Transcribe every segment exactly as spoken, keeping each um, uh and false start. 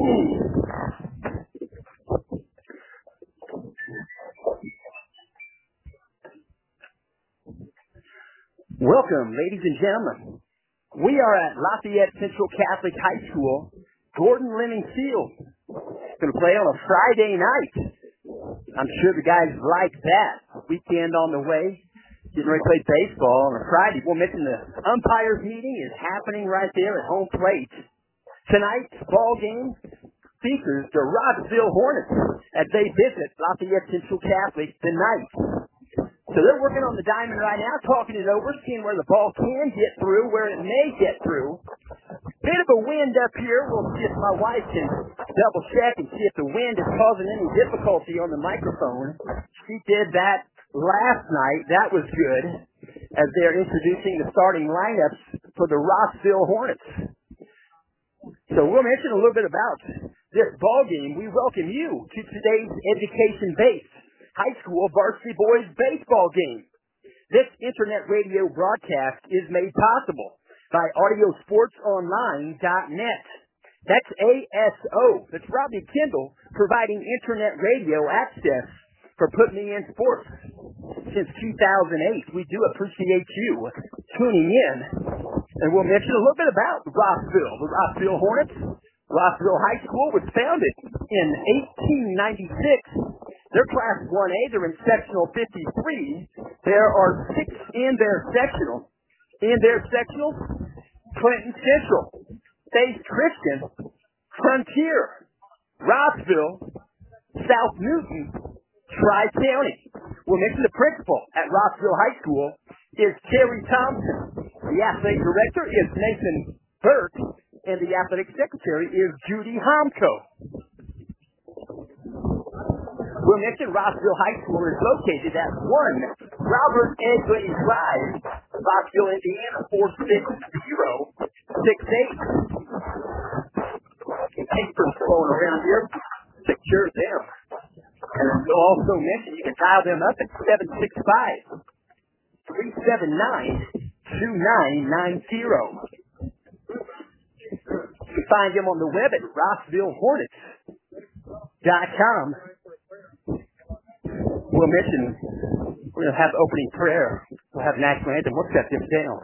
Welcome, ladies and gentlemen. We are at Lafayette Central Catholic High School, Gordon Leming Field. Going to play on a Friday night. I'm sure the guys like that. Weekend on the way. Getting ready to play baseball on a Friday. We'll mention the umpires meeting is happening right there at home plate. Tonight's ball game features the Rossville Hornets as they visit Lafayette Central Catholic tonight. So they're working on the diamond right now, talking it over, seeing where the ball can get through, where it may get through. Bit of a wind up here. We'll see if my wife can double check and see if the wind is causing any difficulty on the microphone. She did that last night. That was good, as they're introducing the starting lineups for the Rossville Hornets. So we'll mention a little bit about this ball game. We welcome you to today's education-based high school varsity boys baseball game. This internet radio broadcast is made possible by audio sports online dot net. That's A S O. That's Robbie Kendall providing internet radio access for Put Me in Sports since two thousand eight. We do appreciate you tuning in. And we'll mention a little bit about Rossville. The Rossville Hornets. Rossville High School was founded in eighteen ninety-six. They're Class one A. They're in Sectional fifty-three. There are six in their sectional. In their sectional, Clinton Central, Faith Christian, Frontier, Rossville, South Newton, Tri-County. We'll mention the principal at Rossville High School is Terry Thompson. The athletic director is Nathan Burke, and the athletic secretary is Judy Homko. We'll mention Rossville High School is located at one Robert Egley Drive, Rossville, Indiana, four six zero six eight. Papers flowing around here. Secure them. And we'll also mention you can dial them up at seven six five, three seven nine, two nine nine zero. You can find them on the web at Rossville Hornets dot com. We'll mention we're going to have opening prayer. We'll have national anthem. We'll set this down.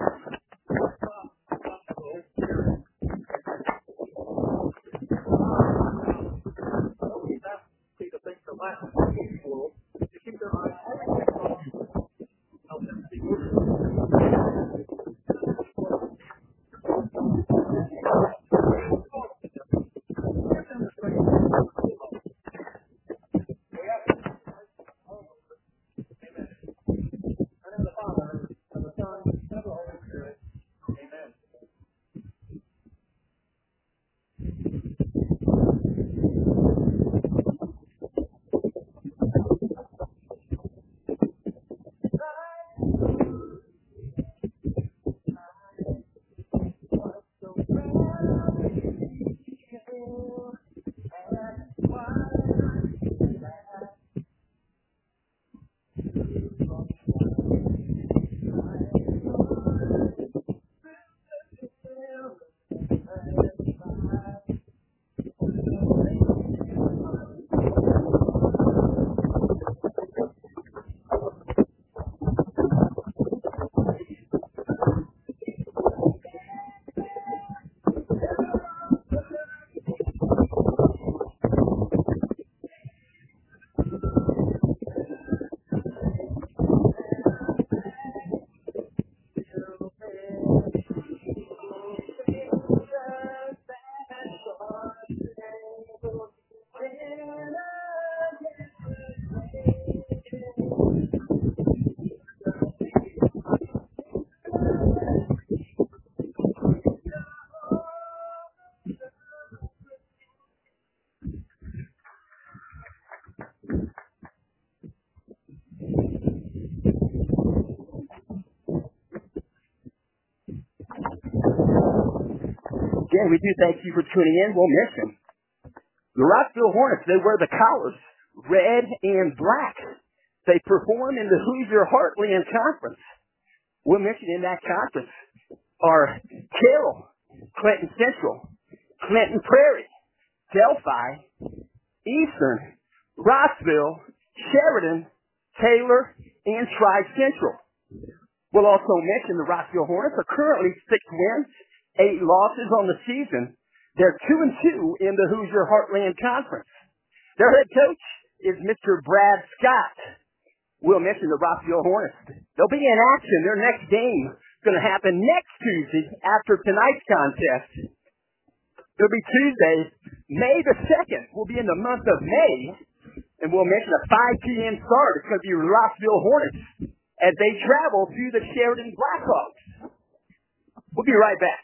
Again, we do thank you for tuning in. We'll miss them. The Rossville Hornets, they wear the collars, red and black. They perform in the Hoosier Heartland Conference. We'll mention in that conference are Carroll, Clinton Central, Clinton Prairie, Delphi, Eastern, Rossville, Sheridan, Taylor, and Tri-Central. We'll also mention the Rossville Hornets are currently six wins, eight losses on the season. They're two and two in the Hoosier Heartland Conference. Their head coach is Mister Brad Scott. We'll mention the Rossville Hornets. They'll be in action. Their next game is going to happen next Tuesday after tonight's contest. It'll be Tuesday, May the second. We'll be in the month of May, and we'll mention a five p.m. start. It's going to be Rossville Hornets as they travel to the Sheridan Blackhawks. We'll be right back.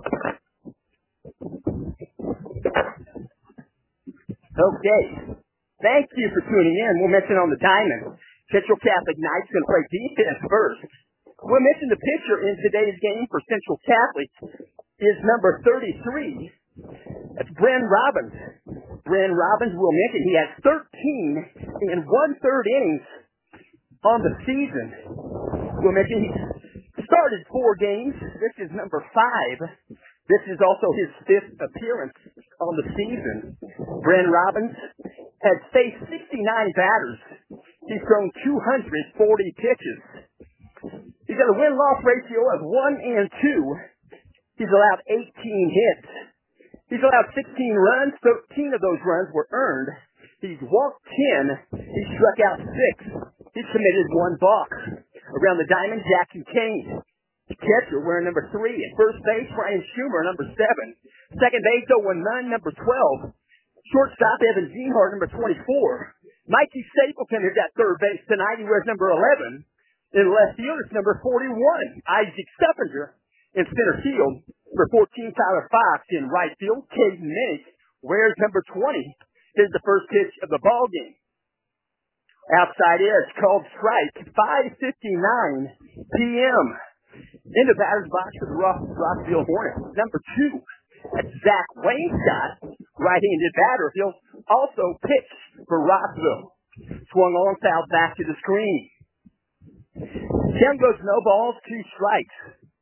Okay. Thank you for tuning in. We'll mention on the diamond, Central Catholic Knights going to play defense first. We'll mention the pitcher in today's game for Central Catholic is number thirty-three. That's Bren Robbins. Bren Robbins, we'll mention, he has thirteen and one-third innings on the season. We'll mention he started four games. This is number five. This is also his fifth appearance on the season. Bren Robbins has faced sixty-nine batters. He's thrown two hundred forty pitches. He's got a win-loss ratio of one and two. He's allowed eighteen hits. He's allowed sixteen runs. thirteen of those runs were earned. He's walked ten. He struck out six. He's committed one balk. Around the diamond, Jackson Kane. The catcher wearing number three. At first base, Ryan Schumer, number seven. Second base, Owen Nunn, number twelve. Shortstop, Evan Geinhardt, number twenty-four. Mikey Stapleton is at third base tonight. He wears number eleven. In left field, it's number forty-one. Isaac Steppinger. In center field, number fourteen, Tyler Fox. In right field, Caden Minnick wears number twenty. Here's the first pitch of the ball game. Outside edge, called strike, five fifty-nine p.m. In the batter's box for the Ross, Rossville Hornets, number two. That's Zach Wainscott, right-handed batter. He'll also pitch for Rossville. Swung on, foul back to the screen. Count goes no balls, two strikes.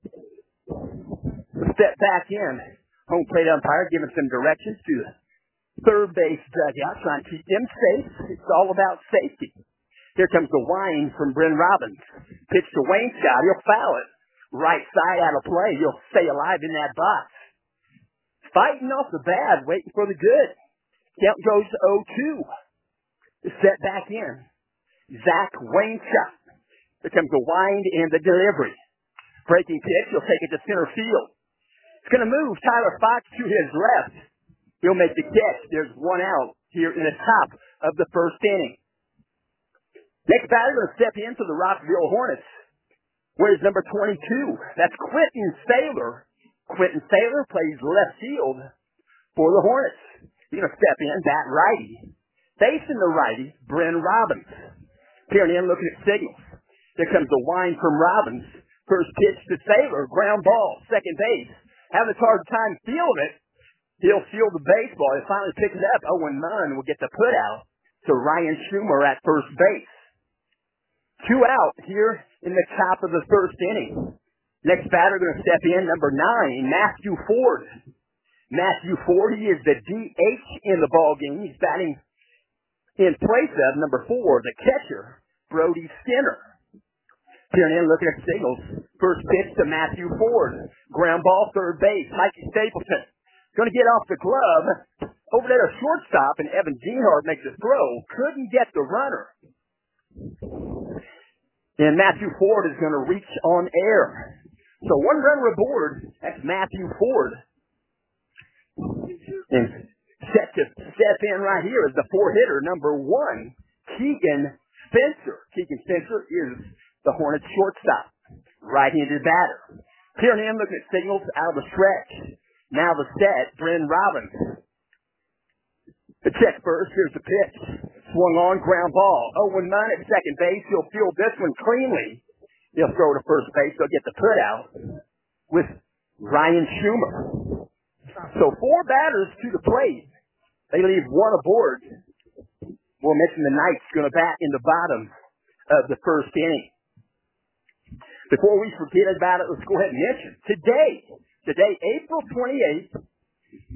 Step back in. Home plate umpire giving some directions to the third base dugout, trying to keep them safe. It's all about safety. Here comes the wind from Bren Robbins. Pitch to Wainscott. He'll foul it. Right side out of play. He'll stay alive in that box. Fighting off the bad, waiting for the good. Count goes oh two. Set back in. Zach Wainscott. Here comes the wind and the delivery. Breaking pitch. He'll take it to center field. It's going to move Tyler Fox to his left. He'll make the catch. There's one out here in the top of the first inning. Next batter going to step in for the Rossville Hornets. Where's number twenty-two? That's Quentin Saylor. Quentin Saylor plays left field for the Hornets. He's going to step in, bat righty. Facing the righty, Bren Robbins. Peering in, looking at signals. Here comes the wind from Robbins. First pitch to Saylor, ground ball, second base. Having a hard time feeling it. He'll field the baseball. He finally picks it up. Owen Nunn will get the put out to Ryan Schumer at first base. Two out here in the top of the first inning. Next batter going to step in, number nine, Matthew Ford. Matthew Ford, he is the D H in the ball game. He's batting in place of number four, the catcher, Brody Skinner. Peering in, looking at signals. First pitch to Matthew Ford. Ground ball, third base, Mikey Stapleton. Going to get off the glove. Over there, a shortstop, and Evan Geinhardt makes a throw. Couldn't get the runner. And Matthew Ford is going to reach on air. So one runner aboard. That's Matthew Ford. And set to step in right here is the four-hitter, number one, Keegan Spencer. Keegan Spencer is the Hornets shortstop. Right-handed batter. Peering in, looking at signals out of the stretch. Now the set, Bren Robbins. The check first, here's the pitch. Swung on, ground ball. Owen Nunn at second base. He'll field this one cleanly. He'll throw to first base. They'll get the put out with Ryan Schumer. So four batters to the plate. They leave one aboard. We'll mention the Knights going to bat in the bottom of the first inning. Before we forget about it, let's go ahead and mention today, today, April twenty-eighth,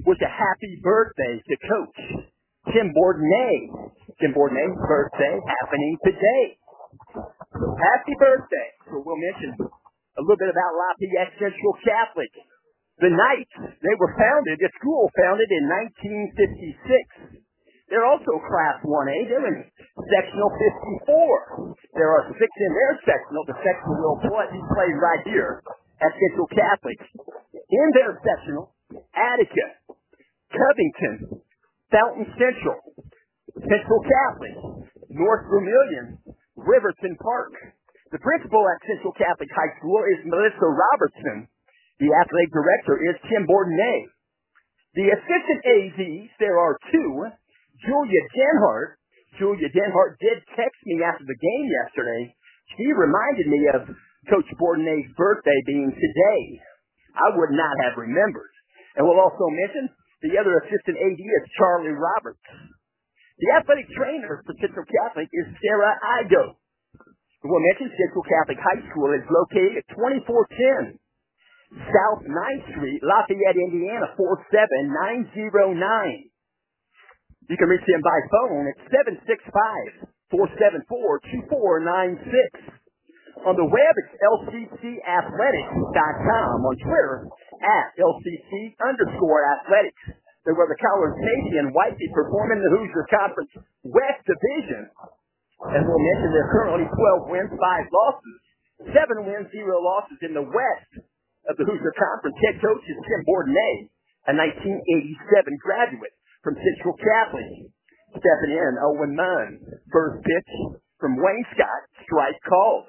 was a happy birthday to Coach Tim Bourdonnais. Tim Bourdonnais' birthday happening today. So happy birthday. So we'll mention a little bit about Lafayette Central Catholic. The Knights, they were founded, the school founded in nineteen fifty-six. They're also Class one A. They're in Sectional fifty-four. There are six in their sectional. The sectional will play, be played right here at Central Catholic. In their sectional, Attica, Covington, Fountain Central, Central Catholic, North Vermilion, Riverton Park. The principal at Central Catholic High School is Melissa Robertson. The athletic director is Tim Bourdonnais. The assistant A Ds, there are two. Julia Denhart. Julia Denhart did text me after the game yesterday. She reminded me of Coach Bourdonnais' birthday being today. I would not have remembered. And we'll also mention the other assistant A D is Charlie Roberts. The athletic trainer for Central Catholic is Sarah Igo. We'll mention Central Catholic High School is located at twenty-four ten South ninth Street, Lafayette, Indiana, four seven nine zero nine. You can reach them by phone at seven six five, four seven four, two four nine six. On the web, it's L C C athletics dot com. On Twitter, at L C C underscore athletics. They were the College Navy and Whitey performing the Hoosier Conference West Division. And we'll mention they're currently twelve wins, five losses. seven wins, zero losses in the West of the Hoosier Conference. Head coach is Tim Bourdonnais, a nineteen eighty-seven graduate from Central Catholic. Stepping in, Owen Munn. First pitch from Wayne Scott. Strike called.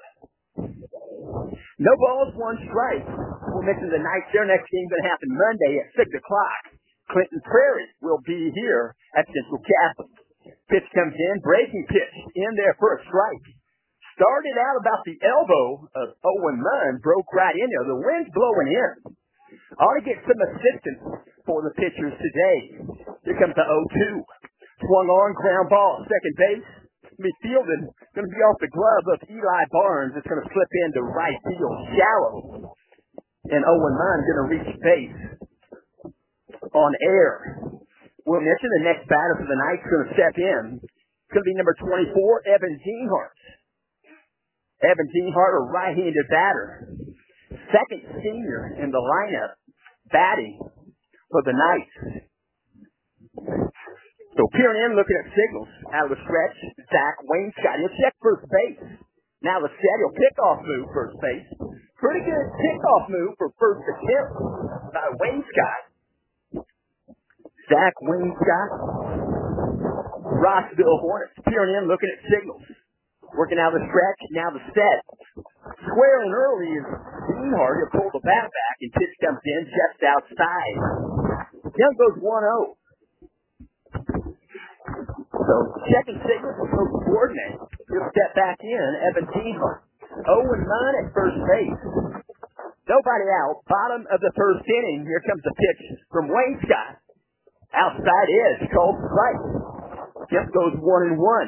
No balls, one strike. We'll mention the Knights. Their next game going to happen Monday at six o'clock. Clinton Prairie will be here at Central Catholic. Pitch comes in, breaking pitch in there for a strike. Started out about the elbow of Owen Munn, broke right in there. The wind's blowing in. Ought to get some assistance for the pitchers today. Here comes the oh two. Swung on, ground ball, second base. Midfielding, going to be off the glove of Eli Barnes. It's going to slip into right field, shallow. And Owen Munn going to reach base on air. We'll mention the next batter for the Knights going to step in. It's going to be number twenty-four, Evan Geinhart. Evan Geinhart, a right-handed batter. Second senior in the lineup, batting for the Knights. So peering in, looking at signals. Out of the stretch, Zach Wainscott. He'll check first base. Now the set, he'll pick-off move first base. Pretty good pick-off move for first attempt by Wainscott. Zach Wainscott. Rossville Hornets peering in, looking at signals. Working out the stretch, now the set. Squaring early is Geinhart. He'll pull the bat back, and pitch comes in just outside. Down goes one oh. So, checking signals from Coach Bourdonnais. He'll step back in, Evan Geinhart. Owen Munn at first base. Nobody out. Bottom of the first inning. Here comes the pitch from Wainscott. Outside edge, called strike. Just goes one and one.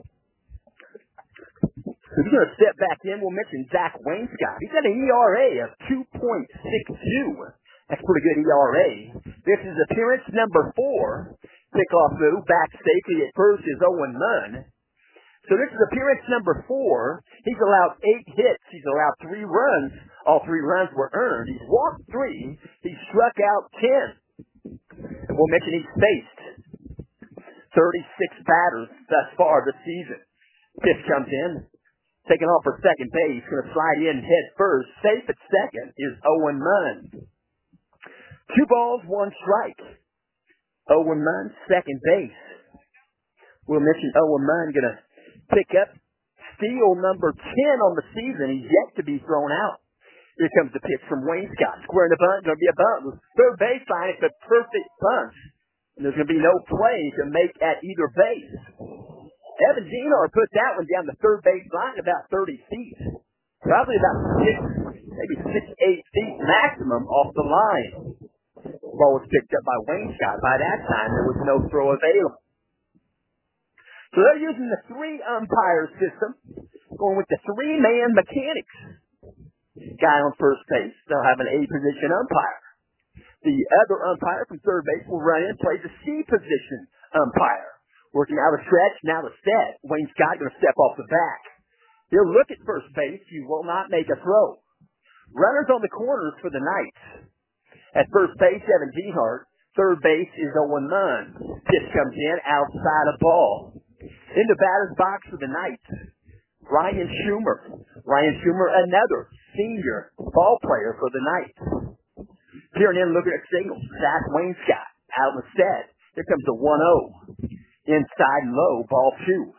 So he's going to step back in. We'll mention Zach Wainscott. He's got an E R A of two point six two. That's pretty good E R A. This is appearance number four. Pickoff move. Back safely at first is Owen Munn. So this is appearance number four. He's allowed eight hits. He's allowed three runs. All three runs were earned. He's walked three. He struck out ten. And we'll mention he's faced thirty-six batters thus far this season. Pitch comes in. Taking off for second base. Going to slide in head first. Safe at second is Owen Munn. Two balls, one strike. Owen Munn, second base. We'll mention Owen Munn going to pick up steal number ten on the season. He's yet to be thrown out. Here comes the pitch from Wainscott. Squaring the bunt. Going to be a bunt. Third baseline. It's a perfect bunt. And there's going to be no play to make at either base. Evan Geinhart put that one down the third base line about thirty feet. Probably about six, maybe six, eight feet maximum off the line. Ball was picked up by Wainscott. By that time, there was no throw available. So they're using the three umpire system, going with the three-man mechanics. Guy on first base. They'll have an A position umpire. The other umpire from third base will run in, play the C position umpire. Working out a stretch, now a set. Wayne Scott going to step off the back. He'll look at first base. He will not make a throw. Runners on the corners for the Knights. At first base, Evan Gehart. Third base is Owen Munn. Pitch comes in outside of ball. In the batter's box for the Knights, Ryan Schumer. Ryan Schumer, another senior ball player for the Knights. Peering in, looking at signals. Zach Wainscott out of the set. Here comes the one oh. Inside and low, ball two.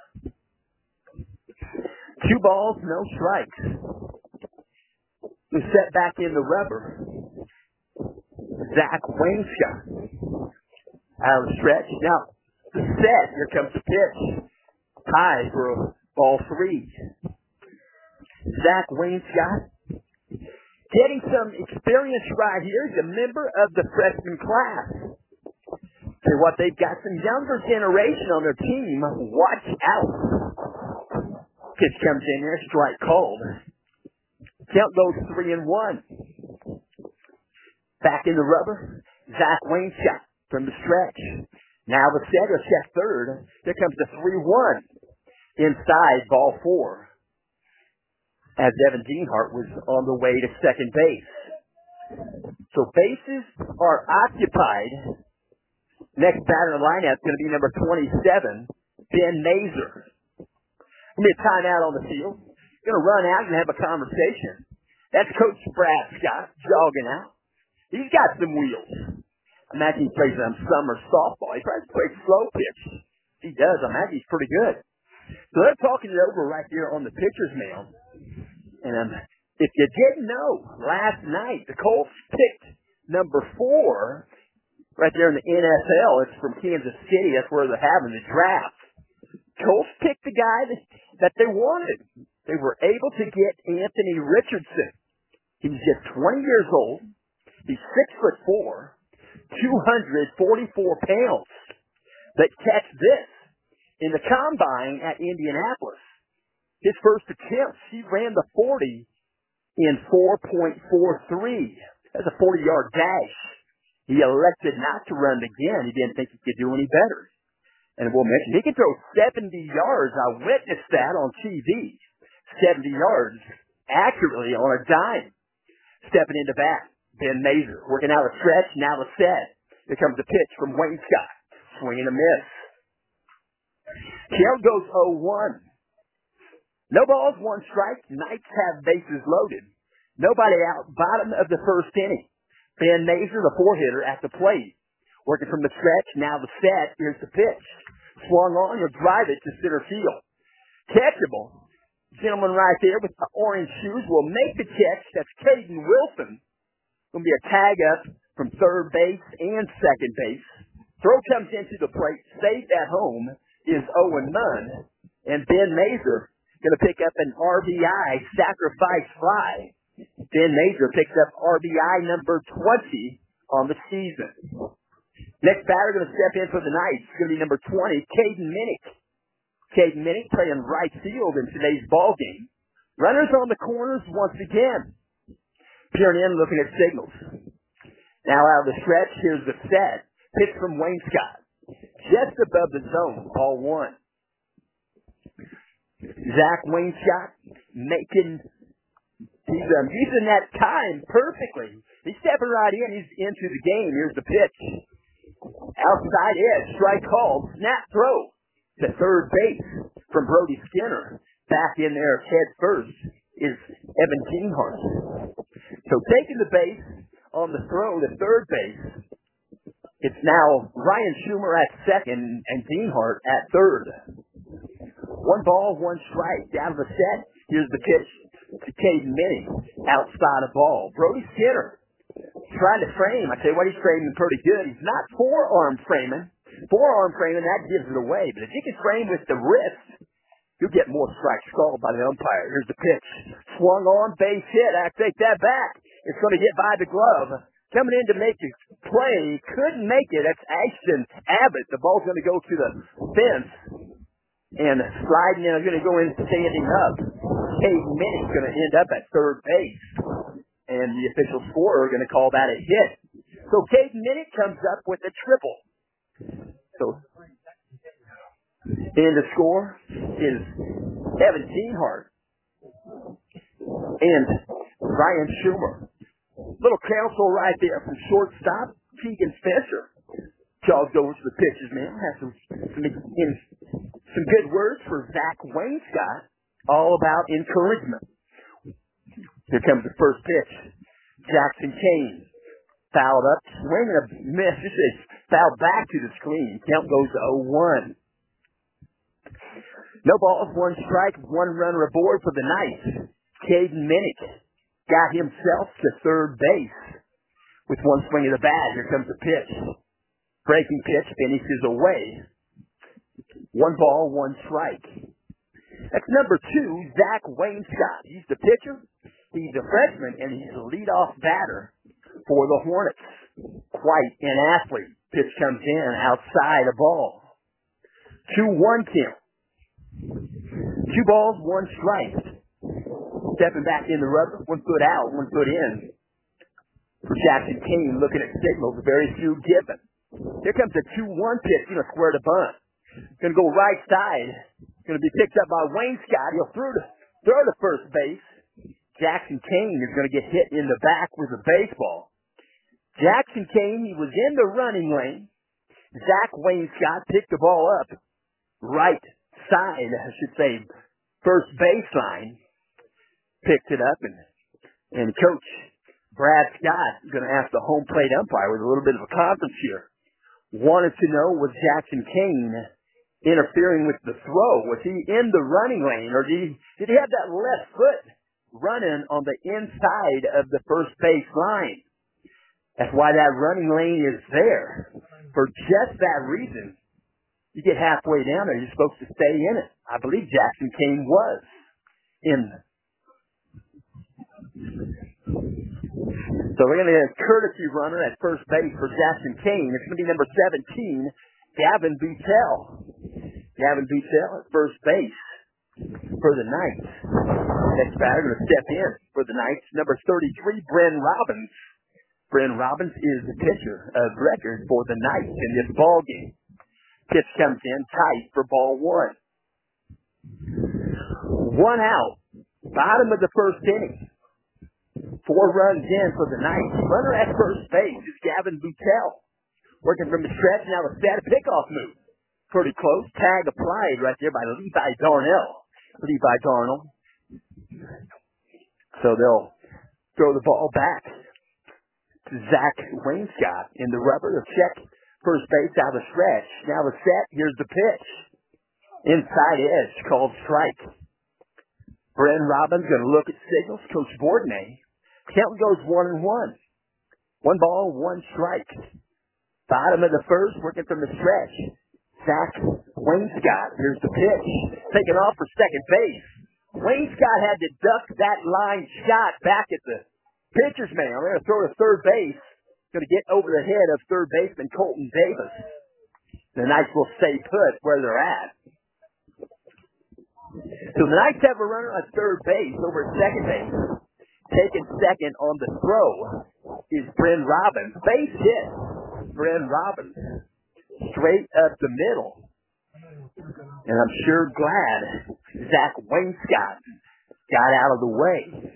Two balls, no strikes. We set back in the rubber. Zach Wainscott out of the stretch. Now, the set. Here comes the pitch. Tie for ball three. Zach Wainscott getting some experience right here. He's a member of the freshman class. Say what, they've got some younger generation on their team. Watch out. Pitch comes in there, strike called. Count goes three and one. Back in the rubber, Zach Wainscott from the stretch. Now the setter check third. Here comes the three one. Inside, ball four. As Evan Gehart was on the way to second base. So bases are occupied. Next batter in the lineup is going to be number twenty-seven, Ben Mazer. Going to be a timeout on the field. Going to run out and have a conversation. That's Coach Brad Scott jogging out. He's got some wheels. I imagine he plays some summer softball. He probably plays slow pitch. He does. I imagine he's pretty good. So they're talking it over right here on the pitcher's mound. And um, if you didn't know, last night the Colts picked number four right there in the N F L. It's from Kansas City. That's where they're having the draft. Colts picked the guy that, that they wanted. They were able to get Anthony Richardson. He's just twenty years old. He's six foot four, two hundred forty-four pounds. But catch this. In the combine at Indianapolis, his first attempts, he ran the forty in four point four three. That's a forty-yard dash. He elected not to run again. He didn't think he could do any better. And we'll mention, he can throw seventy yards. I witnessed that on T V. seventy yards accurately on a dime. Stepping into bat, Ben Mazer. Working out a stretch, now a set. Here comes the pitch from Wayne Scott. Swing and a miss. Count goes oh one. No balls, one strike. Knights have bases loaded. Nobody out. Bottom of the first inning. Ben Mazer, the four-hitter, at the plate. Working from the stretch, now the set. Here's the pitch. Swung on, he'll drive it to center field. Catchable. Gentleman right there with the orange shoes will make the catch. That's Caden Wilson. Going to be a tag up from third base and second base. Throw comes into the plate. Saved at home is Owen Munn. And Ben Mazer going to pick up an R B I sacrifice fly. Ben Mazer picks up R B I number twenty on the season. Next batter going to step in for the Knights. It's going to be number twenty, Caden Minnick. Caden Minnick playing right field in today's ball game. Runners on the corners once again. Peering in, looking at signals. Now out of the stretch, here's the set. Pitch from Wayne Scott. Just above the zone, ball one. Zach Wainscott making, he's um, using that time perfectly. He's stepping right in. He's into the game. Here's the pitch. Outside edge, strike called. Snap throw to third base from Brody Skinner. Back in there head first is Evan Gehart. So taking the base on the throw to third base, it's now Ryan Schumer at second and Gehart at third. One ball, one strike. Down the set. Here's the pitch to Caden Minnick. Outside of ball. Brody Skinner trying to frame. I tell you what, he's framing pretty good. He's not forearm framing. Forearm framing, that gives it away. But if he can frame with the wrist, you'll get more strikes called by the umpire. Here's the pitch. Swung on, base hit. I take that back. It's going to get by the glove. Coming in to make the play, couldn't make it. That's Ashton Abbott. The ball's going to go to the fence. And sliding in, going to go in standing up. Caden Minnick's going to end up at third base. And the official scorer are going to call that a hit. So Caden Minnick comes up with a triple. So, and the score is Evan Steenhart and Ryan Schumer. Little counsel right there from shortstop Keegan Spencer. Jogs over to the pitches, man. Has some some, some good words for Zach Wainscott, all about encouragement. Here comes the first pitch. Jackson Kane fouled up, swinging a miss. This is fouled back to the screen. Count goes to oh one. No balls, one strike, one runner aboard for the Knights. Caden Minnick got himself to third base with one swing of the bat. Here comes the pitch. Breaking pitch finishes away. One ball, one strike. That's number two, Zach Wainscott. He's the pitcher. He's a freshman, and he's the leadoff batter for the Hornets. Quite an athlete. Pitch comes in outside a ball. two one count. Two balls, one strike. Stepping back in the rubber, one foot out, one foot in. For Jackson Kane, looking at signals, very few given. Here comes a two one pitch, you know, square to bunt. Going to go right side. Going to be picked up by Wainscott. He'll throw to, throw to first base. Jackson Kane is going to get hit in the back with a baseball. Jackson Kane, he was in the running lane. Zach Wainscott picked the ball up. Right side, I should say, first baseline. Picked it up, and, and Coach Brad Scott is going to ask the home plate umpire with a little bit of a conference here. Wanted to know, was Jackson Kane interfering with the throw? Was he in the running lane, or did he, did he have that left foot running on the inside of the first base line? That's why that running lane is there. For just that reason, you get halfway down there, you're supposed to stay in it. I believe Jackson Kane was in. So we're going to get a courtesy runner at first base for Jackson Kane. It's going to be number seventeen, Gavin Butell. Gavin Butell at first base for the Knights. Next batter going to step in for the Knights, number thirty-three, Bren Robbins. Bren Robbins is the pitcher of record for the Knights in this ball game. Pitch comes in tight for ball one. One out. Bottom of the first inning. Four runs in for the Knights. Runner at first base is Gavin Butell. Working from the stretch, now a set pickoff move. Pretty close. Tag applied right there by Levi Darnell. Levi Darnell. So they'll throw the ball back to Zach Wainscott in the rubber. They'll check first base out of the stretch. Now the set. Here's the pitch. Inside edge called strike. Bren Robbins going to look at signals. Coach Bourdonnais. Count goes one and one. One ball, one strike. Bottom of the first, working from the stretch. Zach Wainscott. Here's the pitch. Taking off for second base. Wainscott had to duck that line shot back at the pitcher's mound. They're going to throw to third base. Going to get over the head of third baseman Colton Davis. The Knights will stay put where they're at. So the Knights have a runner on third base over at second base. Taking second on the throw is Bren Robbins. Base hit. Bren Robbins. Straight up the middle. And I'm sure glad Zach Wainscott got out of the way.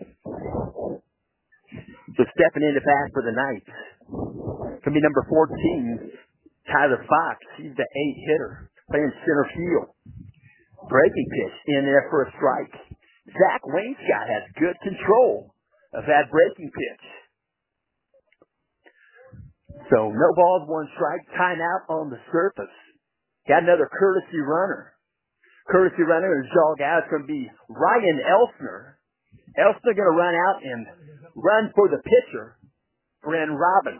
So stepping in to bat for the Knights. Going to be number fourteen, Tyler Fox. He's the eight hitter. Playing center field. Breaking pitch in there for a strike. Zach Wainscott has good control of that breaking pitch. So no balls, one strike. Timeout on the surface. Got another courtesy runner. Courtesy runner is jog out. It's going to be Ryan Elsner. Elsner going to run out and run for the pitcher, Bren Robbins.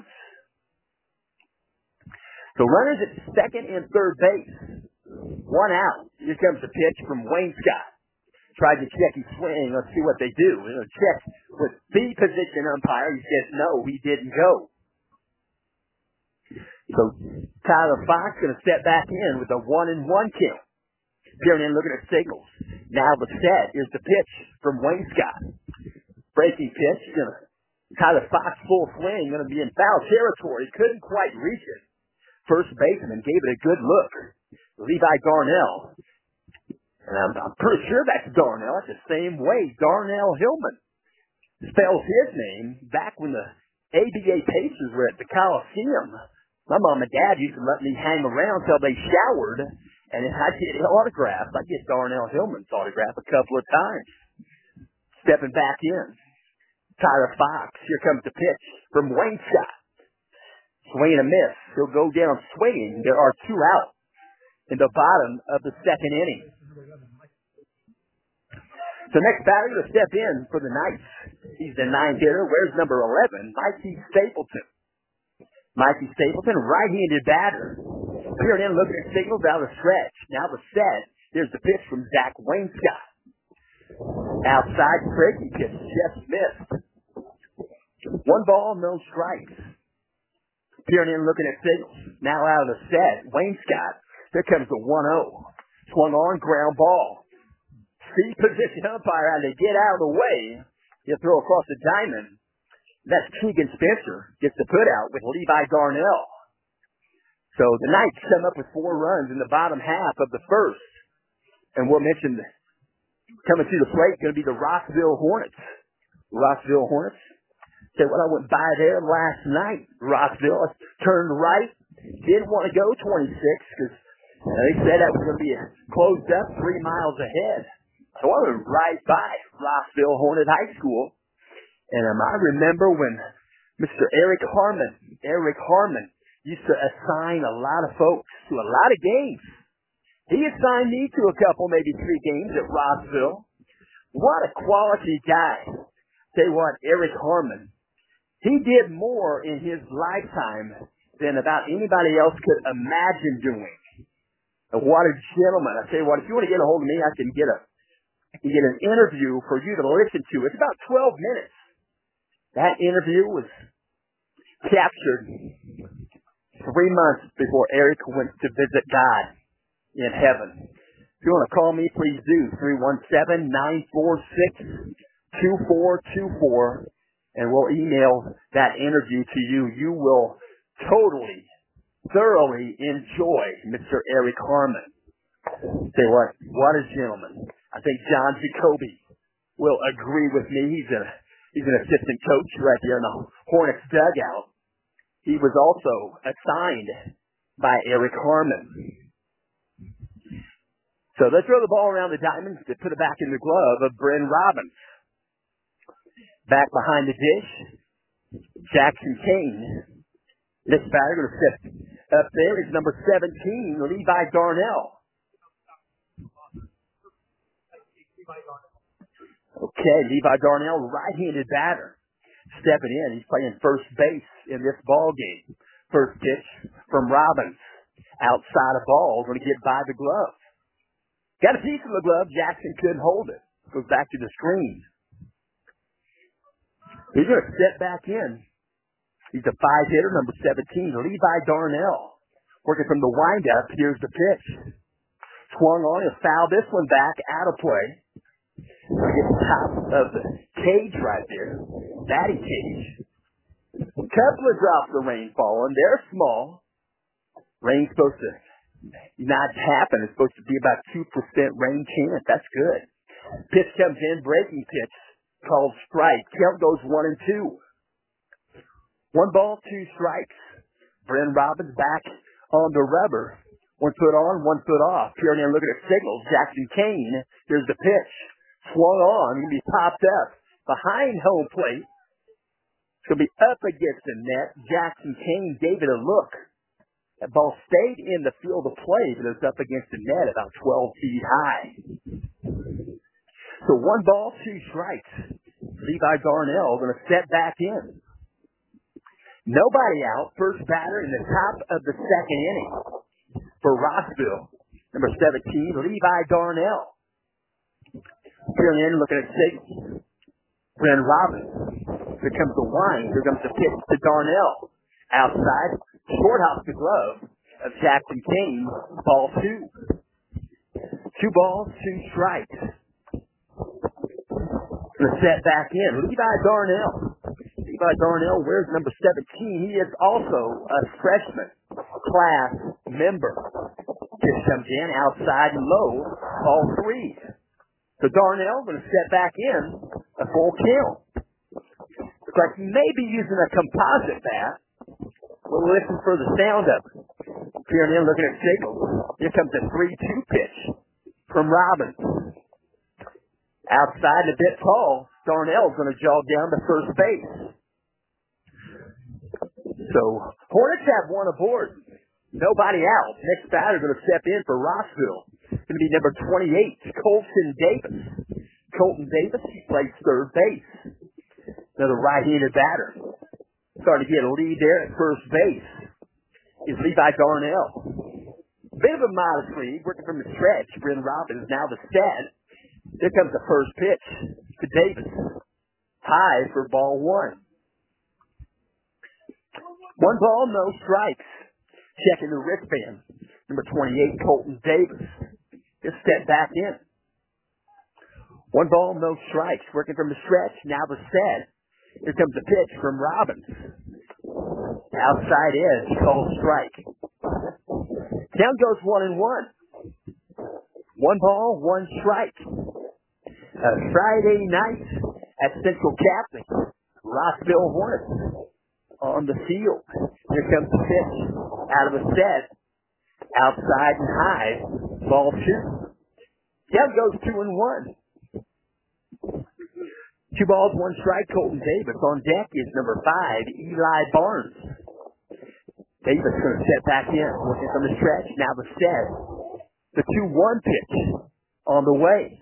So runners at second and third base. One out. Here comes the pitch from Wainscott. Tried to check his swing. Let's see what they do. You know, check with the position umpire. He says no, he didn't go. So Tyler Fox going to step back in with a one and one count. Peering in, looking at signals. Now the set is the pitch from Wainscott. Breaking pitch. Going to Tyler Fox, full swing, going to be in foul territory. Couldn't quite reach it. First baseman gave it a good look. Levi Darnell. And I'm, I'm pretty sure that's Darnell. It's the same way Darnell Hillman spells his name back when the A B A Pacers were at the Coliseum. My mom and dad used to let me hang around till they showered, and if I get autographs, I get Darnell Hillman's autograph a couple of times. Stepping back in, Tyler Fox. Here comes the pitch from Wayne Scott. Swing and a miss. He'll go down swinging. There are two out in the bottom of the second inning. So next batter to step in for the Knights. He's the ninth hitter. Where's number eleven? Mikey Stapleton. Mikey Stapleton, right-handed batter. Peering in, looking at signals out of the stretch. Now the set. Here's the pitch from Zach Wainscott. Outside, breaking pitch, just missed. One ball, no strikes. Peering in, looking at signals. Now out of the set, Wainscott. There comes the one oh. Swung on, ground ball. See position umpire how to get out of the way. He'll throw across the diamond. That's Keegan Spencer gets the put out with Levi Darnell. So the Knights come up with four runs in the bottom half of the first. And we'll mention coming to the plate going to be the Rossville Hornets. Rossville Hornets. Say what I went by there last night. Rossville turned right. Didn't want to go twenty-six because they said that was going to be closed up three miles ahead. So I went right by Rossville Hornet High School. And um, I remember when Mister Eric Harmon, Eric Harmon used to assign a lot of folks to a lot of games. He assigned me to a couple, maybe three games at Rossville. What a quality guy. Tell you what, Eric Harmon, he did more in his lifetime than about anybody else could imagine doing. And what a gentleman. I tell you what, if you want to get a hold of me, I can get a I can get an interview for you to listen to. It's about twelve minutes. That interview was captured three months before Eric went to visit God in heaven. If you want to call me, please do. three one seven, nine four six, two four two four. And we'll email that interview to you. You will totally, thoroughly enjoy Mister Eric Harmon. Say what? What a gentleman. I think John Jacoby will agree with me. He's a He's an assistant coach right there in the Hornets dugout. He was also assigned by Eric Harmon. So they throw the ball around the diamond to put it back in the glove of Bryn Robbins. Back behind the dish, Jackson Kane. This batter going to step up there is number seventeen, Levi Darnell. Okay, Levi Darnell, right-handed batter. Stepping in. He's playing first base in this ball game. First pitch from Robbins. Outside of ball. Going to get by the glove. Got a piece of the glove. Jackson couldn't hold it. Goes back to the screen. He's going to step back in. He's a five-hitter, number seventeen, Levi Darnell. Working from the windup. Here's the pitch. Swung on. He'll foul this one back. Out of play. Get the top of the cage right there. Batting cage. A couple of drops of rain falling. They're small. Rain's supposed to not happen. It's supposed to be about two percent rain chance. That's good. Pitch comes in. Breaking pitch. Called strike. Count goes one and two. One ball, two strikes. Bryn Robbins back on the rubber. One foot on, one foot off. Peering in, looking at signals. Jackson Kane. Here's the pitch. Swung on, going to be popped up behind home plate. It's going to be up against the net. Jackson Kane gave it a look. That ball stayed in the field of play, but it was up against the net about twelve feet high. So one ball, two strikes. Levi Darnell going to step back in. Nobody out. First batter in the top of the second inning for Rossville. Number seventeen, Levi Darnell. Peering in, looking at signals. Bryn Robbins. Here comes the wind. Here comes the pitch to Darnell. Outside, short hop the glove of Jackson Kane. Ball two. Two balls, two strikes. Going to set back in. Levi Darnell. Levi Darnell wears number seventeen. He is also a freshman class member. Just comes in outside and low, all three. So Darnell going to step back in a full count. Looks like he may be using a composite bat. We'll listen for the sound of it. Peering in, looking at signals. Here comes a three two pitch from Robbins. Outside a bit tall, Darnell's going to jog down to first base. So, Hornets have one aboard. Nobody out. Next batter going to step in for Rossville. It's going to be number twenty-eight, Colton Davis. Colton Davis, he plays third base. Another right-handed batter. Starting to get a lead there at first base is Levi Darnell. Bit of a modest lead, working from the stretch. Bryn Robbins now the set. Here comes the first pitch to Davis. High for ball one. One ball, no strikes. Checking the wristband. Number twenty-eight, Colton Davis. Just step back in. One ball, no strikes. Working from the stretch. Now the set. Here comes the pitch from Robbins. Outside edge, called strike. Count goes one and one. One ball, one strike. A Friday night at Central Catholic. Rossville Hornets on the field. Here comes the pitch. Out of the set. Outside and high. Ball two. Count goes two and one. Two balls, one strike. Colton Davis. On deck is number five, Eli Barnes. Davis going to step back in. Looking from the stretch. Now the set. The two one pitch on the way.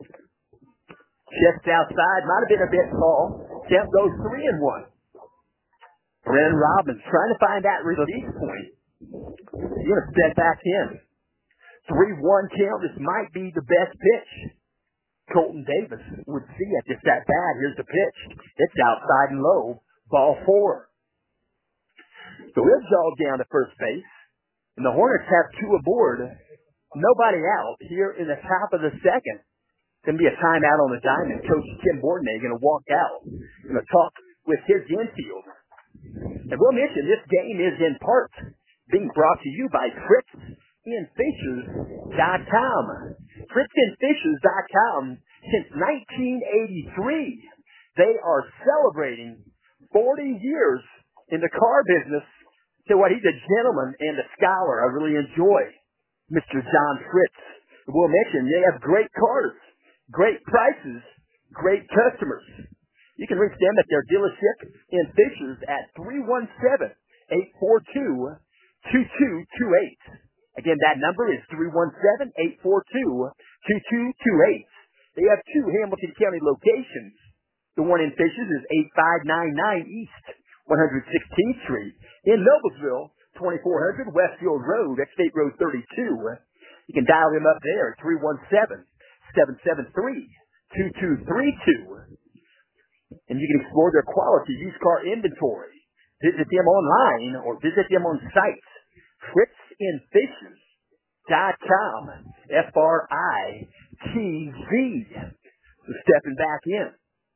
Chest outside, might have been a bit tall. Count goes three and one. Bryn Robbins trying to find that release point. He's going to step back in. three one count. This might be the best pitch Colton Davis would see at just that bat. Here's the pitch. It's outside and low. Ball four. So he'll jog down to first base. And the Hornets have two aboard. Nobody out here in the top of the second. Going to be a timeout on the diamond. Coach Tim Bordenay going to walk out. Going to talk with his infield. And we'll mention this game is in part being brought to you by Fritz In Fishers dot com. Fritz In Fishers dot com. Since nineteen eighty-three, they are celebrating forty years in the car business. So what, he's a gentleman and a scholar. I really enjoy Mister John Fritz. We'll mention they have great cars, great prices, great customers. You can reach them at their dealership in Fishers at three one seven, eight four two, two two two eight. Again, that number is three one seven, eight four two, two two two eight. They have two Hamilton County locations. The one in Fishers is eight five nine nine East one hundred sixteenth Street. In Noblesville, twenty-four hundred Westfield Road, that's State Road thirty-two. You can dial them up there at three one seven, seven seven three, two two three two. And you can explore their quality used car inventory. Visit them online or visit them on site. Fritz In Fishers dot com. F R I T Z. Stepping back in.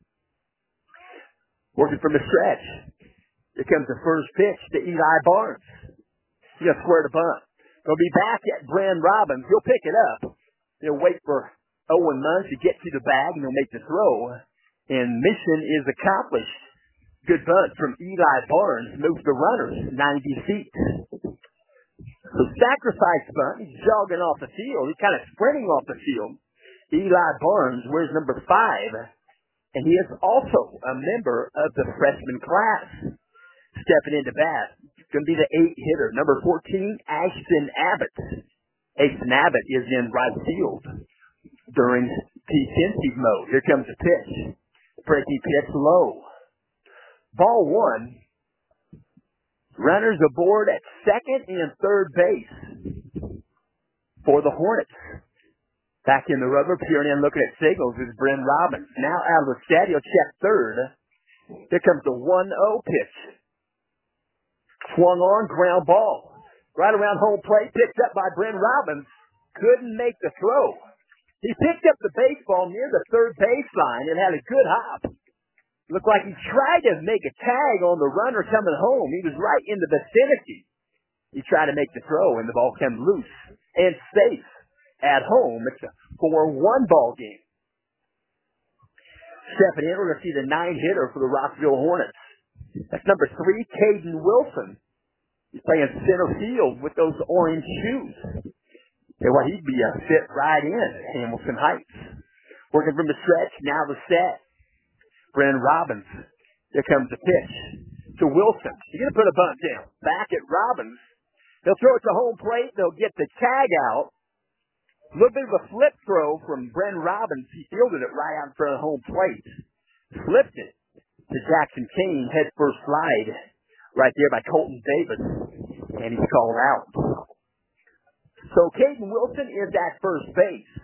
Working from the stretch. Here comes the first pitch to Eli Barnes. He's going to square the bunt. He'll be back at Bryn Robbins. He'll pick it up. He'll wait for Owen Munn to get to the bag, and he'll make the throw. And mission is accomplished. Good bunt from Eli Barnes. Moves the runners ninety feet. So sacrifice bunt. He's jogging off the field. He's kind of sprinting off the field. Eli Barnes wears number five. And he is also a member of the freshman class. Stepping into bat. Going to be the eight hitter. Number fourteen, Ashton Abbott. Ashton Abbott is in right field during defensive mode. Here comes the pitch. Breaking pitch low. Ball one. Runners aboard at second and third base for the Hornets. Back in the rubber, peering in, looking at signals is Bryn Robbins. Now out of the set, he'll check third. Here comes the one oh pitch. Swung on, ground ball. Right around home plate, picked up by Bryn Robbins. Couldn't make the throw. He picked up the baseball near the third baseline and had a good hop. Looked like he tried to make a tag on the runner coming home. He was right in the vicinity. He tried to make the throw, and the ball came loose and safe at home. It's a four one ball game. Stepping in, we're going to see the nine-hitter for the Rockville Hornets. That's number three, Caden Wilson. He's playing center field with those orange shoes. And what he'd be a fit right in at Hamilton Heights. Working from the stretch, now the set. Brennan Robbins. Here comes the pitch to Wilson. He's going to put a bunt down. Back at Robbins. They'll throw it to home plate. They'll get the tag out. A little bit of a flip throw from Brennan Robbins. He fielded it right out in front of home plate. Flipped it to Jackson Kane. Head first slide right there by Colton Davis. And he's called out. So Caden Wilson is at first base.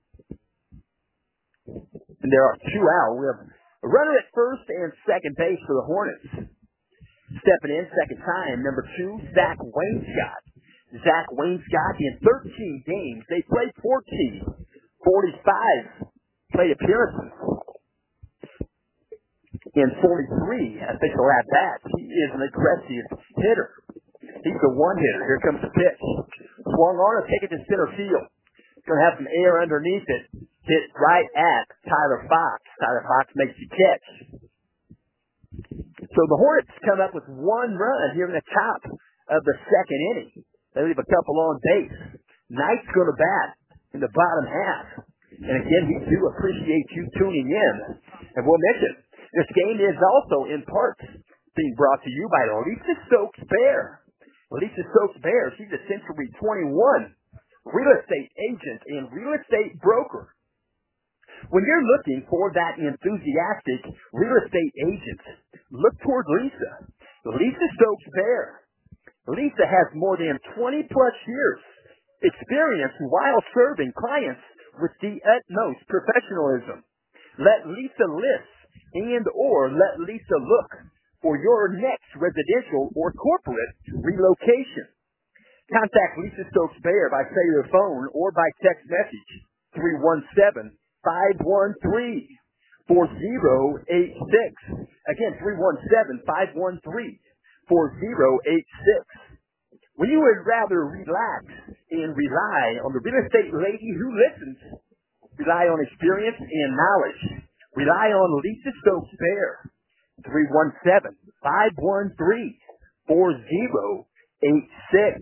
And there are two out. We have a runner at first and second base for the Hornets. Stepping in, second time, number two, Zach Wainscott. Zach Wainscott in thirteen games. They played fourteen. forty-five plate appearances. In forty-three official at-bats. He is an aggressive hitter. He's a one-hitter. Here comes the pitch. Swung on and take it to center field. Going to have some air underneath it. Hit right at Tyler Fox. Tyler Fox makes the catch. So the Hornets come up with one run here in the top of the second inning. They leave a couple on base. Knight's going to bat in the bottom half. And again, we do appreciate you tuning in. And we'll mention, this game is also in part being brought to you by Lisa Stokes Bear. Lisa Stokes Bear, she's a Century twenty-one real estate agent and real estate broker. When you're looking for that enthusiastic real estate agent, look toward Lisa. Lisa Stokes Bear. Lisa has more than twenty plus years experience while serving clients with the utmost professionalism. Let Lisa list and or let Lisa look for your next residential or corporate relocation. Contact Lisa Stokes Bear by cellular phone or by text message three one seven, five one three, four zero eight six. Again, three one seven, five one three, four zero eight six. When you would rather relax and rely on the real estate lady who listens, rely on experience and knowledge, rely on Lisa Stokes Bear. three one seven, five one three, four zero eight six.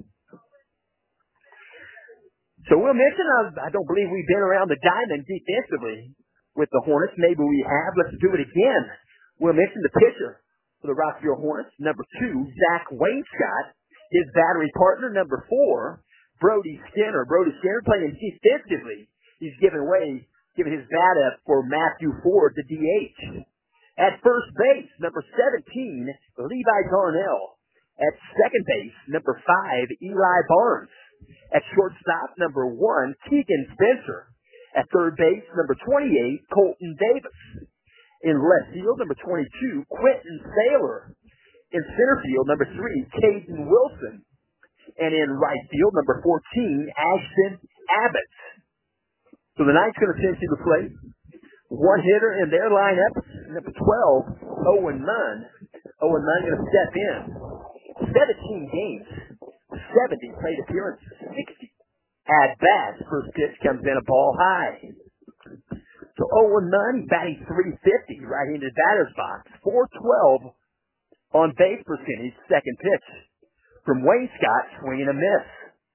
So we'll mention, uh, I don't believe we've been around the diamond defensively with the Hornets. Maybe we have. Let's do it again. We'll mention the pitcher for the Rockville Hornets, number two, Zach Wainscott. His battery partner, number four, Brody Skinner. Brody Skinner playing defensively. He's giving away, giving his bat up for Matthew Ford, the D H. At first base, number seventeen, Levi Darnell. At second base, number five, Eli Barnes. At shortstop, number one, Keegan Spencer. At third base, number twenty-eight, Colton Davis. In left field, number twenty-two, Quentin Saylor. In center field, number three, Caden Wilson. And in right field, number fourteen, Ashton Abbott. So the Knights going to send you to play. One hitter in their lineup, number twelve, Owen Munn. Owen Munn going to step in. seventeen games, seventy plate appearances, sixty at bats. First pitch comes in a ball high. So Owen Munn batting three fifty right into the batter's box. four twelve on base percentage. Second pitch from Wainscott, swinging a miss.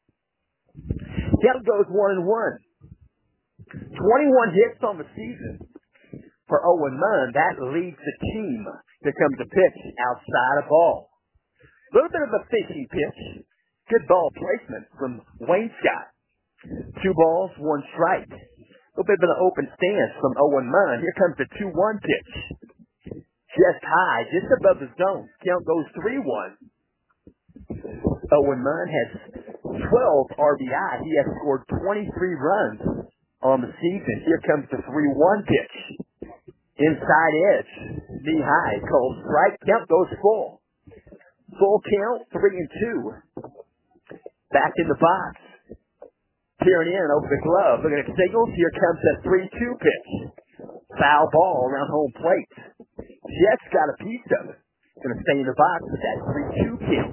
Count goes one and one. twenty-one hits on the season for Owen Munn. That leads the team. Here comes the pitch outside a ball. A little bit of a fishing pitch. Good ball placement from Wainscott. Two balls, one strike. A little bit of an open stance from Owen Munn. Here comes the two one pitch. Just high, just above the zone. Count goes three one. Owen Munn has twelve R B I. He has scored twenty-three runs on the season. Here comes the three one pitch. Inside edge. Knee high. Called strike. Count goes full. Full count, three and two. Back in the box. Peering in over the glove. Looking at signals. Here comes that three two pitch. Foul ball around home plate. just got a piece of it. Going to stay in the box with that three two count.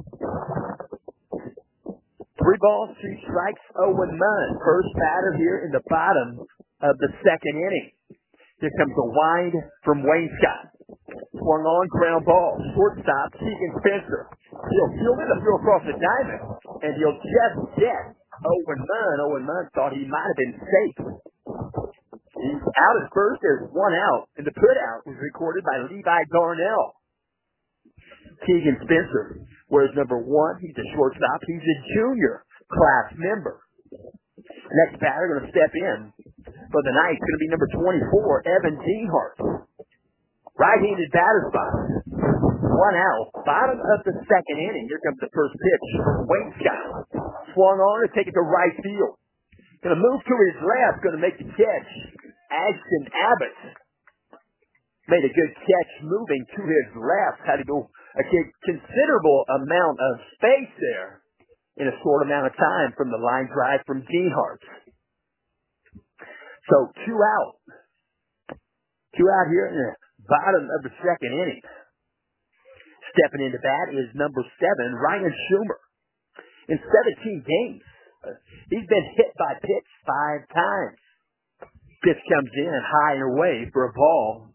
Three balls, two strikes, Owen Munn. First batter here in the bottom of the second inning. Here comes a wind from Wayne Scott. Swung on, ground ball. Shortstop, Keegan Spencer. He'll field it, throw across the diamond, and he'll just get Owen Munn. Owen Munn thought he might have been safe. He's out at first. There's one out, and the put-out was recorded by Levi Darnell. Keegan Spencer wears number one. He's a shortstop. He's a junior class member. Next batter going to step in for the night. Going to be number twenty-four, Evan Deanhart. Right-handed batter's box. One out. Bottom of the second inning. Here comes the first pitch. Wayne Scott. Swung on to take it to right field. Going to move to his left. Going to make the catch. Ashton Abbott made a good catch moving to his left. Had to go a considerable amount of space there in a short amount of time from the line drive from Deanhart. So two out. Two out here in the bottom of the second inning. Stepping into bat is number seven, Ryan Schumer. In seventeen games, he's been hit by pitch five times. Pitch comes in high and away for a ball.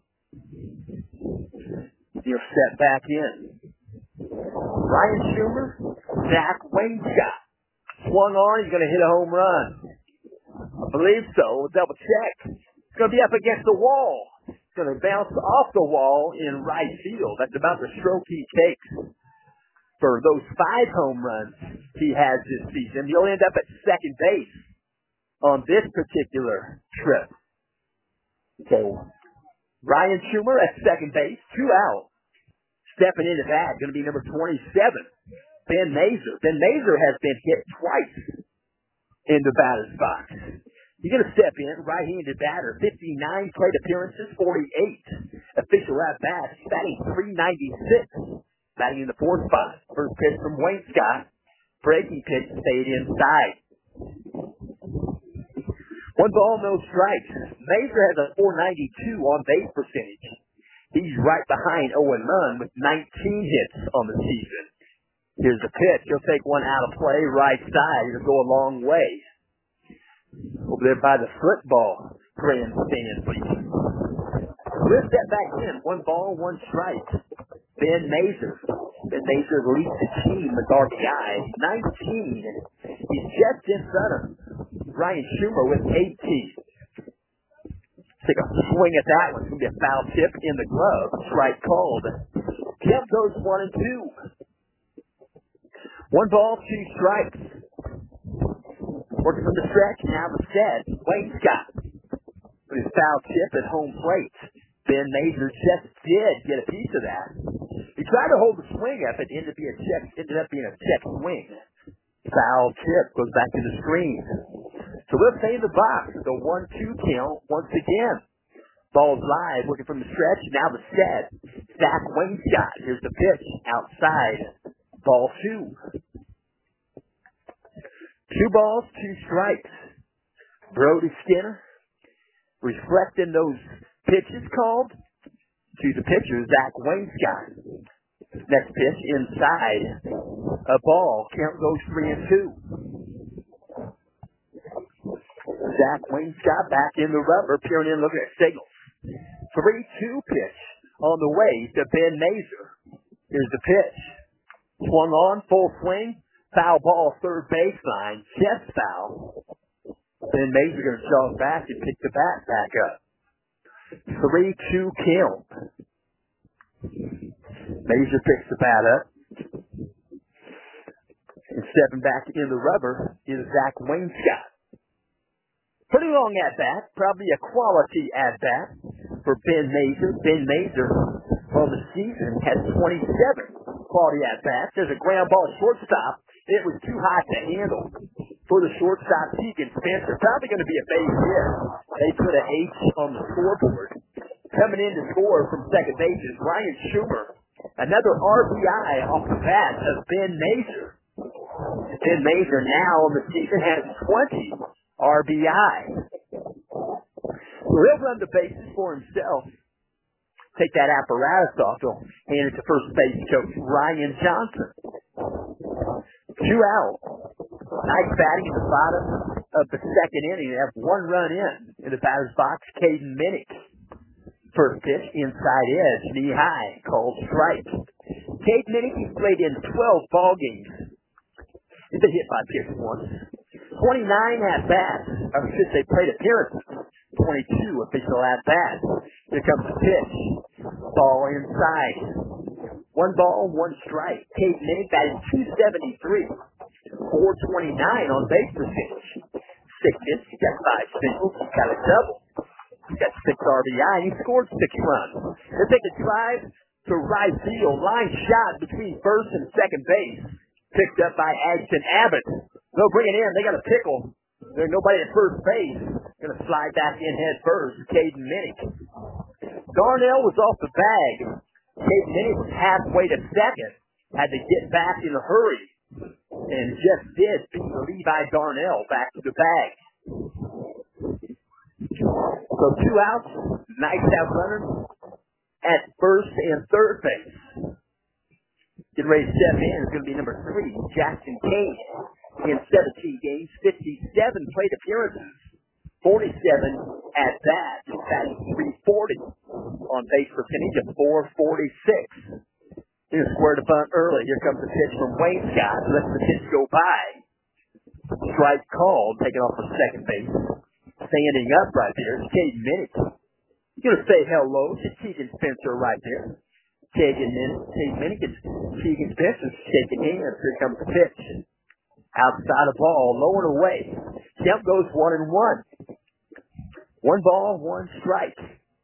He'll step back in. Ryan Schumer, Zach Wayne Scott. Swung on, he's going to hit a home run. I believe so. We'll double check. It's going to be up against the wall. It's going to bounce off the wall in right field. That's about the stroke he takes for those five home runs he has this season. He'll end up at second base on this particular trip. So, Ryan Schumer at second base, two out. Stepping into that, going to be number twenty-seven, Ben Mazer. Ben Mazer has been hit twice in the batter's box. He's going to step in, right-handed batter, fifty-nine plate appearances, forty-eight official at-bats, batting three ninety-six, batting in the fourth spot. First pitch from Wayne Scott, breaking pitch stayed inside. One ball, no strikes. Mazer has a four ninety-two on-base percentage. He's right behind Owen Munn with nineteen hits on the season. Here's the pitch. He'll take one out of play, right side. It'll go a long way. Over there by the football grandstand, please. We'll step back in. One ball, one strike. Ben Mazer. Ben Mazer leads the team with R B I. nineteen. He's just in front of Ryan Schumer with eighteen. Take a swing at that one. It's going to be a foul tip in the glove. Strike called. Count goes one and two. One ball, two strikes. Working from the stretch, now the set. Wayne Scott with his foul tip at home plate. Ben Mazer just did get a piece of that. He tried to hold the swing up. It ended up being a check. Ended up being a check swing. Foul tip goes back to the screen. So we'll stay in the box. The one two count once again. Ball's live, working from the stretch. Now the set. Zach Wayne Scott. Here's the pitch. Outside. Ball two. Two balls, two strikes. Brody Skinner reflecting those pitches called to the pitcher, Zach Wayne Scott. Next pitch inside. A ball. Count goes three and two. Zach Wayne Scott back in the rubber, peering in, looking at signals. three two pitch on the way to Ben Mazer. Here's the pitch. Swung on, full swing. Foul ball, third baseline. Chest foul. Ben Mazer going to jog back and pick the bat back up. three two count. Mazer picks the bat up. And stepping back in the rubber is Zach Wayne Scott. Pretty long at-bat, probably a quality at-bat for Ben Mazer. Ben Mazer on the season has twenty-seven quality at-bats. There's a ground ball shortstop. It was too high to handle for the shortstop, Keegan Spencer. Probably going to be a base hit. They put an H on the scoreboard. Coming in to score from second base is Ryan Schumer. Another R B I off the bat of Ben Mazer. Ben Mazer now on the season has twenty R B I. So he'll run the bases for himself take that apparatus off. They'll hand it to first base coach Ryan Johnson. Two out. Nice batting in the bottom of the second inning. They have one run in in the batter's box. Caden Minnick. First pitch, inside edge, knee high, called strike. Caden Minnick, he's played in twelve ball games. He's been hit by pitch once. twenty-nine at-bats, or should say plate appearances. twenty-two official at-bats. Here comes the pitch. Ball inside. One ball, one strike. Caden Minnick batting two seventy-three. four twenty-nine on base percentage. Six hits, he got five singles, he got a double. He got six R B I, and he scored six runs. They take a drive to right field. Line shot between first and second base. Picked up by Ashton Abbott. They'll bring it in. They got a pickle. There's nobody at first base. Going to slide back in head first. Caden Minnick. Darnell was off the bag. Caden Minnick was halfway to second. Had to get back in a hurry. And just did beat Levi Darnell back to the bag. So two outs. Nice out runners at first and third base. Getting ready to step in is going to be number three, Jackson Kane. In seventeen games, fifty-seven plate appearances, forty-seven at bat, batting three forty on base percentage of four forty-six. Here's square to bunt early. Here comes the pitch from Wayne Scott. Lets the pitch go by. Strike called, taken off for second base. Standing up right there is Caden Minnick. You're going to say hello to Keegan Spencer right there. Keegan Minnick is Keegan Spencer's shaking hands. Here comes the pitch. Outside the ball, low and away. Kemp goes one and one. One ball, one strike.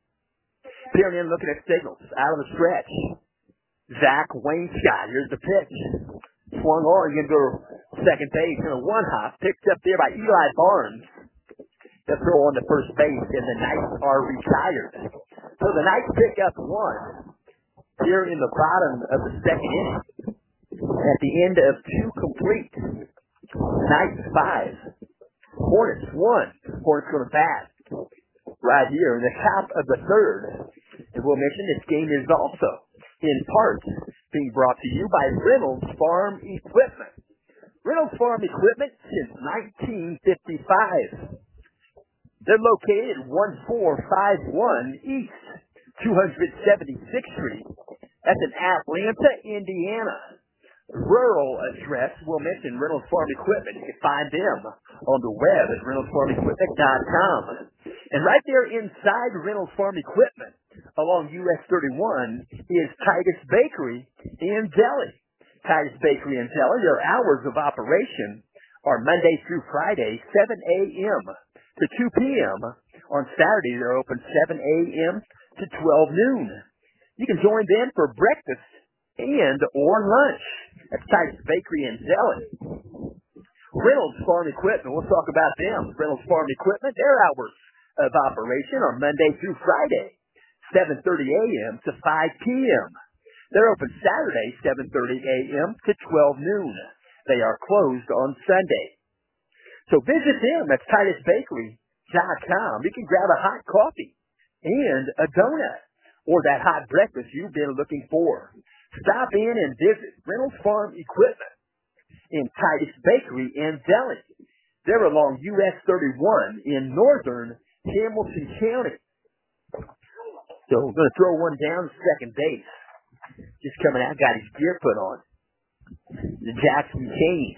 Peering in, looking at signals. Out of the stretch. Zach Wayne Scott. Here's the pitch. Swung on. He's going to go second base in a one hop. Picked up there by Eli Barnes. The throw on the first base, and the Knights are retired. So the Knights pick up one here in the bottom of the second inning. At the end of two complete. Knights five. Hornets one. Hornets going to bat right here in the top of the third. And we'll mention this game is also in part being brought to you by Reynolds Farm Equipment. Reynolds Farm Equipment since nineteen fifty-five. They're located at one four five one East two seventy-sixth Street. That's in Atlanta, Indiana. Rural address, we'll mention Reynolds Farm Equipment. You can find them on the web at reynolds farm equipment dot com. And right there inside Reynolds Farm Equipment, along U S thirty-one, is Titus Bakery and Deli. Titus Bakery and Deli, their hours of operation are Monday through Friday, seven a.m. to two p.m. On Saturday, they're open seven a.m. to twelve noon. You can join them for breakfast and or lunch. That's Titus Bakery and Deli. Reynolds Farm Equipment, we'll talk about them. Reynolds Farm Equipment, their hours of operation are Monday through Friday, seven thirty a.m. to five p.m. They're open Saturday, seven thirty a.m. to twelve noon. They are closed on Sunday. So visit them at titus bakery dot com. You can grab a hot coffee and a donut or that hot breakfast you've been looking for. Stop in and visit Reynolds Farm Equipment in Titus Bakery and Deli. They're along U S thirty-one in northern Hamilton County. So we're going to throw one down second base. Just coming out, got his gear put on. The Jackson Kane.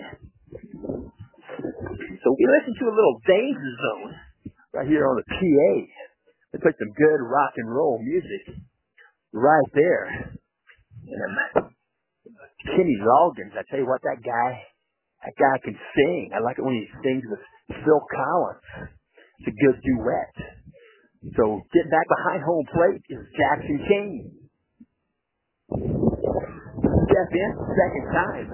So we listen to a little Danger Zone right here on the P A. They put some good rock and roll music right there. And um, Kenny Loggins, I tell you what, that guy, that guy can sing. I like it when he sings with Phil Collins. It's a good duet. So getting back behind home plate is Jackson Kane. Step in, second time.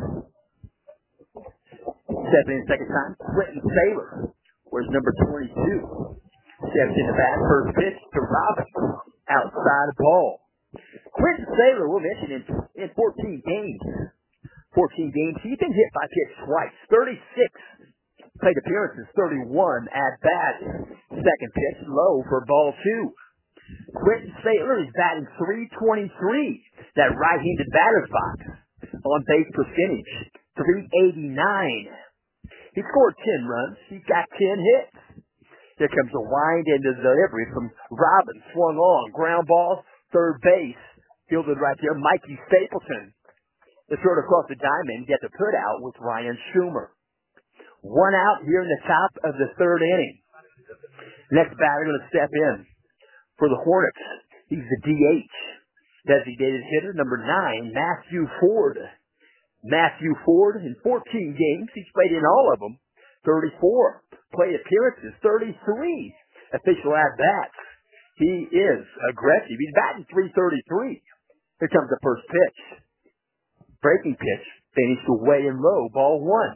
Step in, second time. Quentin Saylor, where's number twenty-two? Steps in the bat, first pitch to Robin. Outside ball. Quentin Saylor, we'll mention in, in fourteen games. fourteen games. He's been hit by pitch twice. thirty-six plate appearances, thirty-one at bat. Second pitch low for ball two. Quentin Saylor is batting three twenty-three. That right-handed batter's box. On base percentage, three eighty-nine. He scored ten runs. He's got ten hits. Here comes a wind into the delivery from Robbins. Swung on. Ground ball, third base. Fielded right there. Mikey Stapleton. The throw across the diamond. Get the put out with Ryan Schumer. One out here in the top of the third inning. Next batter going to step in for the Hornets. He's the D H. Designated hitter number nine, Matthew Ford. Matthew Ford in fourteen games. He's played in all of them. thirty-four. Plate appearances, thirty-three. Official at-bats. He is aggressive. He's batting three thirty-three. Here comes the first pitch. Breaking pitch. Finished away and low. Ball one.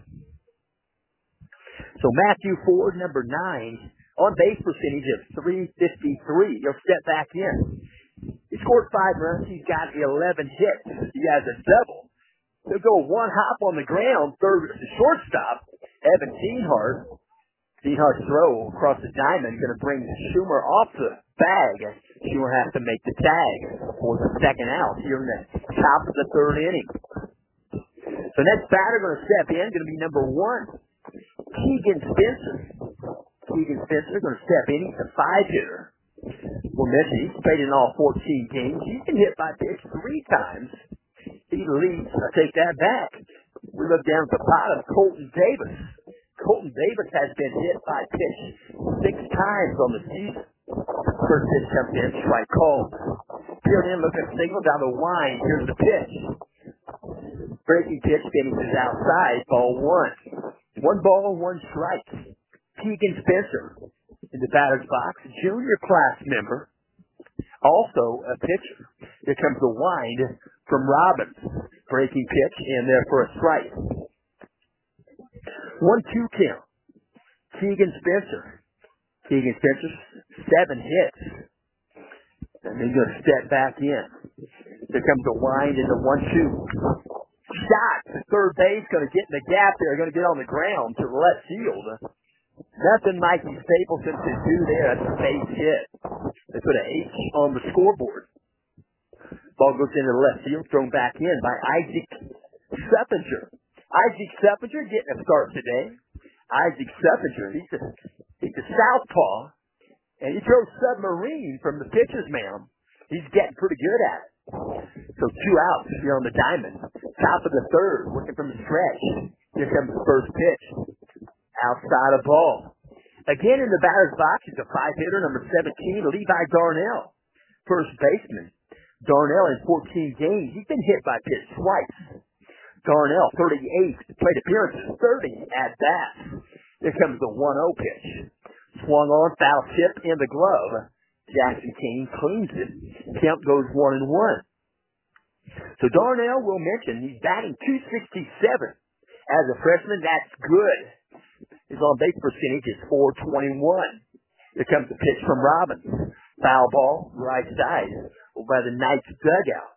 So Matthew Ford, number nine, on base percentage of three fifty-three. He'll step back in. He scored five runs. He's got eleven hits. He has a double. He'll go one hop on the ground, third to shortstop. Evan Dienhart. Dienhart's throw across the diamond going to bring Schumer off the bag. Schumer has to make the tag for the second out here in the top of the third inning. So next batter going to step in, going to be number one, Keegan Spencer. Keegan Spencer going to step in. He's a five-hitter. We'll mention he's played in all fourteen games. He's been hit by pitch three times. He leads. I take that back. We look down at the bottom. Colton Davis. Colton Davis has been hit by pitch six times on the season. First pitch comes in, strike called. Peered in, look at the signal down the line. Here's the pitch. Breaking pitch finishes outside. Ball one. One ball, one strike. Keegan Spencer in the batter's box, junior class member, also a pitcher. Here comes the wind from Robbins. Breaking pitch, and there for a strike. one two count. Keegan Spencer. Keegan Spencer, seven hits. And he's going to step back in. Here comes the wind in the one two. Shot. The third base going to get in the gap there. Going to get on the ground to left field. Nothing Mikey Stapleton can do there. That's a base hit. They put an H on the scoreboard. Ball goes into the left field, thrown back in by Isaac Seppinger. Isaac Seppinger getting a start today. Isaac Seppinger, he's a, he's a southpaw, and he throws submarine from the pitcher's mound. He's getting pretty good at it. So two outs here on the diamond. Top of the third, working from the stretch. Here comes the first pitch. Outside of ball. Again in the batter's box is a five-hitter, number seventeen, Levi Darnell. First baseman. Darnell in fourteen games. He's been hit by pitch twice. Darnell, thirty-eight plate appearances, thirty at-bats. Here comes the one oh pitch. Swung on, foul tip in the glove. Jackson King cleans it. Kemp goes one and one. So Darnell, will mention, he's batting two sixty-seven. As a freshman, that's good. His on-base percentage is four twenty-one. Here comes the pitch from Robbins. Foul ball, right side, by the Knights dugout.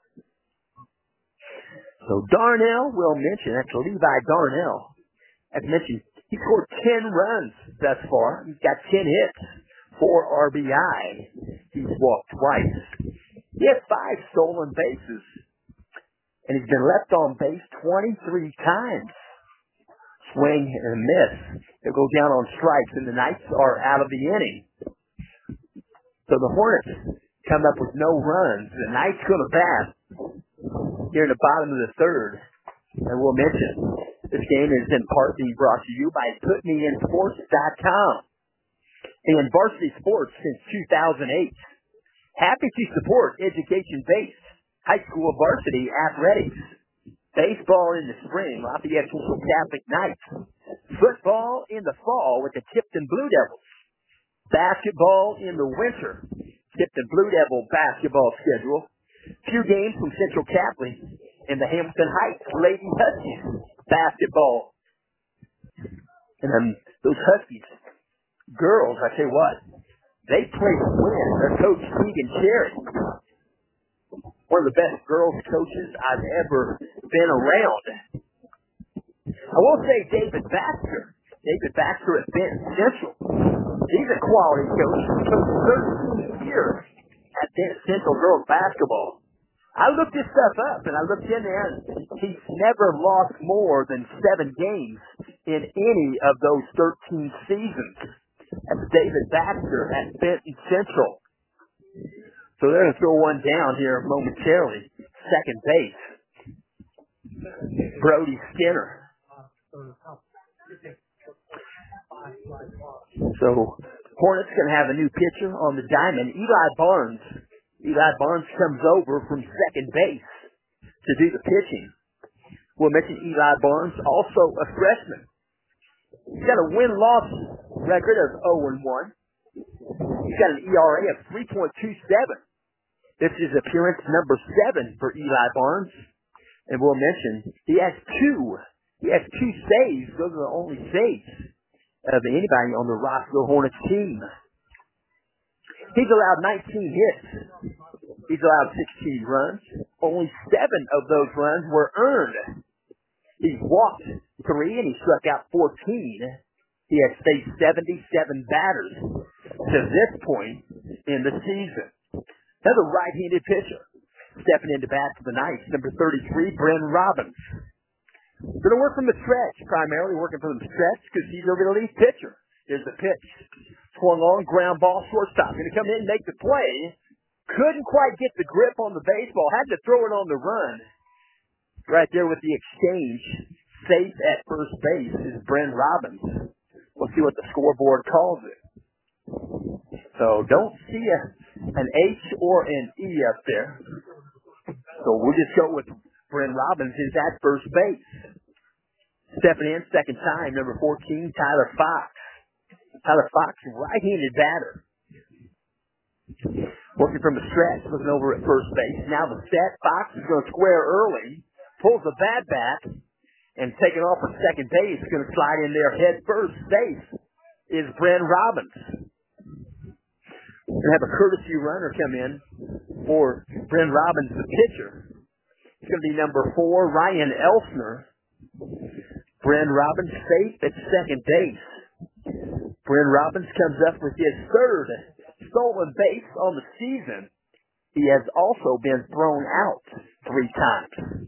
So Darnell, will mention, that's Levi Darnell. As mentioned, he scored ten runs thus far. He's got ten hits, four R B I. He's walked twice. He has five stolen bases. And he's been left on base twenty-three times. Swing and miss. He'll go down on strikes, and the Knights are out of the inning. So the Hornets come up with no runs. The Knights going to bat here in the bottom of the third. And we'll mention, this game is in part being brought to you by put me in sports dot com. And Varsity Sports since two thousand eight. Happy to support education-based high school varsity athletics. Baseball in the spring, Lafayette Central Catholic Knights. Football in the fall with the Tipton Blue Devils. Basketball in the winter. Tipton Blue Devil basketball schedule. Few games from Central Catholic and the Hamilton Heights Lady Huskies basketball. And then those Huskies, girls, I tell you what, they play to win. Their coach, Keegan Cherry, one of the best girls coaches I've ever been around. I will say David Baxter. David Baxter at Benton Central. He's a quality coach. He's coached thirteen years Central girls basketball. I looked this stuff up, and I looked in there, and he's never lost more than seven games in any of those thirteen seasons. That's David Baxter at Benton Central. So they're going to throw one down here momentarily. Second base. Brody Skinner. So Hornets going to have a new pitcher on the diamond, Eli Barnes. Eli Barnes comes over from second base to do the pitching. We'll mention Eli Barnes, also a freshman. He's got a win-loss record of oh and one. He's got an E R A of three point two seven. This is appearance number seven for Eli Barnes. And we'll mention he has two. He has two saves. Those are the only saves of anybody on the Rossville Hornets team. He's allowed nineteen hits. He's allowed sixteen runs. Only seven of those runs were earned. He's walked three and he struck out fourteen. He has faced seventy-seven batters to this point in the season. Another right-handed pitcher stepping into bat for the Knights, number thirty-three, Bryn Robbins. Going to work from the stretch, primarily working from the stretch because he's a relief pitcher. Here's the pitch. Swung on, ground ball, shortstop. Going to come in and make the play. Couldn't quite get the grip on the baseball. Had to throw it on the run. Right there with the exchange. Safe at first base is Bryn Robbins. We'll see what the scoreboard calls it. So don't see a, an H or an E up there. So we'll just go with Bryn Robbins is at first base. Stepping in second time, number fourteen, Tyler Fox. Tyler Fox, right-handed batter. Working from the stretch, looking over at first base. Now the set. Fox is going to square early. Pulls the bat back. And taking off at second base. Going to slide in there head first. Safe is Bryn Robbins. We're going to have a courtesy runner come in for Bryn Robbins, the pitcher. It's going to be number four, Ryan Elsner. Bryn Robbins safe at second base. Bryn Robbins comes up with his third stolen base on the season. He has also been thrown out three times.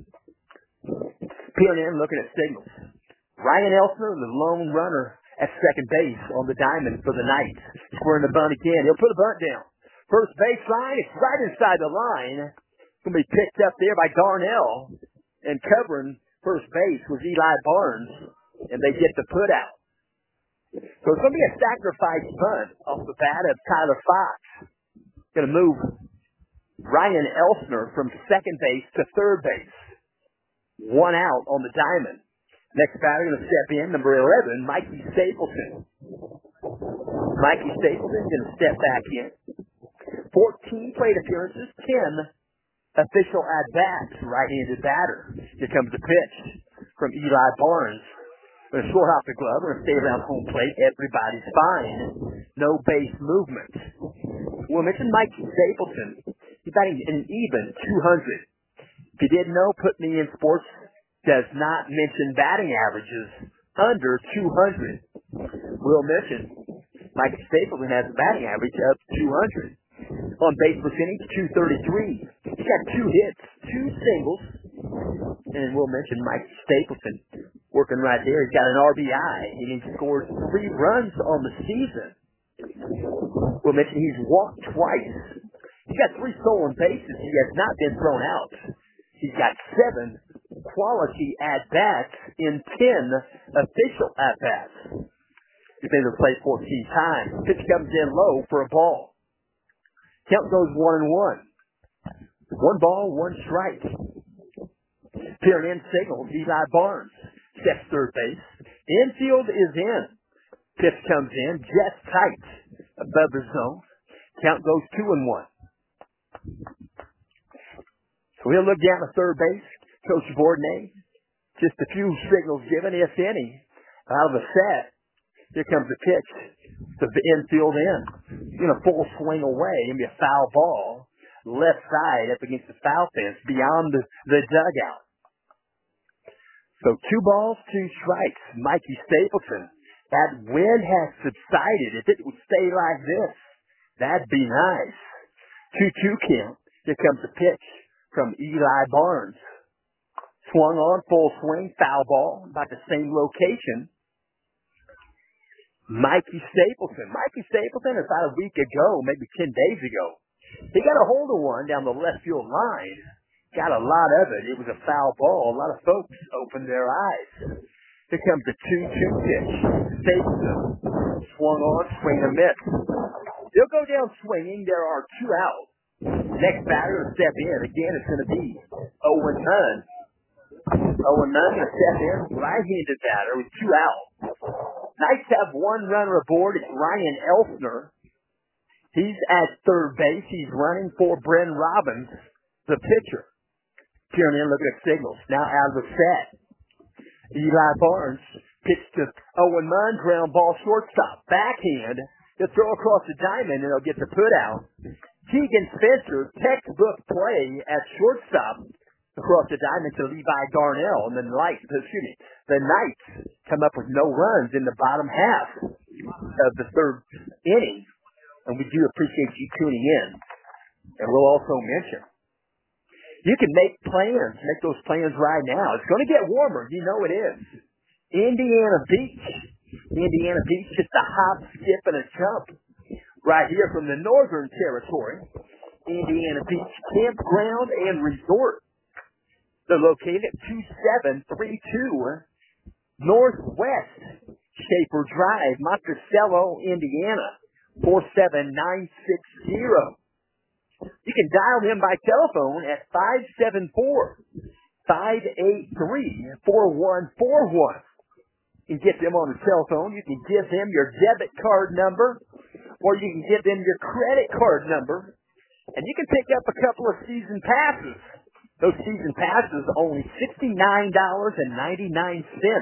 Peering in, looking at signals. Ryan Elsner, the lone runner at second base on the diamond for the Knights. Squaring the bunt again. He'll put the bunt down. First baseline, it's right inside the line. It's going to be picked up there by Darnell. And covering first base was Eli Barnes. And they get the put out. So it's going to be a sacrifice bunt off the bat of Tyler Fox. Going to move Ryan Elsner from second base to third base. One out on the diamond. Next batter going to step in, number eleven, Mikey Stapleton. Mikey Stapleton going to step back in. fourteen plate appearances, ten official at-bats, right-handed batter. Here comes the pitch from Eli Barnes. Going to short off the glove. We're going to stay around home plate. Everybody's fine. No base movement. We'll mention Mikey Stapleton. He's batting an even two hundred. If you didn't know, Put Me in Sports does not mention batting averages under two hundred. We'll mention Mike Stapleton has a batting average of two hundred. On base percentage, two thirty-three. He's got two hits, two singles. And we'll mention Mike Stapleton working right there. He's got an R B I, and he scored three runs on the season. We'll mention he's walked twice. He's got three stolen bases. He has not been thrown out. He's got seven quality at-bats in ten official at-bats. He's been able to play fourteen times. Pitch comes in low for a ball. Count goes one and one. One ball, one strike. Peering in signals, Eli Barnes steps third base. Infield is in. Pitch comes in just tight above the zone. Count goes two and one. So we'll look down to third base. Coach Bourdonnais, just a few signals given, if any, out of the set. Here comes the pitch to the infield in. You know, full swing away. It'll be a foul ball. Left side up against the foul fence beyond the, the dugout. So two balls, two strikes. Mikey Stapleton. That wind has subsided. If it would stay like this, that'd be nice. two two count. Here comes the pitch from Eli Barnes. Swung on, full swing, foul ball, about the same location. Mikey Stapleton. Mikey Stapleton, about a week ago, maybe ten days ago, he got a hold of one down the left field line. Got a lot of it. It was a foul ball. A lot of folks opened their eyes. Here comes the two two pitch. Stapleton. Swung on, swing and miss. He'll go down swinging. There are two out. Next batter to step in. Again, it's going to be Owen Nunn. Owen Nunn going to step in. Right-handed batter with two out. Knights have one runner aboard. It's Ryan Elsner. He's at third base. He's running for Bren Robbins, the pitcher. Peering in, looking at signals. Now out of the set. Eli Barnes pitched to Owen Munn, ground ball shortstop. Backhand. He'll throw across the diamond and he'll get the put out. Keegan Spencer, textbook play at shortstop across the diamond to Levi Darnell. And the Knights, excuse me, the Knights come up with no runs in the bottom half of the third inning. And we do appreciate you tuning in. And we'll also mention, you can make plans, make those plans right now. It's going to get warmer. You know it is. Indiana Beach. Indiana Beach, just a hop, skip, and a jump. Right here from the Northern Territory. Indiana Beach Campground and Resort. They're located at two seven three two Northwest Schaefer Drive, Monticello, Indiana. four seven nine six zero. You can dial them by telephone at five seven four, five eight three, four one four one. You can get them on the telephone. You can give them your debit card number, or you can give them your credit card number, and you can pick up a couple of season passes. Those season passes are only sixty-nine ninety-nine.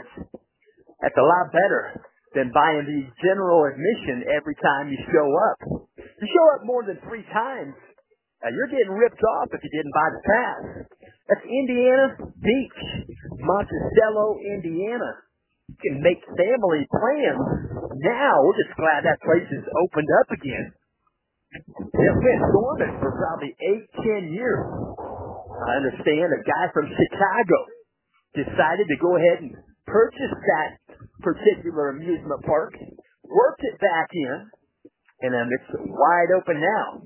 That's a lot better than buying the general admission every time you show up. You show up more than three times, uh, you're getting ripped off if you didn't buy the pass. That's Indiana Beach, Monticello, Indiana. You can make family plans now. We're just glad that place is opened up again. It's been dormant for probably eight, ten years. I understand a guy from Chicago decided to go ahead and purchase that particular amusement park, worked it back in, and um, it's wide open now.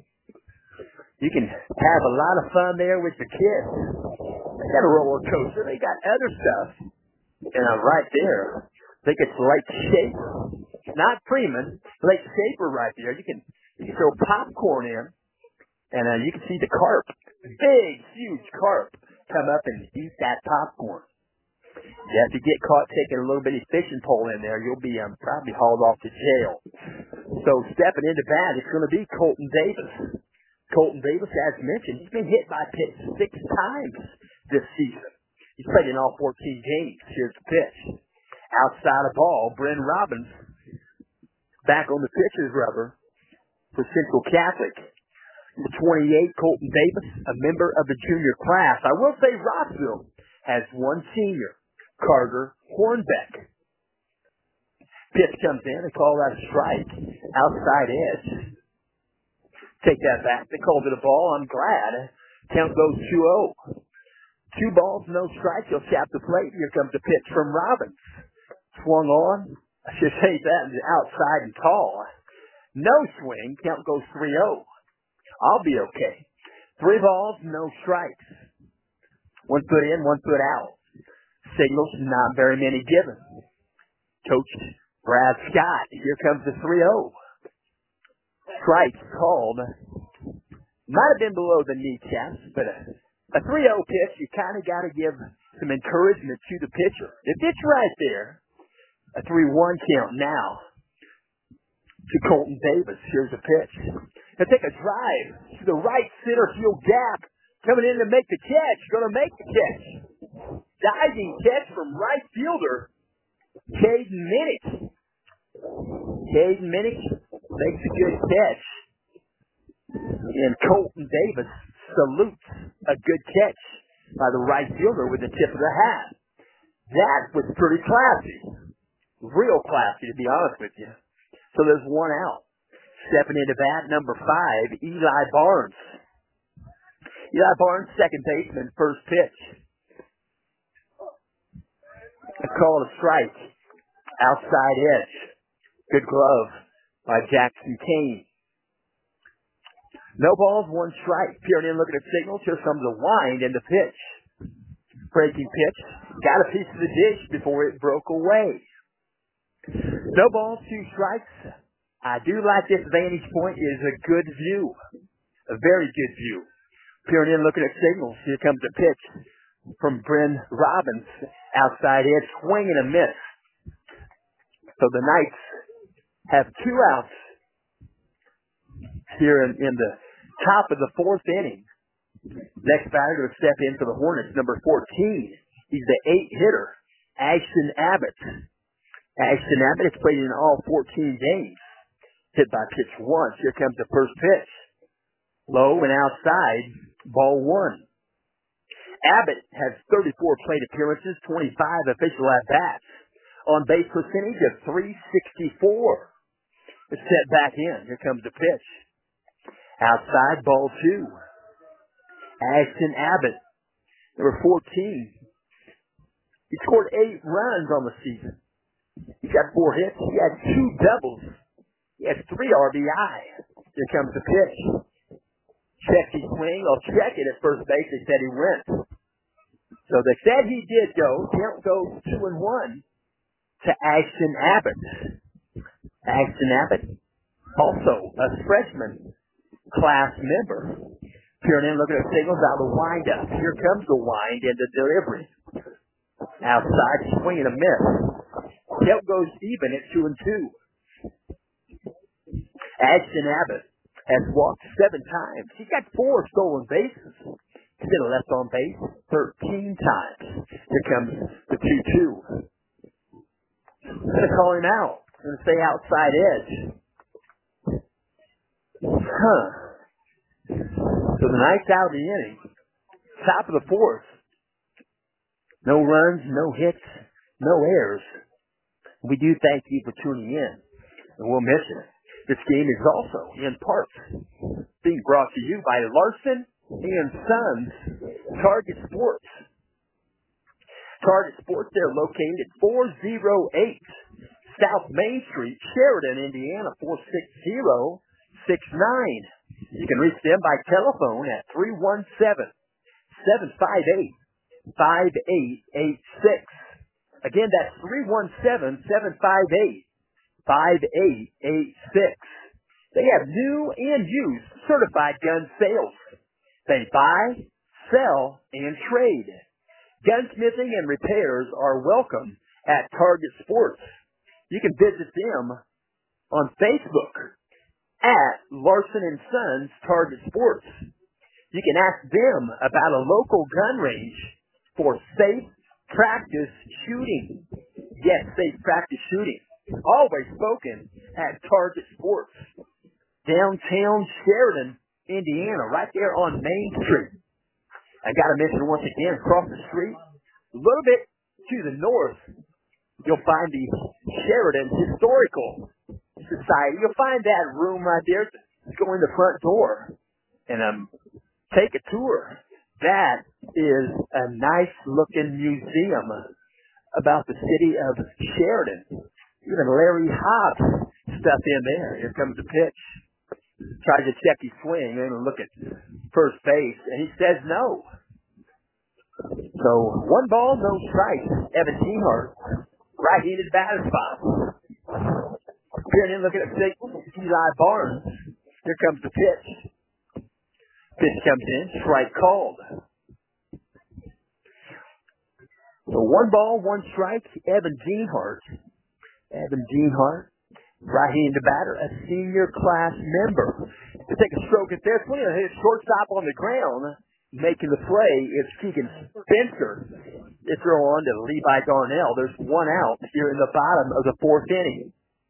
You can have a lot of fun there with the kids. They got a roller coaster. They got other stuff. And uh, right there, I think it's Lake Shaper. Not Freeman, Lake Shaper right there. You can, you can throw popcorn in, and uh, you can see the carp, big, huge carp, come up and eat that popcorn. Yeah, if you get caught taking a little bitty fishing pole in there, you'll be um, probably hauled off to jail. So stepping into bat, it's going to be Colton Davis. Colton Davis, as mentioned, he's been hit by a pitch six times this season. He's played in all fourteen games. Here's the pitch. Outside of ball, Bren Robbins back on the pitcher's rubber for Central Catholic. Number twenty-eight, Colton Davis, a member of the junior class. I will say Rossville has one senior, Carter Hornbeck. Pitch comes in. They call that a strike. Outside edge. Take that back. They called it a ball. I'm glad. Count goes two oh. Two balls, no strikes. He'll tap the plate. Here comes the pitch from Robbins. Swung on. I should say that is outside and tall. No swing. Count goes three oh. I'll be okay. Three balls, no strikes. One foot in, one foot out. Signals, not very many given. Coach Brad Scott. Here comes the three oh. Strike called. Might have been below the kneecaps, but a, a three oh pitch, you kind of got to give some encouragement to the pitcher. If it's right there, a three one count now to Colton Davis. Here's a pitch. He'll take a drive to the right center field gap. Coming in to make the catch. Going to make the catch. Diving catch from right fielder, Caden Minnick. Caden Minnick makes a good catch. And Colton Davis salutes a good catch by the right fielder with the tip of the hat. That was pretty classy. Real classy, to be honest with you. So there's one out. Stepping into bat, number five, Eli Barnes. Eli Barnes, second baseman, first pitch. A call to strike. Outside edge. Good glove by Jackson Kane. No balls, one strike. Peering in, looking at signals. Here comes a wind and the pitch. Breaking pitch. Got a piece of the dish before it broke away. No balls, two strikes. I do like this vantage point. It is a good view. A very good view. Peering in, looking at signals. Here comes a pitch from Bryn Robbins. Outside edge, swing and a miss. So the Knights have two outs here in, in the top of the fourth inning. Next batter to step in for the Hornets, number fourteen. He's the eight hitter, Ashton Abbott. Ashton Abbott has played in all fourteen games. Hit by pitch once. Here comes the first pitch. Low and outside, ball one. Abbott has thirty-four plate appearances, twenty-five official at-bats. On base percentage of three sixty-four. It's set back in. Here comes the pitch. Outside, ball two. Ashton Abbott, number fourteen. He scored eight runs on the season. He got four hits. He had two doubles. He has three R B I. Here comes the pitch. Check his swing. I'll check it at first base. They said he went. So they said he did go. Count goes two and one to Ashton Abbott. Ashton Abbott, also a freshman class member. Peering in, looking at signals out of the windup. Here comes the wind and the delivery. Outside, swing and a miss. Count goes even at two and two. Ashton Abbott has walked seven times. He's got four stolen bases. He's been left on base thirteen times. Here comes the two two. I'm going to call him out. I'm going to say outside edge. Huh. So the Knights out of the inning. Top of the fourth. No runs, no hits, no errors. We do thank you for tuning in. And we'll miss you. This game is also, in part, being brought to you by Larson and Sons Target Sports. Target Sports, they're located at four oh eight South Main Street, Sheridan, Indiana, four six zero six nine. You can reach them by telephone at three one seven, seven five eight, five eight eight six. Again, that's three one seven, seven five eight, five eight eight six. They have new and used certified gun sales. They buy, sell, and trade. Gunsmithing and repairs are welcome at Target Sports. You can visit them on Facebook at Larson and Sons Target Sports. You can ask them about a local gun range for safe practice shooting. Yes, safe practice shooting. Always spoken at Target Sports. Downtown Sheridan, Indiana, right there on Main Street. I got to mention once again, across the street, a little bit to the north, you'll find the Sheridan Historical Society. You'll find that room right there. Just go in the front door and um, take a tour. That is a nice-looking museum about the city of Sheridan. Even Larry Hobbs stuff in there. Here comes the pitch. Tries to check his swing and look at first base, and he says no. So, one ball, no strike. Evan Gehart, right-handed batter spot. Peering in, looking at signals. Eli Barnes. Here comes the pitch. Pitch comes in, strike called. So, one ball, one strike. Evan Gehart. Evan Gehart. Right-handed batter, a senior class member. To take a stroke at this one, hit shortstop on the ground, making the play is Keegan Spencer. They throw on to Levi Darnell. There's one out here in the bottom of the fourth inning.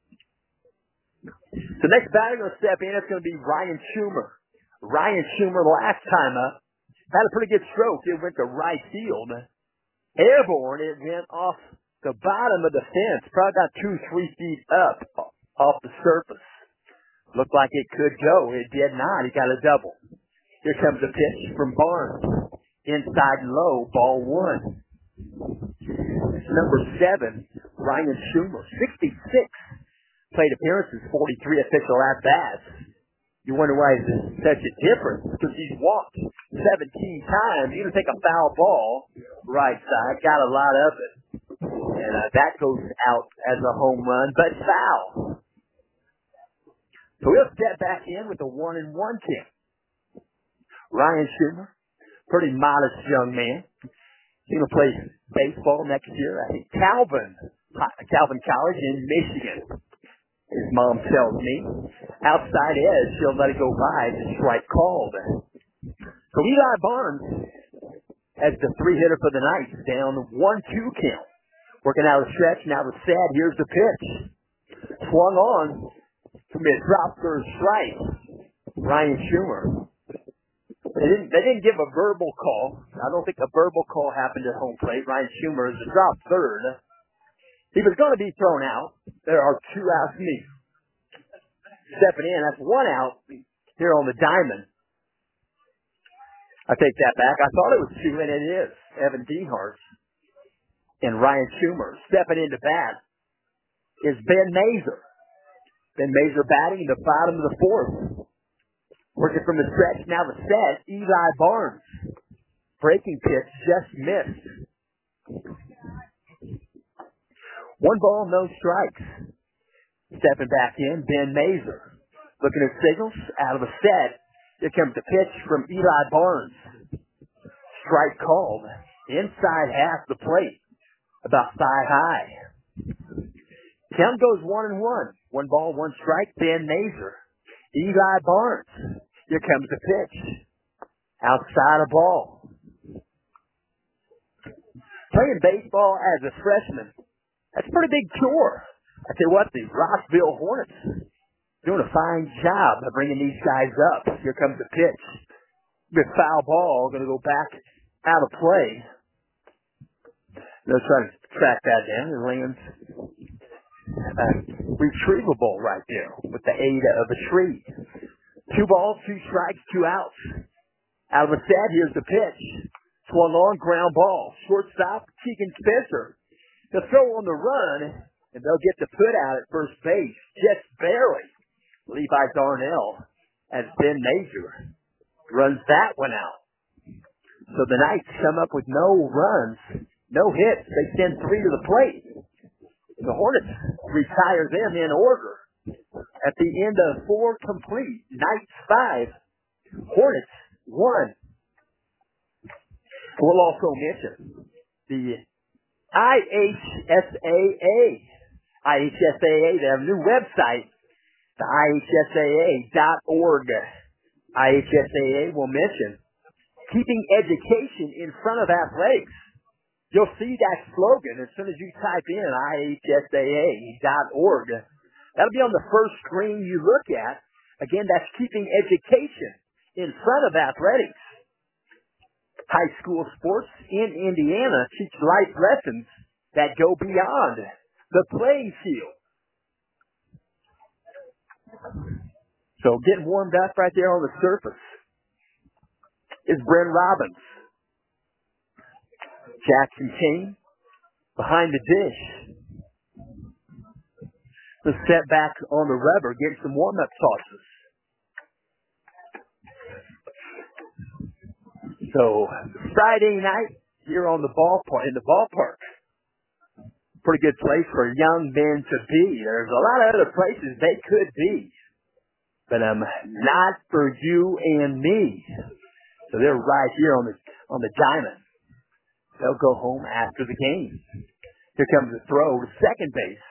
The next batter going to step in, it's going to be Ryan Schumer. Ryan Schumer last time up had a pretty good stroke. It went to right field. Airborne, it went off the bottom of the fence, probably about two, three feet up off the surface. Looked like it could go. It did not. He got a double. Here comes a pitch from Barnes. Inside low, ball one. Number seven, Ryan Schumer, sixty-six plate appearances, forty-three official at-bats. You wonder why there's such a difference, because he's walked seventeen times. He didn't take a foul ball, right side, got a lot of it. And uh, that goes out as a home run, but foul. So he'll step back in with a one and one count. Ryan Schumer, pretty modest young man. He's going to play baseball next year at Calvin, Calvin College in Michigan. His mom tells me. Outside edge, she'll let it go by. The strike called. So Eli Barnes as the three-hitter for the night, down one two count. Working out a stretch, now the set. Here's the pitch. Swung on. From a drop for a strike. Ryan Schumer. They didn't, they didn't give a verbal call. I don't think a verbal call happened at home plate. Ryan Schumer is a drop third. He was going to be thrown out. There are two outs in me. Stepping in, that's one out here on the diamond. I take that back. I thought it was two, and it is. Evan Dehart and Ryan Schumer. Stepping into bat is Ben Mazer. Ben Mazer batting in the bottom of the fourth. Working from the stretch, now the set, Eli Barnes. Breaking pitch, just missed. One ball, no strikes. Stepping back in, Ben Mazer. Looking at signals, out of the set. Here comes the pitch from Eli Barnes. Strike called. Inside half the plate. About thigh high. Count goes one and one. One ball, one strike, Ben Mazer. Eli Barnes. Here comes the pitch. Outside a ball. Playing baseball as a freshman, that's a pretty big chore. I tell you what, the Rockville Hornets doing a fine job of bringing these guys up. Here comes the pitch. Good foul ball, going to go back out of play. They'll try to track that down. It lands uh, retrievable right there with the aid of a tree. Two balls, two strikes, two outs. Out of a set, here's the pitch. Swung on, ground ball. Shortstop, Keegan Spencer. They'll throw on the run, and they'll get the put out at first base. Just barely. Levi Darnell, as Ben Mazer runs that one out. So the Knights come up with no runs, no hits. They send three to the plate. The Hornets retire them in order. At the end of four complete, Knights five, Hornets one. We'll also mention the I H S A A. I H S A A, they have a new website, the I H S A A dot org. I H S A A will mention keeping education in front of athletics. You'll see that slogan as soon as you type in I H S A A dot org. That'll be on the first screen you look at. Again, that's keeping education in front of athletics. High school sports in Indiana teach life lessons that go beyond the playing field. So getting warmed up right there on the surface is Bryn Robbins. Jackson Kane behind the dish. The set back on the rubber, getting some warm-up tosses. So Friday night here on the ballpark, in the ballpark, pretty good place for young men to be. There's a lot of other places they could be, but um, not for you and me. So they're right here on the on the diamond. They'll go home after the game. Here comes the throw to second base.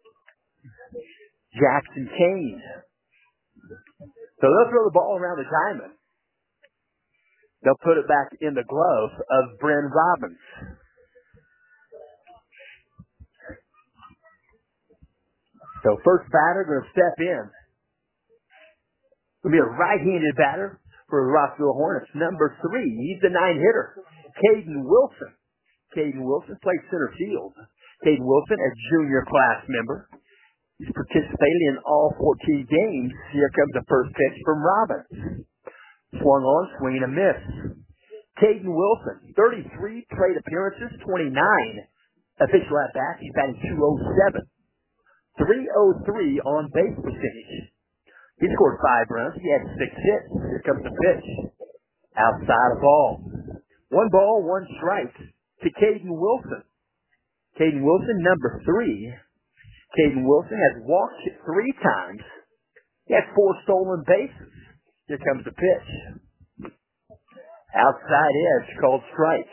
Jackson Kane. So they'll throw the ball around the diamond. They'll put it back in the glove of Bryn Robbins. So first batter going to step in. Going to be a right-handed batter for the Rockville Hornets. Number three, he's the nine-hitter. Caden Wilson. Caden Wilson plays center field. Caden Wilson, a junior class member. He's participated in all fourteen games. Here comes the first pitch from Robbins. Swung on, swing and a miss. Caden Wilson, thirty-three plate appearances, twenty-nine official at-bats. He's batting two oh seven. three oh three on base percentage. He scored five runs. He had six hits. Here comes the pitch. Outside of ball. One ball, one strike to Caden Wilson. Caden Wilson, number three. Caden Wilson has walked three times. He has four stolen bases. Here comes the pitch. Outside edge called strike.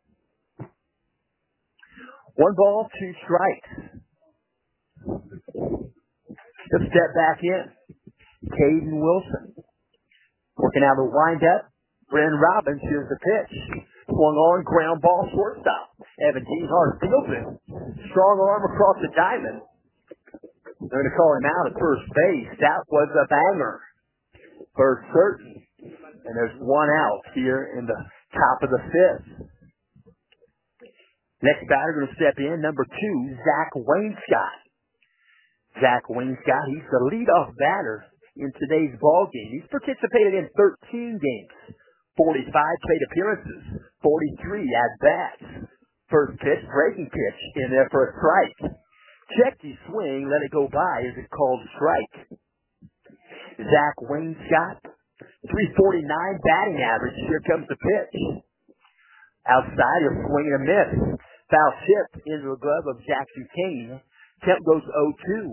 One ball, two strikes. He'll step back in. Caden Wilson. Working out the windup. Bren Robbins, here's the pitch. Swung on, ground ball, shortstop. Evan Gehart fields it. Strong arm across the diamond. They're going to call him out at first base. That was a banger for certain. And there's one out here in the top of the fifth. Next batter going to step in, number two, Zach Wainscott. Zach Wainscott, he's the leadoff batter in today's ball game. He's participated in thirteen games, forty-five plate appearances, forty-three at-bats. First pitch, breaking pitch in there for a strike. Checked his swing, let it go by as it called strike. Zach Wainscott, three forty-nine batting average. Here comes the pitch. Outside, he'll swing and a miss. Foul shift into the glove of Jackson Kane. Temp goes oh two.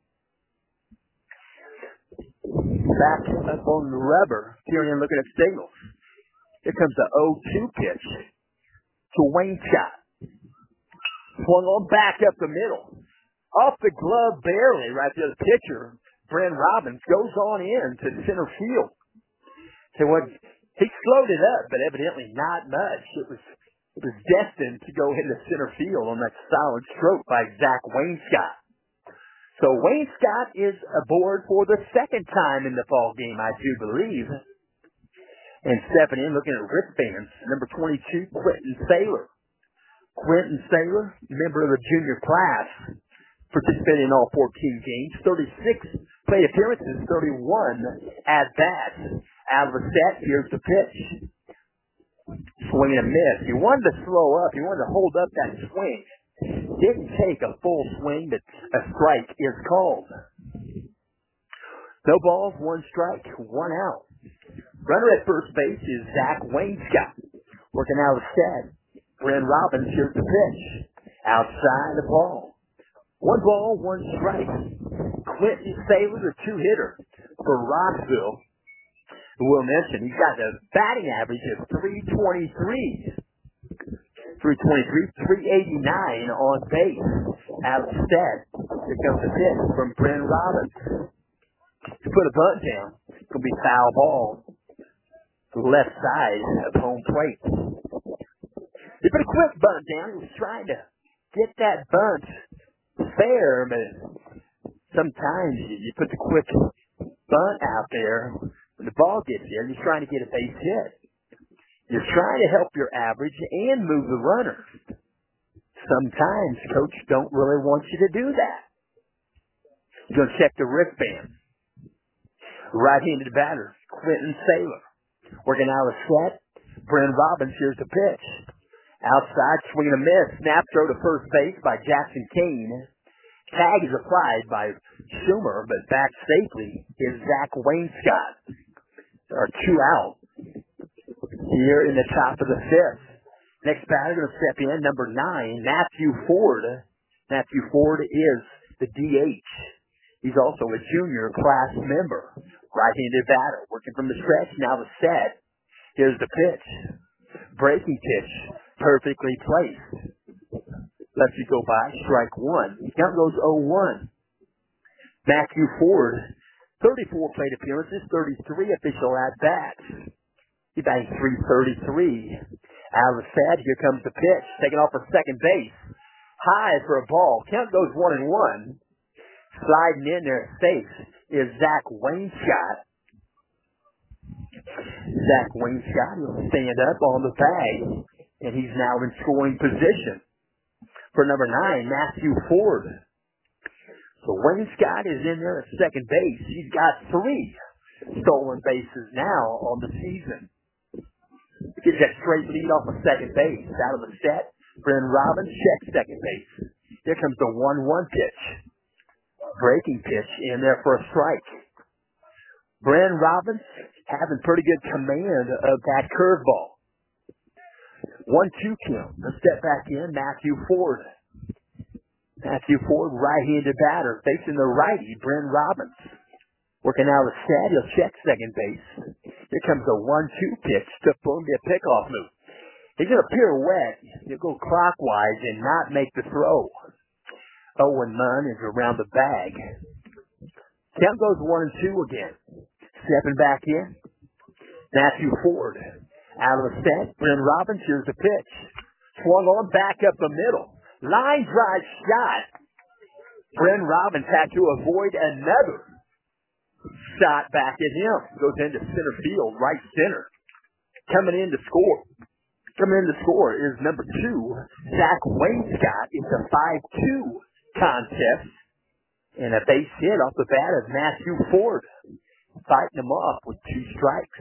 Back up on the rubber. Kieran looking at signals. Here comes the oh two pitch to Wainscott. Swung on back up the middle. Off the glove barely right there. The pitcher, Bren Robbins, goes on in to center field. So what, he slowed it up, but evidently not much. It was it was destined to go into center field on that solid stroke by Zach Wainscott. So Wainscott is aboard for the second time in the ball game, I do believe. And stepping in, looking at wristbands, number twenty-two, Quentin Saylor. Quentin Saylor, member of the junior class, participated in all fourteen games, thirty-six plate appearances, thirty-one at-bats. Out of the set, here's the pitch. Swing and a miss. He wanted to slow up. He wanted to hold up that swing. Didn't take a full swing, but a strike is called. No balls, one strike, one out. Runner at first base is Zach Wainscott. Working out of the set. Bren Robbins, here's the pitch. Outside the ball. One ball, one strike. Quentin Saylor, the two-hitter for Rockville. We'll mention he's got a batting average of three twenty-three. three twenty-three, three eighty-nine on base. Out of the set. Here comes the pitch from Bren Robbins. To put a bunt down. It's going to be foul ball. Left side of home plate. He put a quick bunt down. He was trying to get that bunt fair, but sometimes you put the quick bunt out there. When the ball gets there, you're trying to get a base hit. You're trying to help your average and move the runner. Sometimes coach don't really want you to do that. You're going to check the wristband. Right-handed batter, Quentin Saylor. Working out of set. Bren Robbins, here's the pitch. Outside, swing and a miss. Snap throw to first base by Jackson Kane. Tag is applied by Schumer, but back safely is Zach Wainscott. There are two out here in the top of the fifth. Next batter going to step in, number nine, Matthew Ford. Matthew Ford is the D H. He's also a junior class member. Right-handed batter, working from the stretch, now the set. Here's the pitch. Breaking pitch, perfectly placed. Lets you go by, strike one. Count goes oh one. Matthew Ford, thirty-four plate appearances, thirty-three official at-bats. He batting three thirty-three. Out of the set, here comes the pitch. Taken off for second base. High for a ball. Count goes one and one. Sliding in there safe is Zach Wainscott. Zach Wainscott will stand up on the bag, and he's now in scoring position. For number nine, Matthew Ford. So Wainscott is in there at second base. He's got three. stolen bases now on the season. Gets that straight lead off of second base. Out of the set, Bren Robbins checks second base. Here comes the one one pitch. Breaking pitch in there for a strike. Bren Robbins having pretty good command of that curveball. one two count. Let's step back in. Matthew Ford. Matthew Ford, right-handed batter, facing the righty, Bren Robbins. Working out of the set, he'll check second base. Here comes a one two pitch to boom, get pickoff move. He's going to pirouette. He'll go clockwise and not make the throw. Owen Munn is around the bag. Count goes one and two again. Stepping back in, Matthew Ford. Out of the set, Bren Robbins, here's the pitch. Swung on, back up the middle. Line drive shot. Bren Robbins had to avoid another shot back at him. Goes into center field, right center. Coming in to score. Coming in to score is number two, Zach Wainscott. It's a five two contest. And a base hit off the bat of Matthew Ford. Fighting him off with two strikes.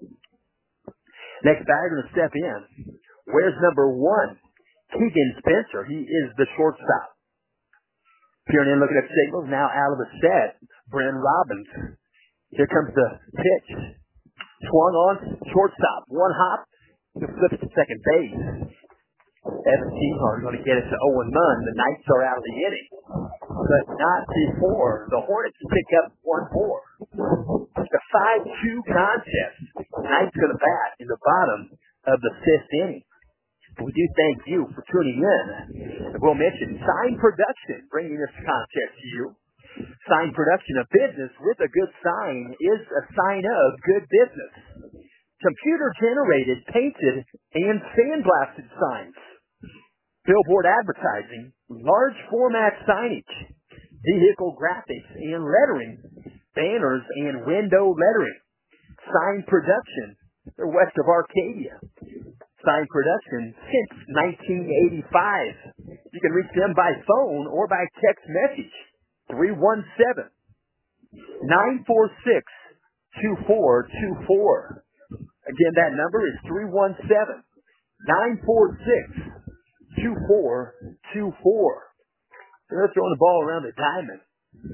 Next batter going to step in. Where's number one? Keegan Spencer. He is the shortstop. Peering in, looking at signals. Now out of the set, Bren Robbins. Here comes the pitch. Swung on, shortstop. One hop. He flips to second base. Evan Keenhard going to get it to Owen Munn. The Knights are out of the inning. But not before the Hornets pick up one four. It's a five two contest. Knights going to bat in the bottom of the fifth inning. We do thank you for tuning in. We'll mention Sign Production bringing this contest to you. Sign Production, a business with a good sign, is a sign of good business. Computer-generated, painted, and sandblasted signs. Billboard advertising, large format signage, vehicle graphics and lettering, banners and window lettering. Sign Production, they're west of Arcadia. Sign Production since nineteen eighty-five. You can reach them by phone or by text message. three one seven, nine four six, two four two four. Again, that number is three one seven, nine four six, two four two four. They're throwing the ball around the diamond.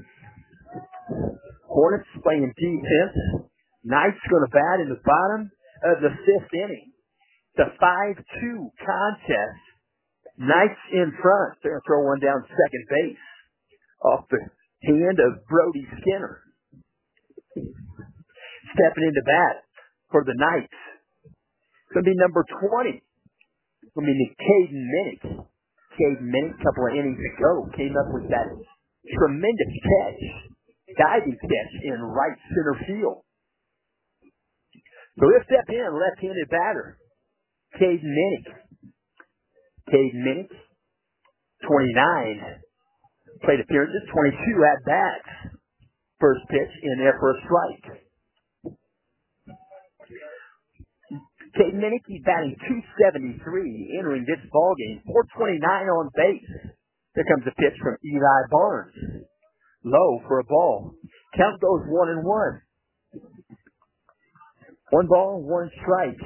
Hornets playing defense. Knights going to bat in the bottom of the fifth inning. The five two contest. Knights in front. They're going to throw one down second base off the hand of Brody Skinner. Stepping into bat for the Knights. It's going to be number twenty. It's going to be Caden Minnick. Caden Minnick, a couple of innings ago, came up with that tremendous catch, diving catch in right center field. So he'll step in, left-handed batter. Caden Minnick. Caden Minnick, twenty-nine plate appearances, twenty-two at-bats. First pitch in there for a strike. Caden Minnick, he's batting two seventy-three, entering this ballgame. four twenty-nine on base. Here comes a pitch from Eli Barnes. Low for a ball. Count goes one and one. One ball, one strike.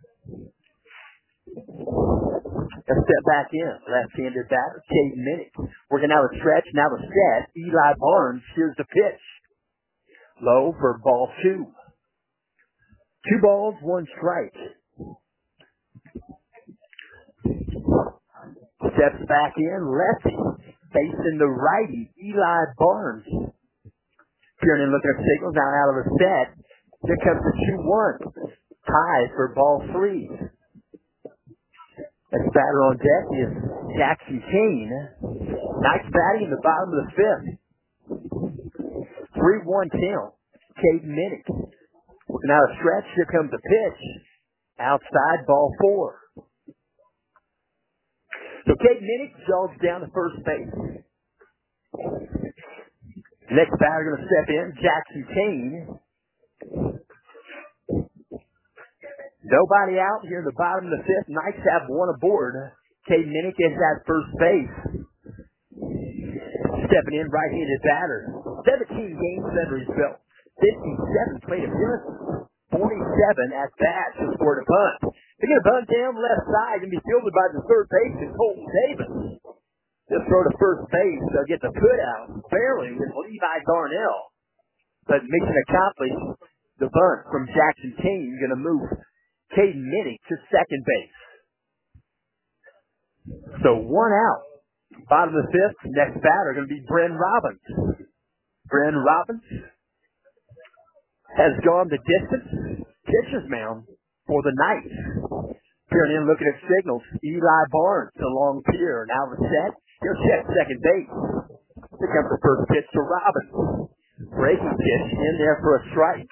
A step back in. Left-handed batter, Caden Minnick. Working out a stretch, now the set. Eli Barnes, here's the pitch. Low for ball two. Two balls, one strike. Steps back in, lefty. Facing the righty, Eli Barnes. Peering in, looking at signals, now out of the set. Here comes the two one. Tie for ball three. Next batter on deck is Jackson Kane. Nice batting in the bottom of the fifth. three one count. Caden Minnick. Working out a stretch. Here comes the pitch. Outside, ball four. So Caden Minnick jogs down to first base. Next batter going to step in, Jackson Kane. Nobody out here in the bottom of the fifth. Knights have one aboard. Caden Minnick is at first base. Stepping in, right-handed batter. seventeen games under his belt. fifty-seven plate appearances, forty-seven at bats to score the bunt. They're going to bunt down left side and be fielded by the third baseman, Colton Davis. They'll throw to first base. They'll get the put out barely with Levi Darnell. But mission accomplished. The bunt from Jackson Kane going to move Caden Minnick to second base. So one out. Bottom of the fifth, next batter going to be Bren Robbins. Bren Robbins has gone the distance. Pitcher's mound for the Knights. Peering in, looking at signals. Eli Barnes along pier. Now the set. He'll check second base. Here comes the first pitch to Robbins. Breaking pitch in there for a strike.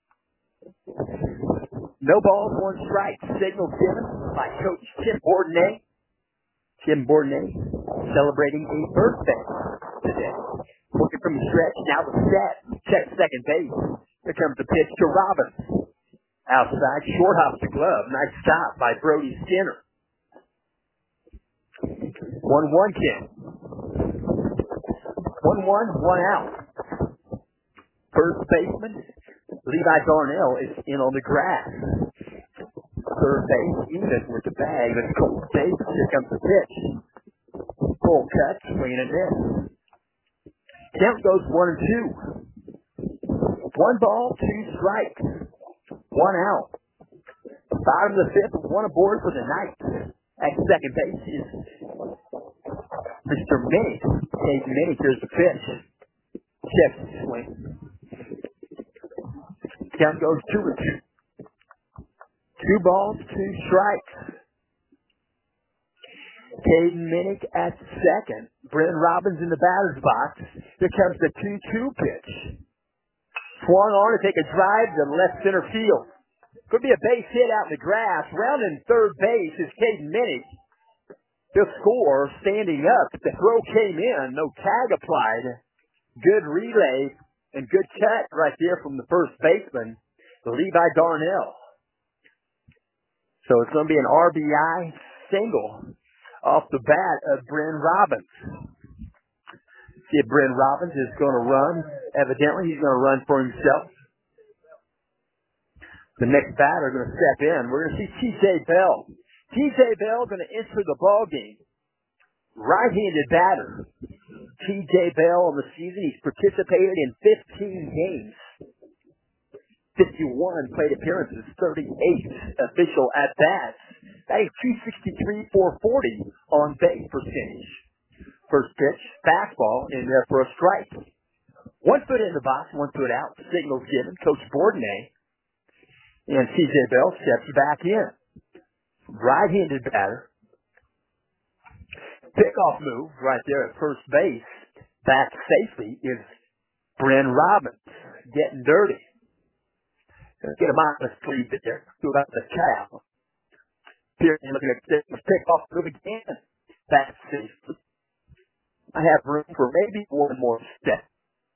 No balls, one strike. Signal given by Coach Tim Bourdonnais. Tim Bourdonnais celebrating a birthday today. Working from the stretch, now the set. Check second base. Here comes the pitch to Robbins. Outside, short hops the glove. Nice stop by Brody Skinner. one one King. one one, one out. First baseman, Levi Darnell, is in on the grass. Third base, even with the bag. That's Colton Davis. Here comes the pitch. Full cut, swinging and miss. Count goes one and two. One ball, two strikes. One out. Bottom of the fifth, one aboard for the Knights. At second base is Mister Minnick. Caden Minnick, here's the pitch. Checks the swing. Count goes two and two. Two balls, two strikes. Caden Minnick at second. Bren Robbins in the batter's box. Here comes the two two pitch. Swung on to take a drive to left center field. Could be a base hit out in the grass. Rounding third base is Caden Minnick. He'll score standing up. The throw came in. No tag applied. Good relay and good cut right there from the first baseman, Levi Darnell. So it's going to be an R B I single off the bat of Bren Robbins. See if Bren Robbins is going to run. Evidently, he's going to run for himself. The next batter going to step in. We're going to see T J Bell. T J Bell going to enter the ball game. Right-handed batter. T J Bell on the season, he's participated in fifteen games. fifty-one plate appearances, thirty-eight official at-bats. That is two sixty-three, four forty on base percentage. First pitch, fastball in there for a strike. One foot in the box, one foot out. Signals given. Coach Bourdonnais. And T J Bell steps back in. Right-handed batter. Pickoff move right there at first base. Back safely is Bren Robbins. Getting dirty. Get him out of the sleeve there. Do about the cow. Here, looking at this pickoff move again. Back safely. I have room for maybe one more step.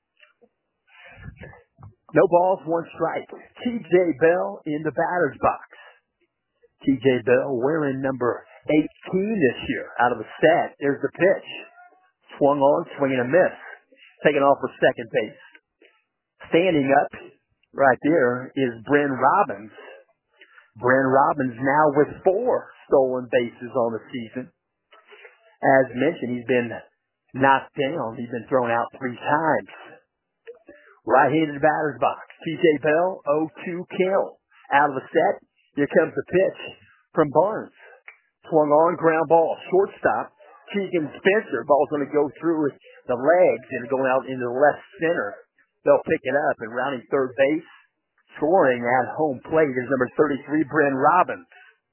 No balls, one strike. T J Bell in the batter's box. T J Bell wearing number eighteen this year. Out of the set. There's the pitch. Swung on, swinging a miss. Taken off for second base. Standing up right there is Bren Robbins. Bren Robbins now with four stolen bases on the season. As mentioned, he's been knocked down. He's been thrown out three times. Right-handed batter's box. T J Bell, oh two kill. Out of the set. Here comes the pitch from Barnes. Swung on, ground ball. Shortstop. Keegan Spencer. Ball's going to go through the legs and going out into the left center. They'll pick it up and rounding third base. Scoring at home plate is number thirty-three, Bren Robbins.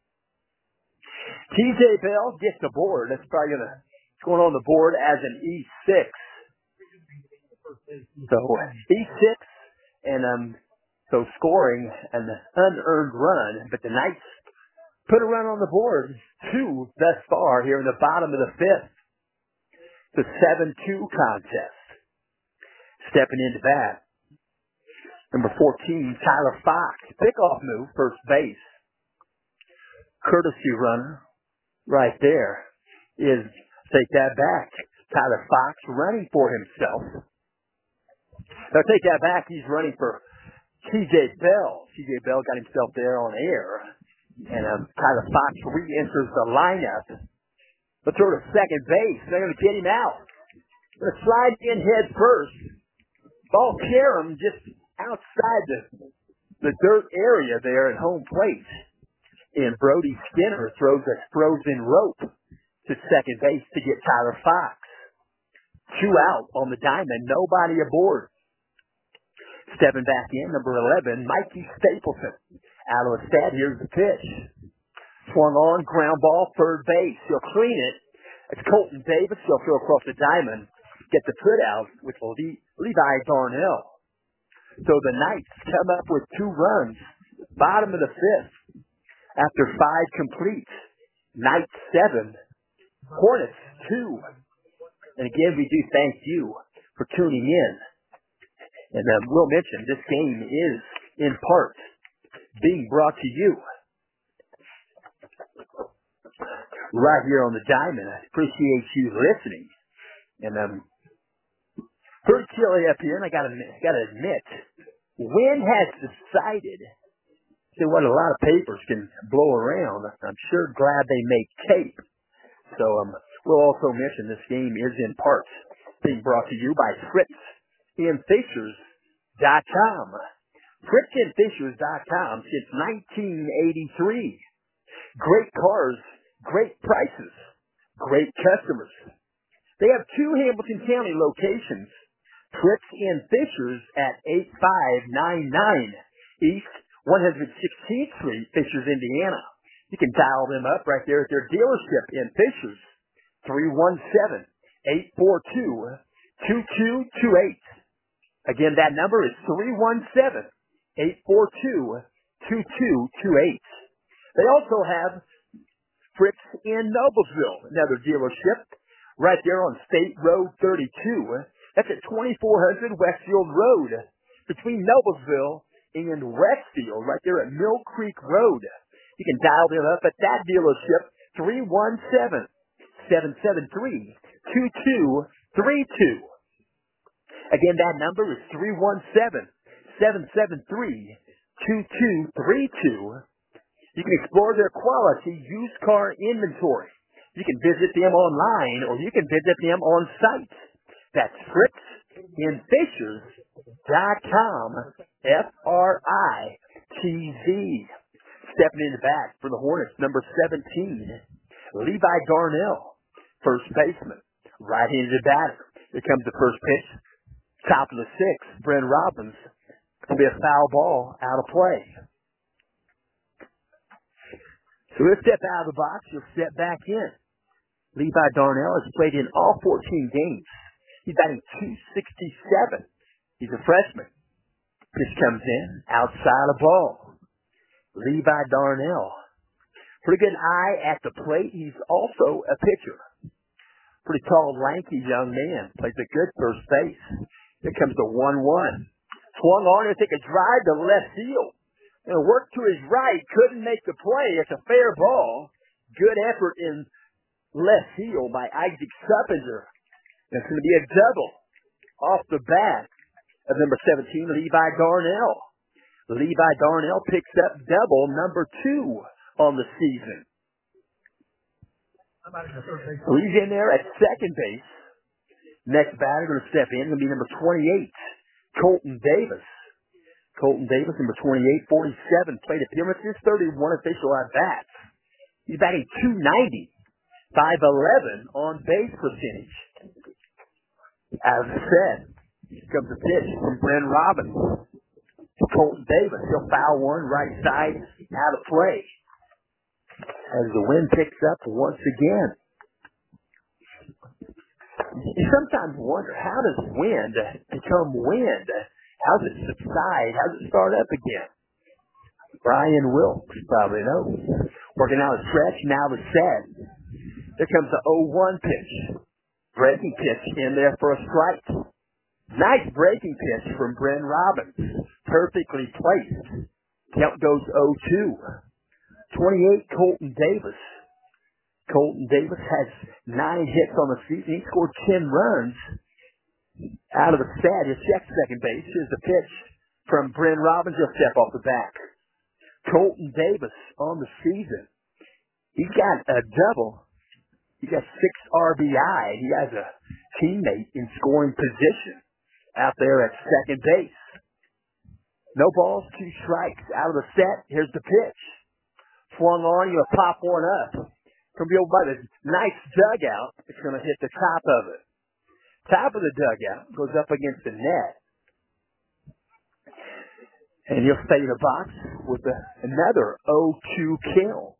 T J Bell gets the board. That's probably going to going on the board as an E six. So E six and um so scoring an unearned run, but the Knights put a run on the board, two thus far here in the bottom of the fifth. The seven two contest. Stepping into bat. Number fourteen, Tyler Fox. Pickoff move, first base. Courtesy runner right there is, take that back, Tyler Fox running for himself. Now take that back, he's running for T J Bell. T J Bell got himself there on air. And um, Tyler Fox re-enters the lineup. But throw to second base. They're going to get him out. Going to slide in head first. Ball carry him just outside the, the dirt area there at home plate. And Brody Skinner throws a frozen rope to second base to get Tyler Fox. Two out on the diamond. Nobody aboard. Stepping back in, number eleven, Mikey Stapleton. Out of the stat, here's the pitch. Swung on, ground ball, third base. He'll clean it. It's Colton Davis. He'll throw across the diamond. Get the put out with Le- Levi Darnell. So the Knights come up with two runs. Bottom of the fifth. After five completes. Knights seven. Hornets two. And again, we do thank you for tuning in. And um, we'll mention this game is, in part, being brought to you right here on the diamond. I appreciate you listening. And um, pretty chilly up here, and I gotta, gotta admit, wind has decided to what a lot of papers can blow around. I'm sure glad they make tape. So um, we'll also mention this game is in part being brought to you by Fritz and Fishers dot com. Fritz and Fishers dot com since nineteen eighty-three. Great cars, great prices, great customers. They have two Hamilton County locations. Fritz and Fishers at eighty-five ninety-nine East one hundred sixteenth Street, Fishers, Indiana. You can dial them up right there at their dealership in Fishers, three one seven, eight four two, two two two eight. Again, that number is three one seven, eight four two, two two two eight. They also have Fritz in Noblesville, another dealership, right there on State Road thirty-two. That's at twenty-four hundred Westfield Road, between Noblesville and Westfield, right there at Mill Creek Road. You can dial them up at that dealership, three one seven, seven seven three, two two three two. Again, that number is three one seven, seven seven three, two two three two. You can explore their quality used car inventory. You can visit them online or you can visit them on site. That's Fritz and Fishers dot com, F R I T Z. Stepping in the back for the Hornets, number seventeen, Levi Darnell, first baseman, right-handed batter. Here comes the first pitch. Top of the sixth, Brent Robbins. It's going to be a foul ball out of play. So he'll step out of the box. He'll step back in. Levi Darnell has played in all fourteen games. He's batting two sixty-seven. He's a freshman. Pitch comes in, outside the ball. Levi Darnell. Pretty good eye at the plate. He's also a pitcher. Pretty tall, lanky young man. Plays a good first base. Here comes the one one. Swung on to take a drive to left field. And worked to his right. Couldn't make the play. It's a fair ball. Good effort in left field by Isaac Suppinger. It's going to be a double off the bat of number seventeen, Levi Darnell. Levi Darnell picks up double number two on the season. So he's in there at second base. Next batter going to step in. Going to be number twenty-eight, Colton Davis. Colton Davis, number twenty-eight, forty-seven plate appearances, thirty-one official at bats. He's batting two ninety, five eleven on base percentage. As I said, here comes a pitch from Brent Robbins. Colton Davis, he'll foul one right side out of play. As the wind picks up once again. You sometimes wonder, how does wind become wind? How does it subside? How does it start up again? Brian Wilkes probably knows. Working out a stretch, now the set. Here comes the oh one pitch. Breaking pitch in there for a strike. Nice breaking pitch from Brent Robbins. Perfectly placed. Count goes oh two. twenty-eight, Colton Davis. Colton Davis has nine hits on the season. He scored ten runs out of the set. He'll check second base. Here's the pitch from Bryn Robbins. He'll step off the back. Colton Davis on the season. He's got a double. He got six R B I. He has a teammate in scoring position out there at second base. No balls, two strikes. Out of the set, here's the pitch. Swung on, you'll pop one up. Going to be over by the nice dugout. It's going to hit the top of it. Top of the dugout goes up against the net. And he'll stay in the box with a, another oh two kill.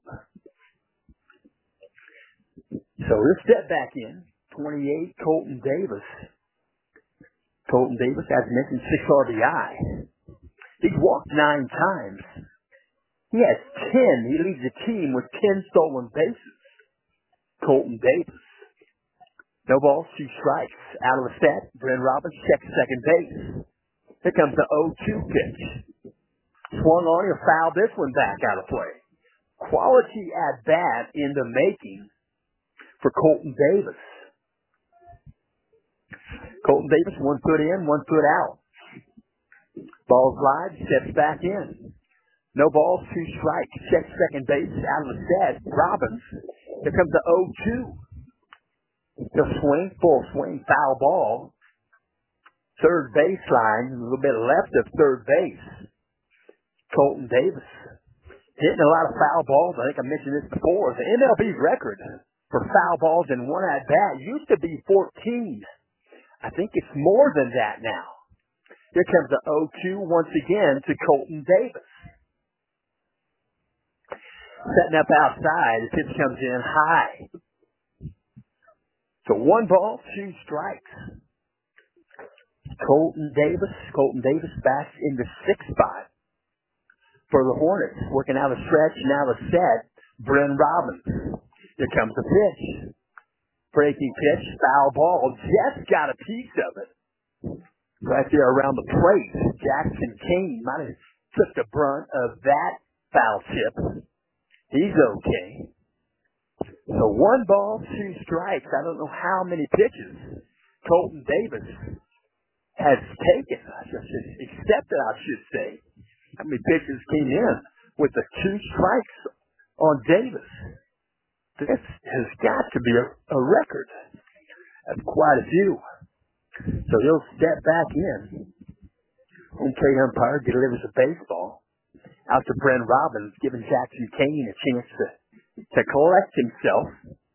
So he'll step back in. twenty-eight, Colton Davis. Colton Davis, as mentioned, six R B I. He's walked nine times. He has ten. He leads the team with ten stolen bases. Colton Davis. No balls, two strikes. Out of the set, Bryn Robbins checks second base. Here comes the oh two pitch. Swung on, he'll foul this one back out of play. Quality at bat in the making for Colton Davis. Colton Davis, one foot in, one foot out. Ball slide, steps back in. No balls, two strikes. Checks second base, out of the set. Robbins. Here comes the oh two. He'll swing, full swing, foul ball. Third baseline, a little bit left of third base. Colton Davis hitting a lot of foul balls. I think I mentioned this before. The M L B record for foul balls in one at bat used to be fourteen. I think it's more than that now. Here comes the oh two once again to Colton Davis. Setting up outside, the pitch comes in high. So one ball, two strikes. Colton Davis, Colton Davis back in the sixth spot for the Hornets. Working out a stretch, now a set. Bryn Robbins. Here comes the pitch. Breaking pitch, foul ball. Just got a piece of it. Right there around the plate. Jackson Kane might have took the brunt of that foul tip. He's okay. So one ball, two strikes. I don't know how many pitches Colton Davis has taken. I should accepted, I should say. How many pitches came in with the two strikes on Davis? This has got to be a, a record. That's quite a few. So he'll step back in. Home plate umpire delivers a baseball out to Bryn Robbins, giving Jackson Kane a chance to, to collect himself.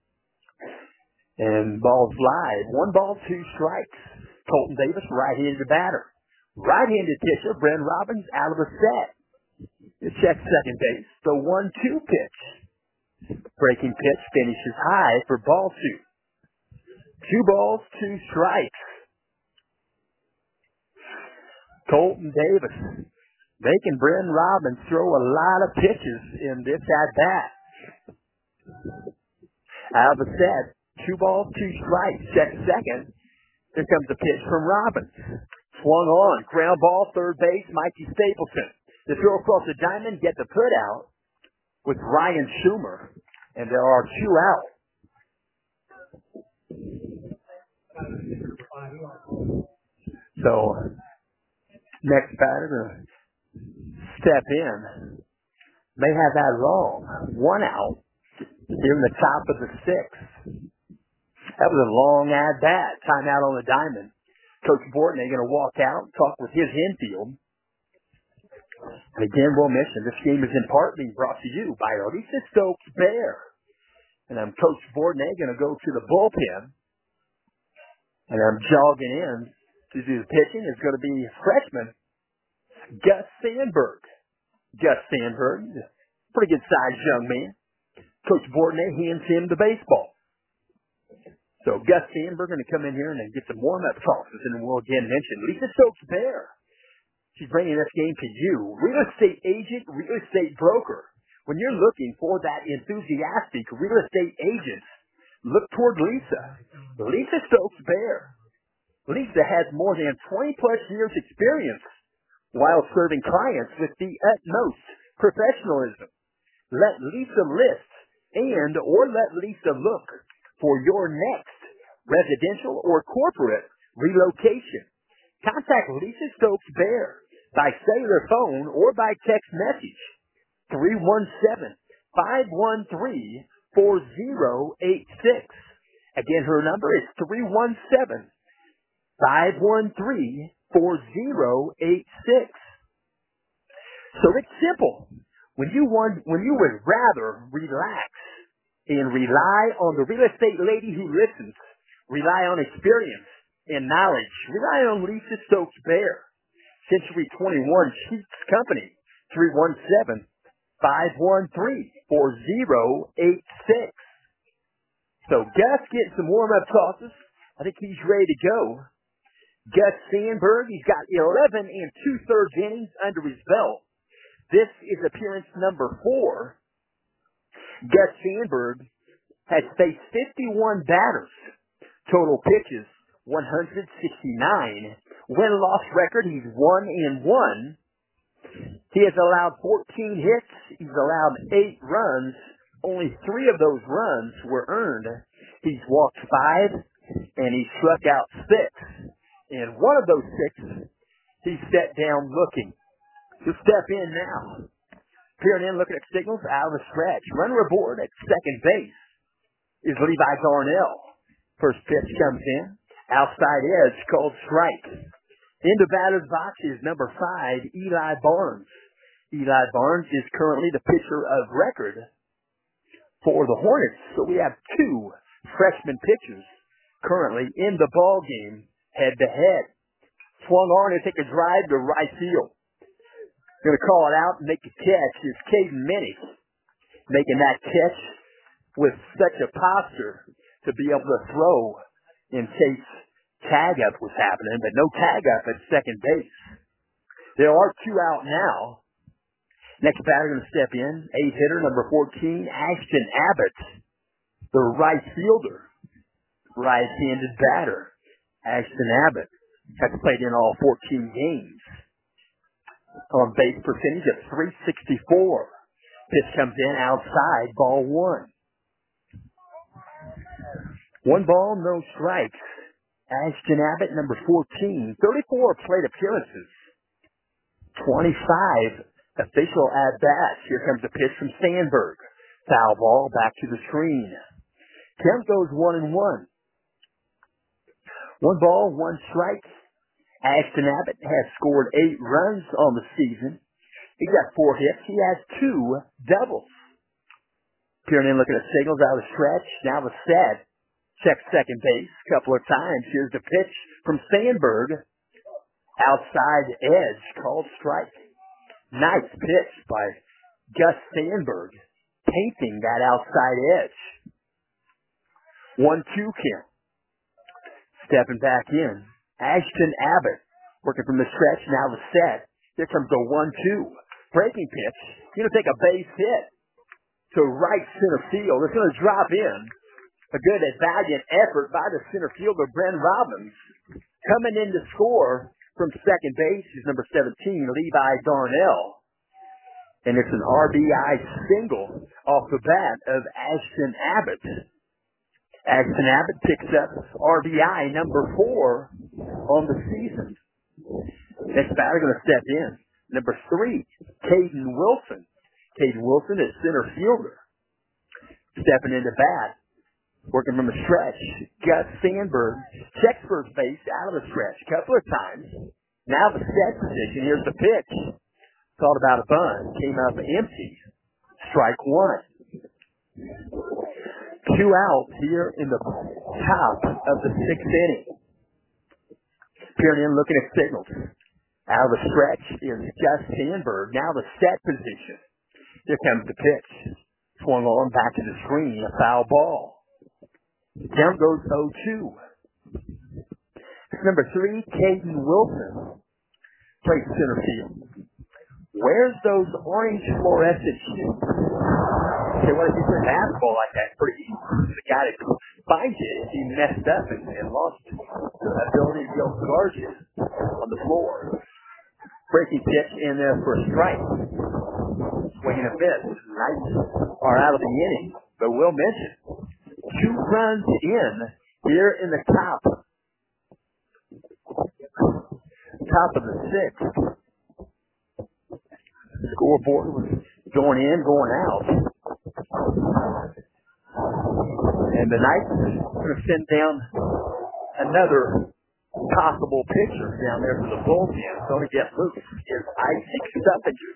And ball's live. One ball, two strikes. Colton Davis, right-handed batter. Right-handed pitcher, Bryn Robbins, out of the set. He checks second base. The one two pitch. Breaking pitch finishes high for ball two. Two balls, two strikes. Colton Davis making Bryn Robbins throw a lot of pitches in this at-bat. Out of the set, two balls, two strikes. Check second. Here comes the pitch from Robbins. Swung on. Ground ball, third base, Mikey Stapleton. The throw across the diamond, get the put out with Ryan Schumer. And there are two out. So, next batter to step in may have that wrong. One out here in the top of the sixth. That was a long at-bat. Timeout on the diamond. Coach Bortney going to walk out and talk with his infield. And again, we'll mention this game is in part being brought to you by Elisa Stokes Bear. And I'm Coach Bortney going to go to the bullpen. And I'm jogging in to do the pitching. It's going to be freshman Gus Sandberg. Gus Sandberg, pretty good sized young man. Coach Bortney hands him the baseball. So Gus Sandberg going to come in here and get some warm-up tosses. And we'll again mention Lisa Stokes Bear. She's bringing this game to you. Real estate agent, real estate broker. When you're looking for that enthusiastic real estate agent, look toward Lisa. Lisa Stokes Bear. Lisa has more than twenty plus years experience while serving clients with the utmost professionalism. Let Lisa list and or let Lisa look for your next residential or corporate relocation. Contact Lisa Stokes Bear. by cellular phone or by text message. three one seven, five one three, four zero eight six. Again, her number is three one seven, five one three, four zero eight six. So it's simple. When you want, when you would rather relax and rely on the real estate lady who listens, rely on experience and knowledge, rely on Lisa Stokes Bear, Century twenty-one Sheets Company, three one seven, five one three, four zero eight six. So Gus getting some warm-up tosses. I think he's ready to go. Gus Sandberg, he's got eleven and two-thirds innings under his belt. This is appearance number four. Gus Sandberg has faced fifty-one batters. Total pitches, one hundred sixty-nine. Win-loss record, he's one and one. He has allowed fourteen hits. He's allowed eight runs. Only three of those runs were earned. He's walked five, and he struck out six. And one of those six, he sat down looking. He'll step in now. Peering in, looking at signals, out of the stretch. Runner aboard at second base is Levi Darnell. First pitch comes in. Outside edge called strike. In the batter's box is number five, Eli Barnes. Eli Barnes is currently the pitcher of record for the Hornets. So we have two freshman pitchers currently in the ball game, head to head. Swung on to take a drive to right field. Going to call it out and make the catch is Caden Minnick, making that catch with such a posture to be able to throw in case tag-up was happening, but no tag-up at second base. There are two out now. Next batter going to step in, eighth hitter, number fourteen, Ashton Abbott, the right fielder, right-handed batter. Ashton Abbott has played in all fourteen games. On base percentage of three sixty-four. Pitch comes in outside, ball one. One ball, no strikes. Ashton Abbott, number fourteen, thirty-four plate appearances, twenty-five official at-bats. Here comes a pitch from Sandberg. Foul ball, back to the screen. Count goes one and one. One ball, one strike. Ashton Abbott has scored eight runs on the season. He got four hits. He has two doubles. Peering in, looking at signals out of the stretch. Now the set. Checks second base a couple of times. Here's the pitch from Sandberg. Outside edge, called strike. Nice pitch by Gus Sandberg, painting that outside edge. one two count. Stepping back in. Ashton Abbott, working from the stretch, now the set. Here comes the one two. Breaking pitch. Going to take a base hit to right center field. It's going to drop in. A good and valiant effort by the center fielder, Bren Robbins. Coming in to score from second base is number seventeen, Levi Darnell. And it's an R B I single off the bat of Ashton Abbott. Ashton Abbott picks up R B I number four on the season. Next batter going to step in. Number three, Caden Wilson. Caden Wilson is center fielder. Stepping into bat. Working from the stretch. Gus Sandberg checks first base out of the stretch a couple of times. Now the set position. Here's the pitch. Thought about a bunt. Came up empty. Strike one. Two out here in the top of the sixth inning. Peering in, looking at signals. Out of the stretch is Gus Sandberg. Now the set position. Here comes the pitch. Swung on back to the screen. A foul ball. Down goes oh two. Number three, Caden Wilson, plays center field. Where's those orange fluorescent shoes? Okay, what if you play basketball like that? Pretty easy. The guy that finds it, he messed up and, and lost the ability to go guard you on the floor. Breaking pitch in there for a strike. Swinging a miss. Nice are out of the inning. But we'll mention two runs in here in the top top of the sixth. Scoreboard was going in, going out. And the Knights are going to send down another possible pitcher down there for the bullpen. It's going to get loose is Isaac Stuffinger.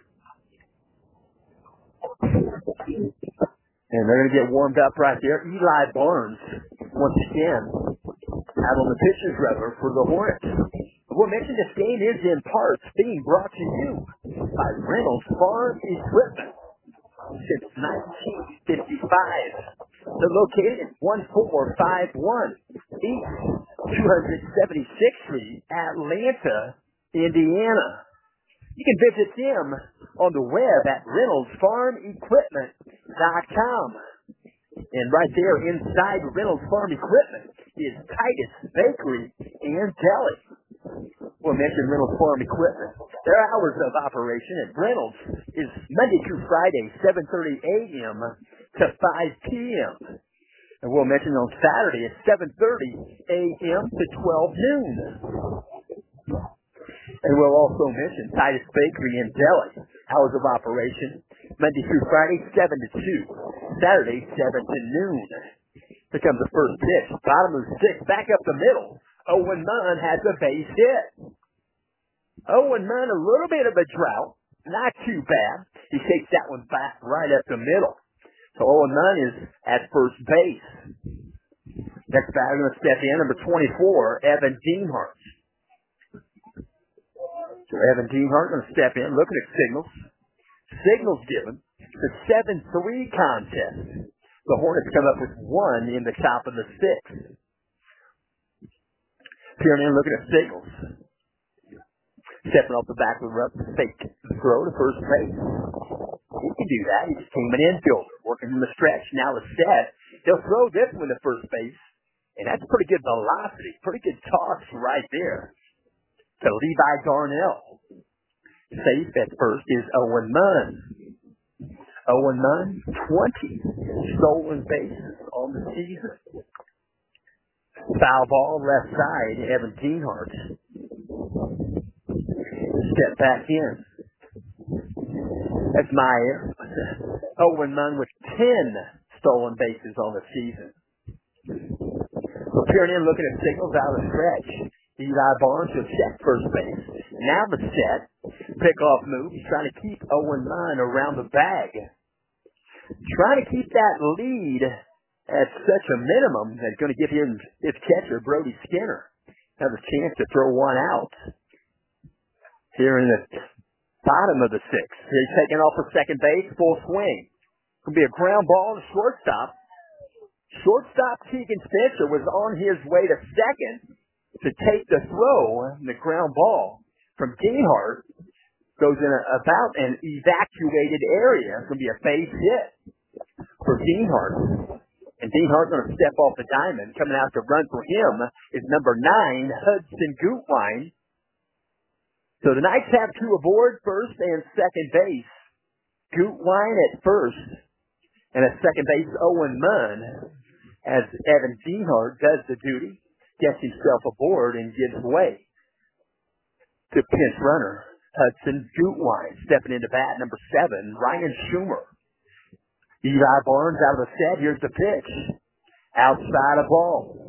And they're going to get warmed up right there. Eli Barnes, once again, out on the pitcher's rubber for the Hornets. We'll mention this game is in parts being brought to you by Reynolds Farm Equipment since nineteen fifty-five. They're located at one four five one East two seventy-sixth Street, Atlanta, Indiana. You can visit them on the web at reynolds farm equipment dot com. And right there inside Reynolds Farm Equipment is Titus Bakery and Deli. We'll mention Reynolds Farm Equipment. Their hours of operation at Reynolds is Monday through Friday, seven thirty a.m. to five p.m. And we'll mention on Saturday at seven thirty a.m. to twelve noon. And we'll also mention Titus Bakery and Deli. Hours of operation, Monday through Friday, seven to two. Saturday, seven to noon. Here comes the first pitch. Bottom of the sixth, back up the middle. Owen Munn has a base hit. Owen Munn, a little bit of a drought. Not too bad. He takes that one back right up the middle. So Owen Munn is at first base. Next batter going to step in, number twenty-four, Evan Deanhart. So Evan Deanhart going to step in, looking at signals. Signals given. The seven three contest. The Hornets come up with one in the top of the sixth. Peering in, looking at signals. Stepping off the back of the rub, fake throw to first base. He can do that. He just came an infielder, working from the stretch. Now it's set. He'll throw this one to first base, and that's pretty good velocity, pretty good toss right there to Levi Darnell. Safe at first is Owen Munn. Owen Munn, twenty stolen bases on the season. Foul ball, left side, Evan Deanhart. Step back in. That's Meyer. Owen Munn with ten stolen bases on the season. Peering in, looking at signals out of the stretch. Eli Barnes will check first base. Now the set. Pickoff move. He's trying to keep Owen Munn around the bag. Trying to keep that lead at such a minimum that's going to give him his catcher, Brody Skinner, have a chance to throw one out here in the bottom of the sixth. He's taking off for second base, full swing. Going to be a ground ball to shortstop. Shortstop Keegan Spencer was on his way to second to take the throw, and the ground ball from Deanhart goes in a, about an evacuated area. It's going to be a base hit for Deanhart. And Deanhart going to step off the diamond. Coming out to run for him is number nine, Hudson Gutwein. So the Knights have two aboard, first and second base. Gutwein at first, and at second base, Owen Munn, as Evan Deanhart does the duty, gets himself aboard and gives way to pinch runner Hudson Gutwein. Stepping into bat, number seven, Ryan Schumer. Eli Barnes out of the set. Here's the pitch. Outside a ball.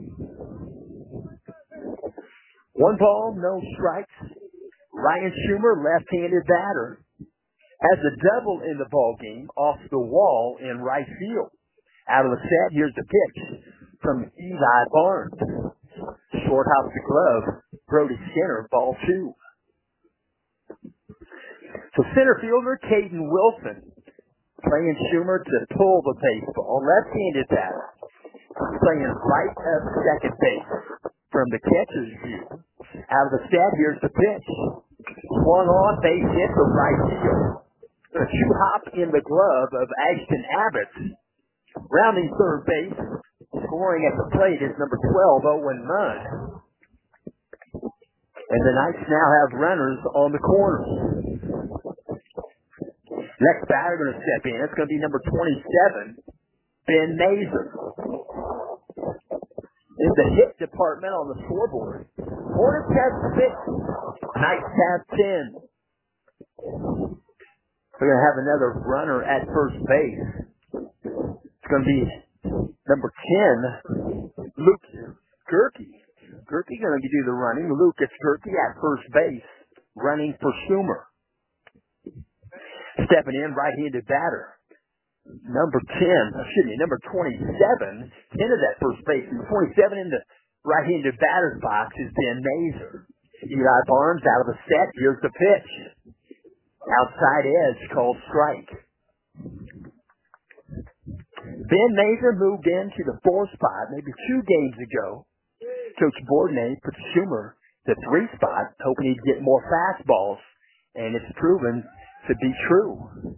One ball, no strikes. Ryan Schumer, left-handed batter, has a double in the ball game off the wall in right field. Out of the set, here's the pitch from Eli Barnes. Short hops the glove. Brody Skinner, ball two. So center fielder Caden Wilson playing Schumer to pull the baseball. Left-handed batter playing right at second base from the catcher's view. Out of the set, here's the pitch. Swung on, base hit to right field. A two hop in the glove of Ashton Abbott. Rounding third base, scoring at the plate is number twelve, Owen Munn. And the Knights now have runners on the corners. Next batter going to step in. It's going to be number twenty-seven, Ben Mazer. In the hit department on the scoreboard, Hornets have six, Knights have ten. We're going to have another runner at first base. It's going to be number ten, Luke Gerke. Gerke going to do the running. Lucas Gerke at first base, running for Schumer. Stepping in, right-handed batter. Number ten, excuse me, number twenty-seven, ten of that first base. Number twenty-seven in the right-handed batter's box is Ben Mazer. Eli Barnes out of the set. Here's the pitch. Outside edge called strike. Ben Mazer moved into the four spot maybe two games ago. Coach Bourdonnais put Schumer the three spot, hoping he'd get more fastballs, and it's proven to be true.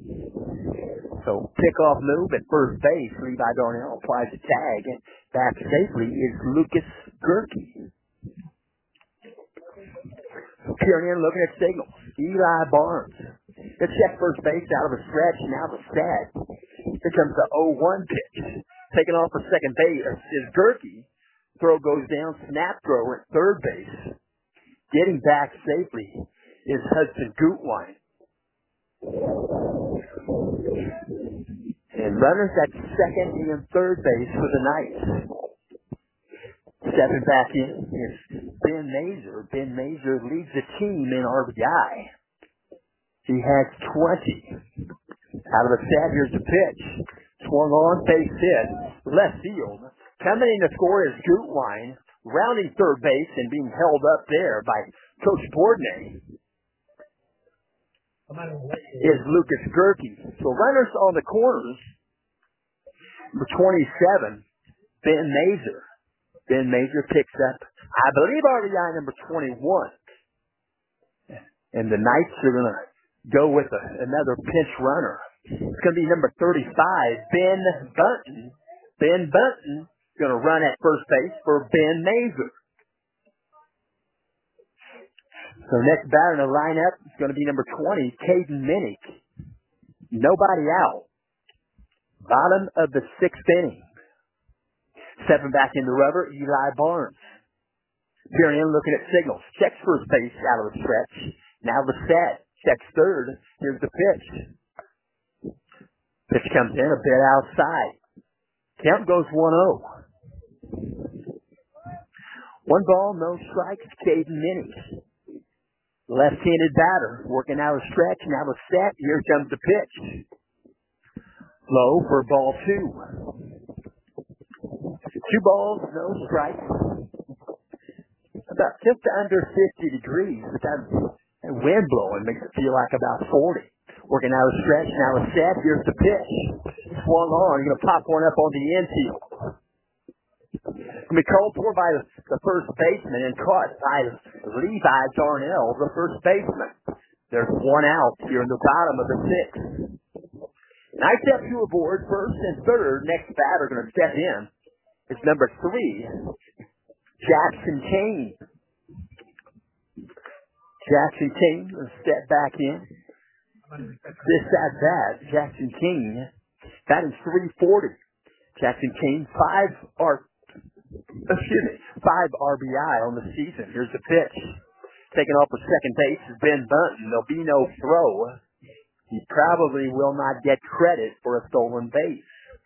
So pickoff move at first base. Levi Darnell applies a tag, and back safely is Lucas Gerke. Peering in, looking at signals. Eli Barnes. The check first base out of a stretch, now the set. Here comes the oh one pitch. Taking off for second base is Gerke. Throw goes down, snap throw at third base. Getting back safely is Hudson Gutwein. And runners at second and third base for the Knights. Stepping back in is Ben Mazer. Ben Mazer leads the team in R B I. He has twenty. Out of the set, here's the pitch. Swung on, base hit, left field. Coming in to score is Gutwein, rounding third base and being held up there by Coach Bourdonnais is Lucas Gerke. So runners on the corners, number twenty-seven, Ben Mazer. Ben Mazer picks up, I believe, R B I number twenty-one. And the Knights are going to go with a, another pinch runner. It's going to be number thirty-five, Ben Bunton. Ben Bunton going to run at first base for Ben Mazer. So next batter in the lineup is going to be number twenty, Caden Minnick. Nobody out. Bottom of the sixth inning. Stepping back in the rubber, Eli Barnes. Peering in, looking at signals. Checks first base out of the stretch. Now the set. Checks third. Here's the pitch. Pitch comes in a bit outside. Count goes one oh. One ball, no strikes. Caden Minnick. Left-handed batter. Working out a stretch. Now the set. Here comes the pitch. Low for ball two. Two balls, no strikes. About just under fifty degrees, but that wind blowing makes it feel like about forty. Working out a stretch, now a set. Here's the pitch. Swung on. You're going to pop one up on the infield. Going to be called for by the, the first baseman and caught by Levi Darnell, the first baseman. There's one out here in the bottom of the sixth. Knights have two aboard, first and third. Next batter going to step in. It's number three, Jackson Kane. Jackson Kane will step back in. This at that, Jackson Kane, that is three forty. Jackson Kane, five or excuse me, five R B I on the season. Here's the pitch. Taking off for second base is Ben Bunton. There'll be no throw. He probably will not get credit for a stolen base.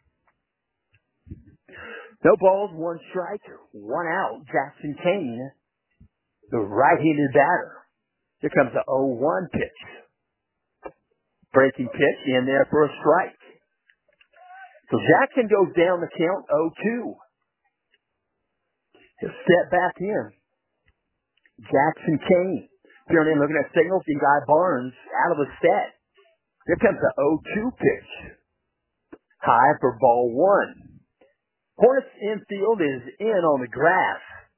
No balls, one strike, one out. Jackson Kane, the right-handed batter. Here comes the oh one pitch. Breaking pitch in there for a strike. So Jackson goes down the count oh two. He'll step back in. Jackson Kane. Peering in, looking at signals. Eli Barnes out of the set. Here comes the oh two pitch. High for ball one. Hornets infield is in on the grass.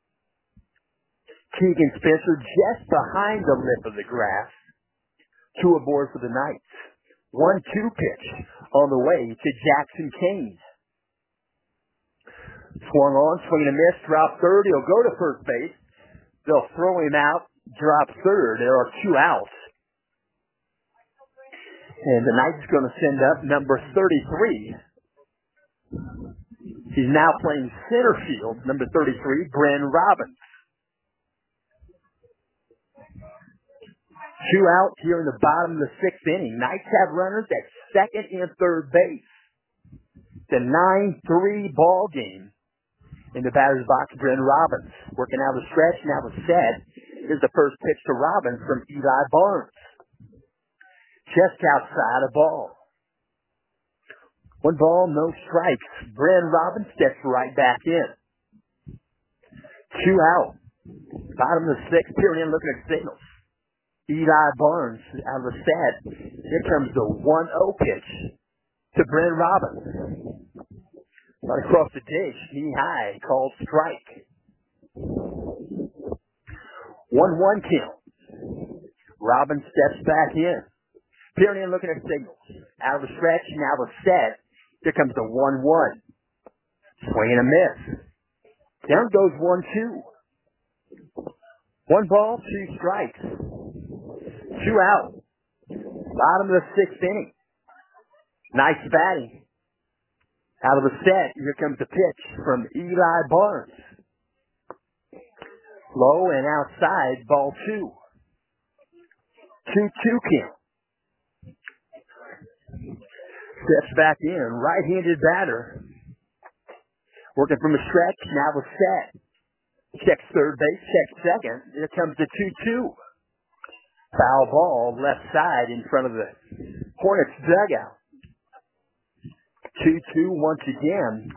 Keegan Spencer just behind the lip of the grass. Two aboard for the Knights. one two pitch on the way to Jackson Kane. Swung on, swinging a miss, drop third. He'll go to first base. They'll throw him out, drop third. There are two outs. And the Knights going to send up number thirty-three. He's now playing center field, number thirty-three, Bren Robbins. Two out here in the bottom of the sixth inning. Knights have runners at second and third base. The nine three ball game. In the batter's box, Bryn Robbins working out the stretch. Now the set. Here's the first pitch to Robbins from Eli Barnes. Just outside a ball. One ball, no strikes. Bryn Robbins steps right back in. Two out. Bottom of the sixth. Peering in, looking at signals. Eli Barnes out of the set. Here comes the one oh pitch to Bryn Robbins. Right across the dish, knee high, called strike. one one count. Robbins steps back in. Peering in, looking at signals. Out of the stretch, now the set. Here comes the one one. Swing and a miss. Down goes one two. One ball, two strikes. Two out. Bottom of the sixth inning. Nice batting. Out of the set, here comes the pitch from Eli Barnes. Low and outside, ball two. two two count. Steps back in, right-handed batter. Working from a stretch, now the set. Checks third base, checks second. Here comes the two two. Foul ball, left side in front of the Hornets dugout. two two once again.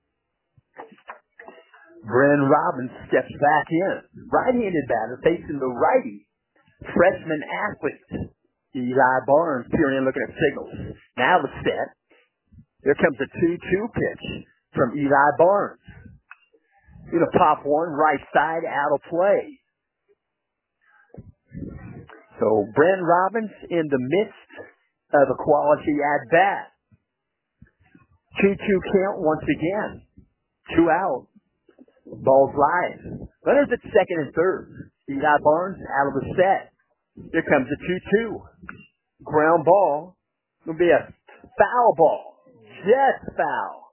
Bryn Robbins steps back in. Right-handed batter facing the righty. Freshman athlete. Eli Barnes peering in, looking at signals. Now the set. Here comes the two two pitch from Eli Barnes. Gonna pop one right side out of play. So Bryn Robbins in the midst of a quality at bat. two two count once again. Two out. Ball's live. Runners at second and third. Eli Barnes out of the set. Here comes the two two. Ground ball. It'll be a foul ball. Just foul.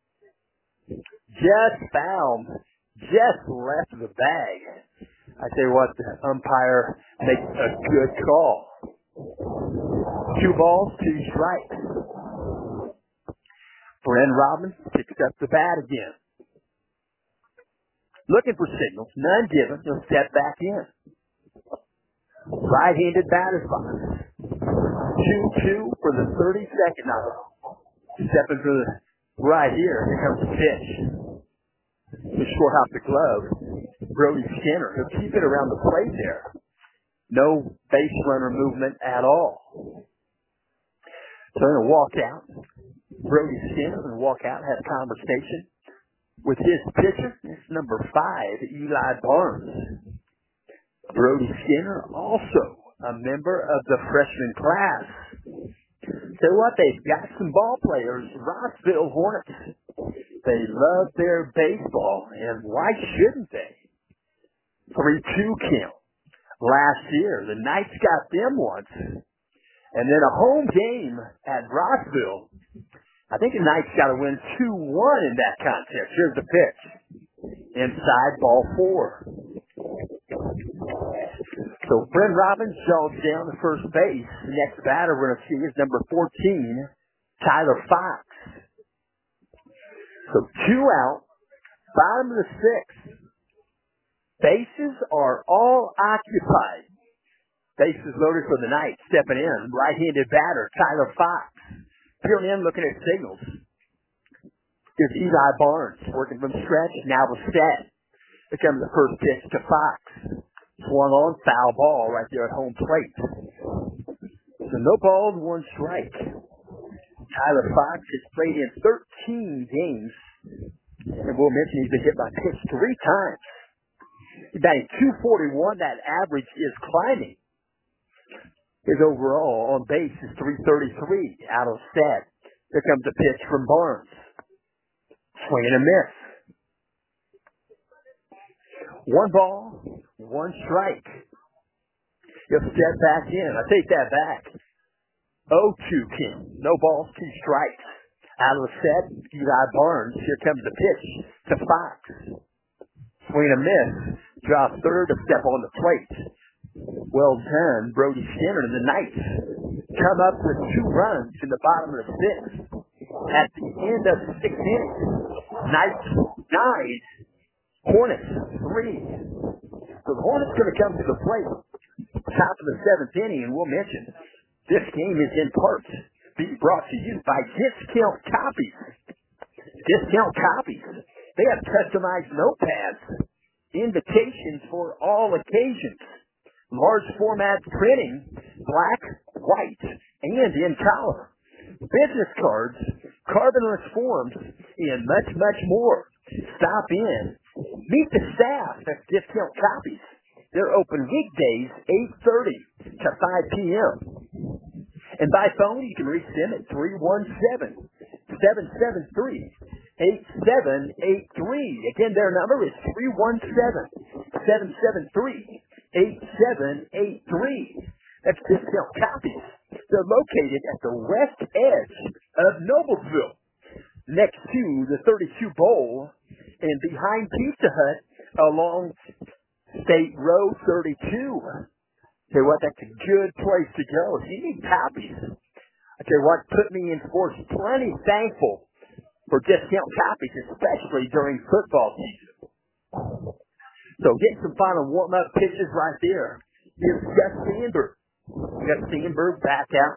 Just foul. Just left the bag. I tell you what, the umpire makes a good call. Two balls, two strikes. Bryn Robbins picks up the bat again. Looking for signals. None given. He'll step back in. Right-handed batter's box. two two for the thirty-second now. Stepping to the right here. Here comes the pitch. The short off the glove. Brody Skinner. He'll keep it around the plate there. No base runner movement at all. So they're going to walk out. Brody Skinner going to walk out and have a conversation with his pitcher. It's number five, Eli Barnes. Brody Skinner, also a member of the freshman class. So what, they've got some ball players, Rossville Hornets. They love their baseball, and why shouldn't they? three two count. Last year, the Knights got them once. And then a home game at Rossville. I think the Knights got to win two one in that contest. Here's the pitch. Inside, ball four. So Bryn Robbins jogs down to first base. The next batter we're going to see is number fourteen, Tyler Fox. So two out, bottom of the sixth. Bases are all occupied. Bases loaded for the Knights. Stepping in, right-handed batter, Tyler Fox. Peering in, looking at signals. Here's Eli Barnes working from stretch. Now the set. Here comes the first pitch to Fox. Swung on, foul ball right there at home plate. So no balls, one strike. Tyler Fox has played in thirteen games. And we'll mention he's been hit by pitch three times. He's batting two forty-one. That average is climbing. His overall on base is three thirty-three out of set. Here comes the pitch from Barnes. Swing and a miss. One ball, one strike. He'll step back in. I take that back. oh two count. No balls, two strikes. Out of the set, Eli Barnes. Here comes the pitch to Fox. Swing and a miss. Draw third to step on the plate. Well done, Brody Skinner. And the Knights come up with two runs in the bottom of the sixth. At the end of the sixth inning, Knights nine, Hornets three. So the Hornets going to come to the plate. Top of the seventh inning, and we'll mention this game is in part being brought to you by Discount Copies. Discount Copies. They have customized notepads, invitations for all occasions, large format printing, black, white, and in color, business cards, carbonless forms, and much, much more. Stop in. Meet the staff at Discount Copies. They're open weekdays, eight thirty to five p.m. And by phone, you can reach them at three one seven, seven seven three, eight seven eight three. Again, their number is three one seven, seven seven three, eight seven eight three. That's Discount Copies. They're located at the west edge of Noblesville, next to the thirty-two Bowl, and behind Pizza Hut along State Road thirty-two. Tell you what, that's a good place to go. If you need copies, I tell you what, put me in sports. Plenty thankful for Discount Copies, especially during football season. So getting some final warm-up pitches right there. Here's Gus Sandberg. Gus Sandberg back out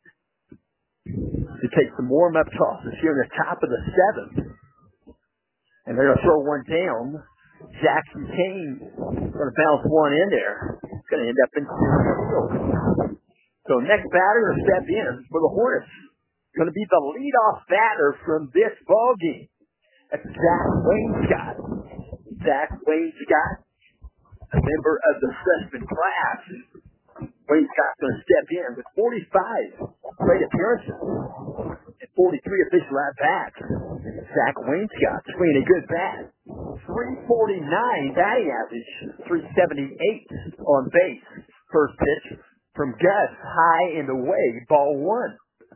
to take some warm-up tosses here in the top of the seventh. And they're going to throw one down. Jackson Kane going to bounce one in there. It's going to end up in field. So next batter to step in for the Hornets going to be the leadoff batter from this ball game. That's Zach Wainscott. Zach Wainscott, a member of the freshman class. Wainscott's going to step in with forty-five plate appearances and forty-three official at-bats. Zach Wainscott swinging a good bat. three forty-nine batting average, three seventy-eight on base. First pitch from Gus, high and away, ball one.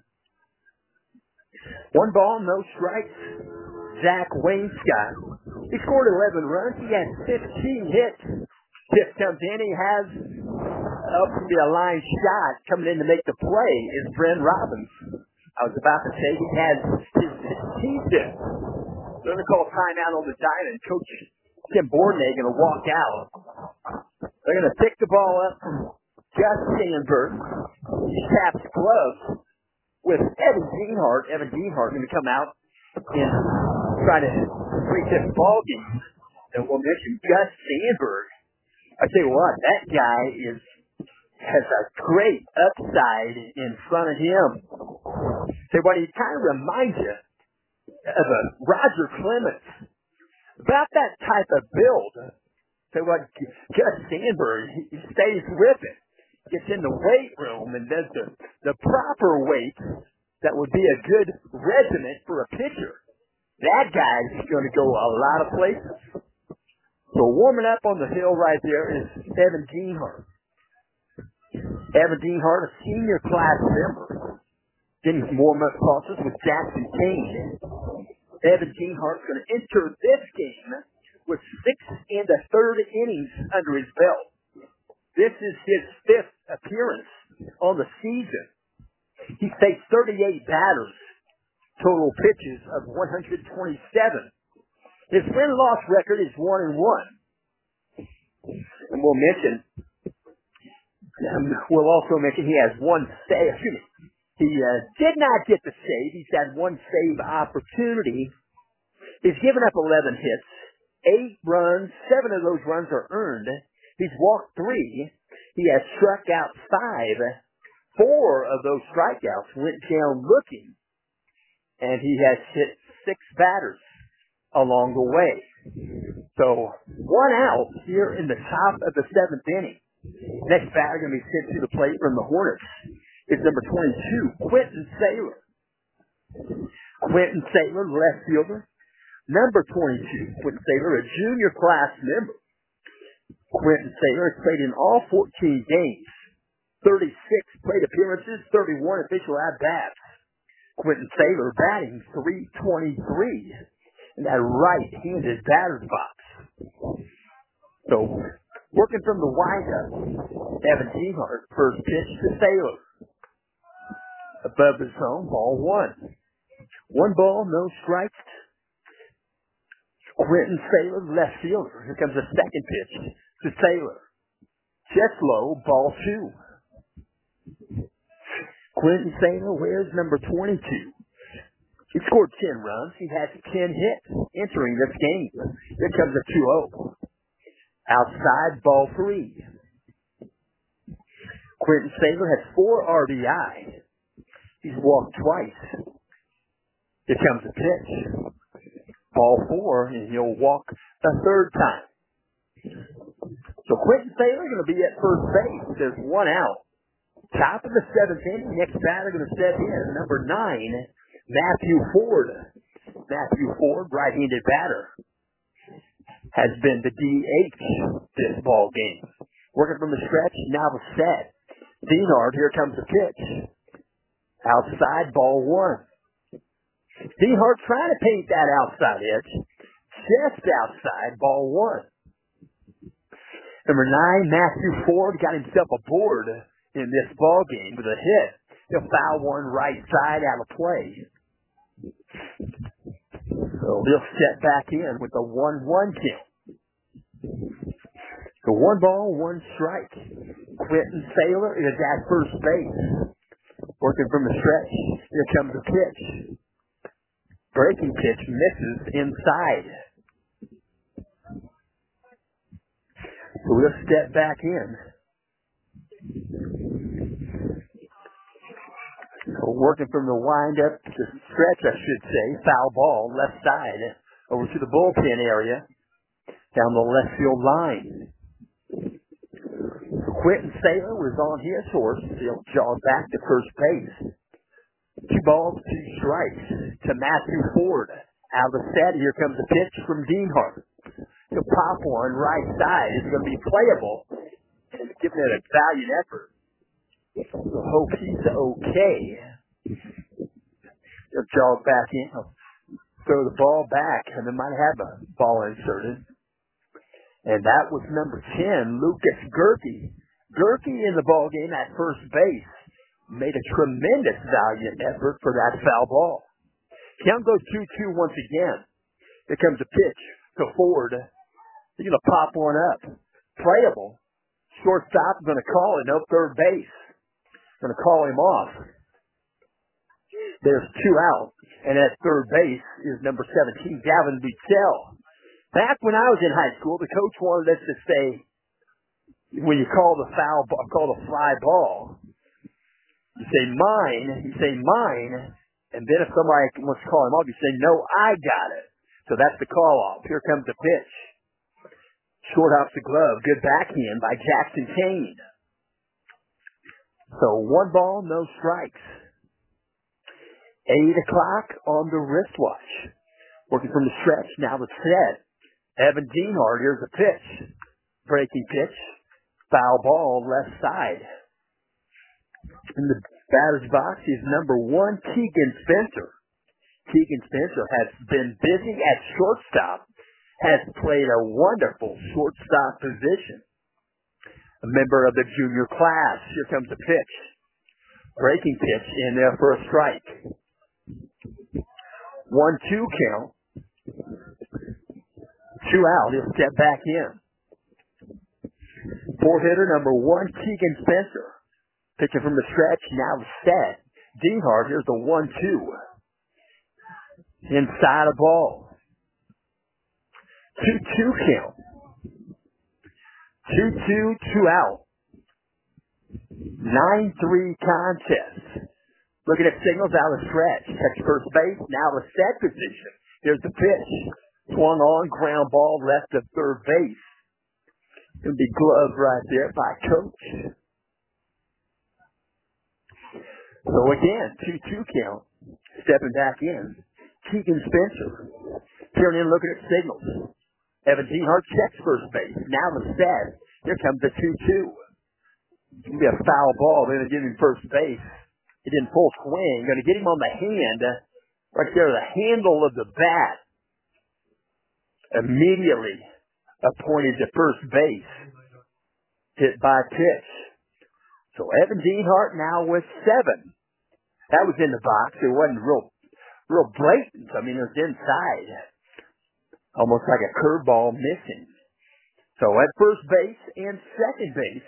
One ball, no strikes. Zach Wainscott. He scored eleven runs. He had fifteen hits. Pitch comes in. He has up to be a line shot coming in to make the play is Brent Robbins. I was about to say he has his fifteenth hit. They're going to call timeout on the diamond. Coach Tim Bordenay going to walk out. They're going to pick the ball up from Gus Sandberg. He taps gloves with Evan Geenhart. Evan Geenhart going to come out and try to break this ball game. And we'll mention Gus Sandberg. I tell you what, that guy is has a great upside in front of him. Say what, he kind of reminds you of a Roger Clemens. About that type of build. Say what, Gus Sandberg, he stays with it. Gets in the weight room and does the, the proper weight that would be a good regiment for a pitcher. That guy's going to go a lot of places. So warming up on the hill right there is Evan Geenhart. Evan Geenhart, a senior class member. Getting some warm-up tosses with Jackson Kane. Evan Geenhart's going to enter this game with six and a third innings under his belt. This is his fifth appearance on the season. He faced thirty-eight batters, total pitches of one hundred twenty-seven. His win-loss record is one and one. And we'll mention, um, we'll also mention he has one save. Excuse me. He uh, did not get the save. He's had one save opportunity. He's given up eleven hits, eight runs. Seven of those runs are earned. He's walked three. He has struck out five. Four of those strikeouts went down looking. And he has hit six batters along the way. So, one out here in the top of the seventh inning. Next batter going to be sent to the plate from the Hornets is number twenty-two, Quentin Saylor. Quentin Saylor, left fielder. Number twenty-two, Quentin Saylor, a junior class member. Quentin Saylor has played in all fourteen games. thirty-six plate appearances, thirty-one official at-bats. Quentin Saylor batting three twenty-three in that right-handed batter's box. So, Working from the windup, Evan Deanhart, first pitch to Sailor. Above the zone, ball one. One ball, no strikes. Quentin Sailor, left fielder. Here comes the second pitch to Sailor. Just low, ball two. Quentin Sailor wears number twenty-two. He scored ten runs. He has ten hits entering this game. Here comes a two oh. Outside, ball three. Quentin Sailor has four R B I. He's walked twice. Here comes a pitch. Ball four, and he'll walk a third time. So Quentin Sailor going to be at first base. There's one out. Top of the seventh inning. Next batter going to step in. Number nine, Matthew Ford. Matthew Ford, right-handed batter, has been the D H this ball game. Working from the stretch, now the set. Deanhart, here comes the pitch. Outside, ball one. Deanhart trying to paint that outside edge. Just outside, ball one. Number nine, Matthew Ford, got himself a board in this ball game with a hit. He'll foul one right side out of play. So he'll step back in with a one one count. So one ball, one strike. Quentin Sailor is at first base. Working from the stretch. Here comes the pitch. Breaking pitch misses inside. So we'll step back in. So working from the windup to stretch, I should say. Foul ball, left side. Over to the bullpen area. Down the left field line. So Quentin Sailor was on his horse. He'll jog back to first base. Two balls, two strikes to Matthew Ford. Out of the set, here comes a pitch from Deanhart. He'll pop one right side. It's going to be playable. He's giving it a valiant effort. So hope he's okay. He'll jog back in. He'll throw the ball back, and they might have a ball inserted. And that was number ten, Lucas Gerke. Gerke in the ball game at first base. Made a tremendous valiant effort for that foul ball. Count goes two two once again. Here comes a pitch to Ford. He's going to pop one up. Playable. Shortstop going to call it. No third base. Going to call him off. There's two out. And at third base is number seventeen, Gavin Buechele. Back when I was in high school, the coach wanted us to say, when you call the foul ball, call the fly ball, you say mine, you say mine, and then if somebody wants to call him off, you say, no, I got it. So that's the call off. Here comes the pitch. Short off the glove. Good backhand by Jackson Kane. So one ball, no strikes. Eight o'clock on the wristwatch. Working from the stretch, now the set. Evan Deanhart, here's a pitch. Breaking pitch. Foul ball, left side. In the batter's box is number one, Keegan Spencer. Keegan Spencer has been busy at shortstop, has played a wonderful shortstop position. A member of the junior class. Here comes the pitch. Breaking pitch in there for a strike. one two count. Two out. He'll step back in. Four hitter number one, Keegan Spencer. Pitching from the stretch, now set. Deanhart, here's the one two. Inside a ball. two two count. two two, two out. nine three contest. Looking at signals out of the stretch. Catch first base, now the set position. Here's the pitch. Swung on, ground ball, left of third base. It'll be gloved right there by Coach. So again, two two count. Stepping back in. Keegan Spencer. Turning in, looking at signals. Evan Deanhart checks first base. Now the set. Here comes the two two. It's going to be a foul ball. They're going to give him first base. He didn't full swing. Going to get him on the hand. Right there, the handle of the bat. Immediately appointed to first base. hit by pitch. So Evan Deanhart now with seven. That was in the box. It wasn't real, real blatant. I mean, it was inside. Almost like a curveball missing. So at first base and second base,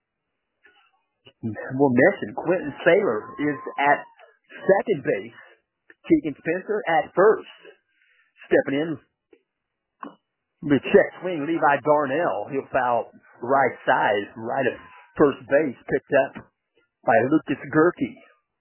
we'll mention Quentin Saylor is at second base. Keegan Spencer at first. Stepping in, the check swing, Levi Darnell. He'll foul right side, right at first base, picked up by Lucas Gerke.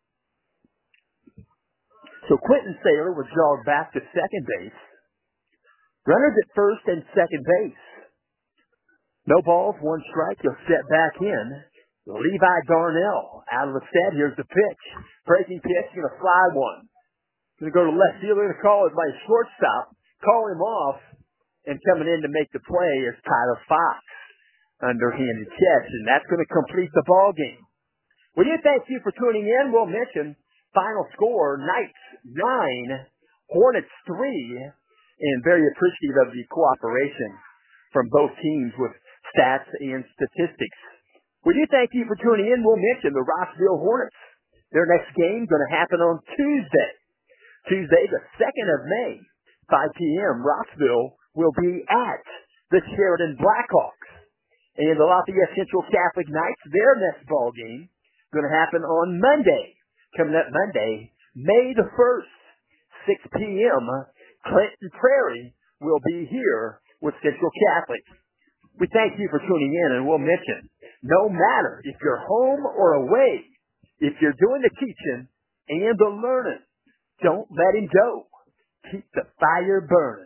So Quentin Saylor was jogged back to second base. Runners at first and second base. No balls, one strike. He'll step back in. Levi Darnell out of the set. Here's the pitch. Breaking pitch, going to fly one. Going to go to left field. Going to call it by shortstop. Call him off. And coming in to make the play is Tyler Fox. Underhanded catch. And that's going to complete the ball game. We do thank you for tuning in. We'll mention final score, Knights nine, Hornets three. And very appreciative of the cooperation from both teams with stats and statistics. We do thank you for tuning in. We'll mention the Rossville Hornets. Their next game going to happen on Tuesday. Tuesday, the second of May, five p.m. Rossville will be at the Sheridan Blackhawks. And the Lafayette Central Catholic Knights, their next ball game, going to happen on Monday. Coming up Monday, May the first, six p.m., Clinton Prairie will be here with Central Catholic. We thank you for tuning in, and we'll mention, no matter if you're home or away, if you're doing the teaching and the learning, don't let him go. Keep the fire burning.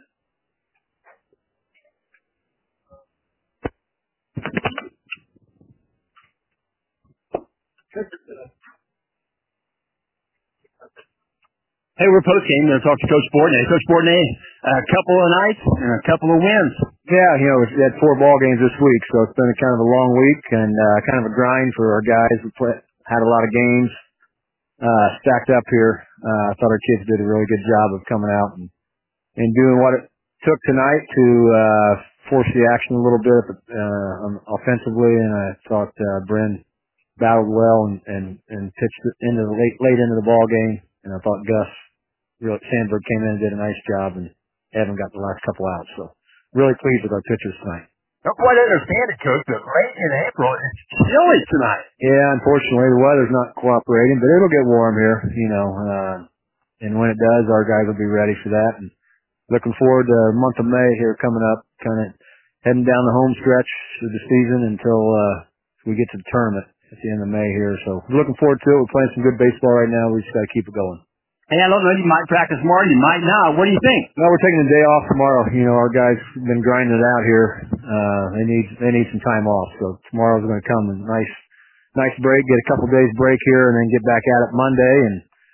Hey, we're post-game. Going to talk to Coach Bortney. Coach Bortney, a couple of nights and a couple of wins. Yeah, you know, we had four ball games this week, so it's been a kind of a long week and uh, kind of a grind for our guys. We play, had a lot of games uh, stacked up here. Uh, I thought our kids did a really good job of coming out and, and doing what it took tonight to uh, force the action a little bit uh, offensively, and I thought uh, Bryn battled well and, and, and pitched into the late, late into the ball game, and I thought Gus Really, Sandberg came in and did a nice job, and Evan got the last couple outs. So really pleased with our pitchers tonight. Don't quite understand it, Coach, but late in April, it's chilly tonight. Yeah, unfortunately, the weather's not cooperating, but it'll get warm here, you know. Uh, and when it does, our guys will be ready for that. And looking forward to the month of May here coming up, kind of heading down the home stretch of the season until uh, we get to the tournament at the end of May here. So looking forward to it. We're playing some good baseball right now. We just got to keep it going. Hey, I don't know, you might practice more, you might not. What do you think? No, we're taking a day off tomorrow. You know, our guys have been grinding it out here. Uh, they need, they need some time off. So tomorrow's going to come a nice, nice break, get a couple days break here and then get back at it Monday. And,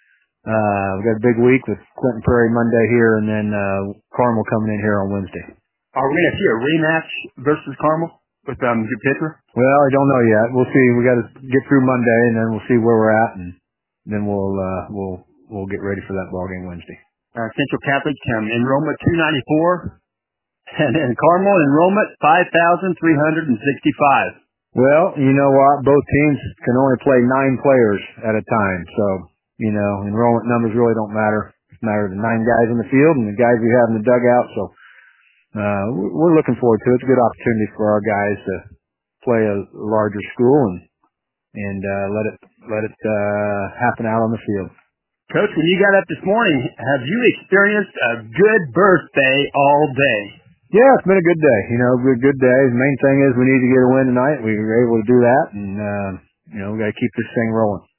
uh, we got a big week with Clinton Prairie Monday here and then, uh, Carmel coming in here on Wednesday. Are we going to see a rematch versus Carmel with, um, your pitcher? Well, I don't know yet. We'll see. We got to get through Monday and then we'll see where we're at and then we'll, uh, we'll, We'll get ready for that ball game Wednesday. Uh, Central Catholic um, enrollment two ninety-four, and then Carmel enrollment five thousand three hundred sixty-five. Well, you know what? Both teams can only play nine players at a time, so you know enrollment numbers really don't matter. It matters the nine guys in the field and the guys we have in the dugout. So uh, we're looking forward to it. It's a good opportunity for our guys to play a larger school and and uh, let it let it uh, happen out on the field. Coach, when you got up this morning, have you experienced a good birthday all day? Yeah, it's been a good day. You know, a good day. The main thing is we need to get a win tonight. We were able to do that, and, uh, you know, we got to keep this thing rolling.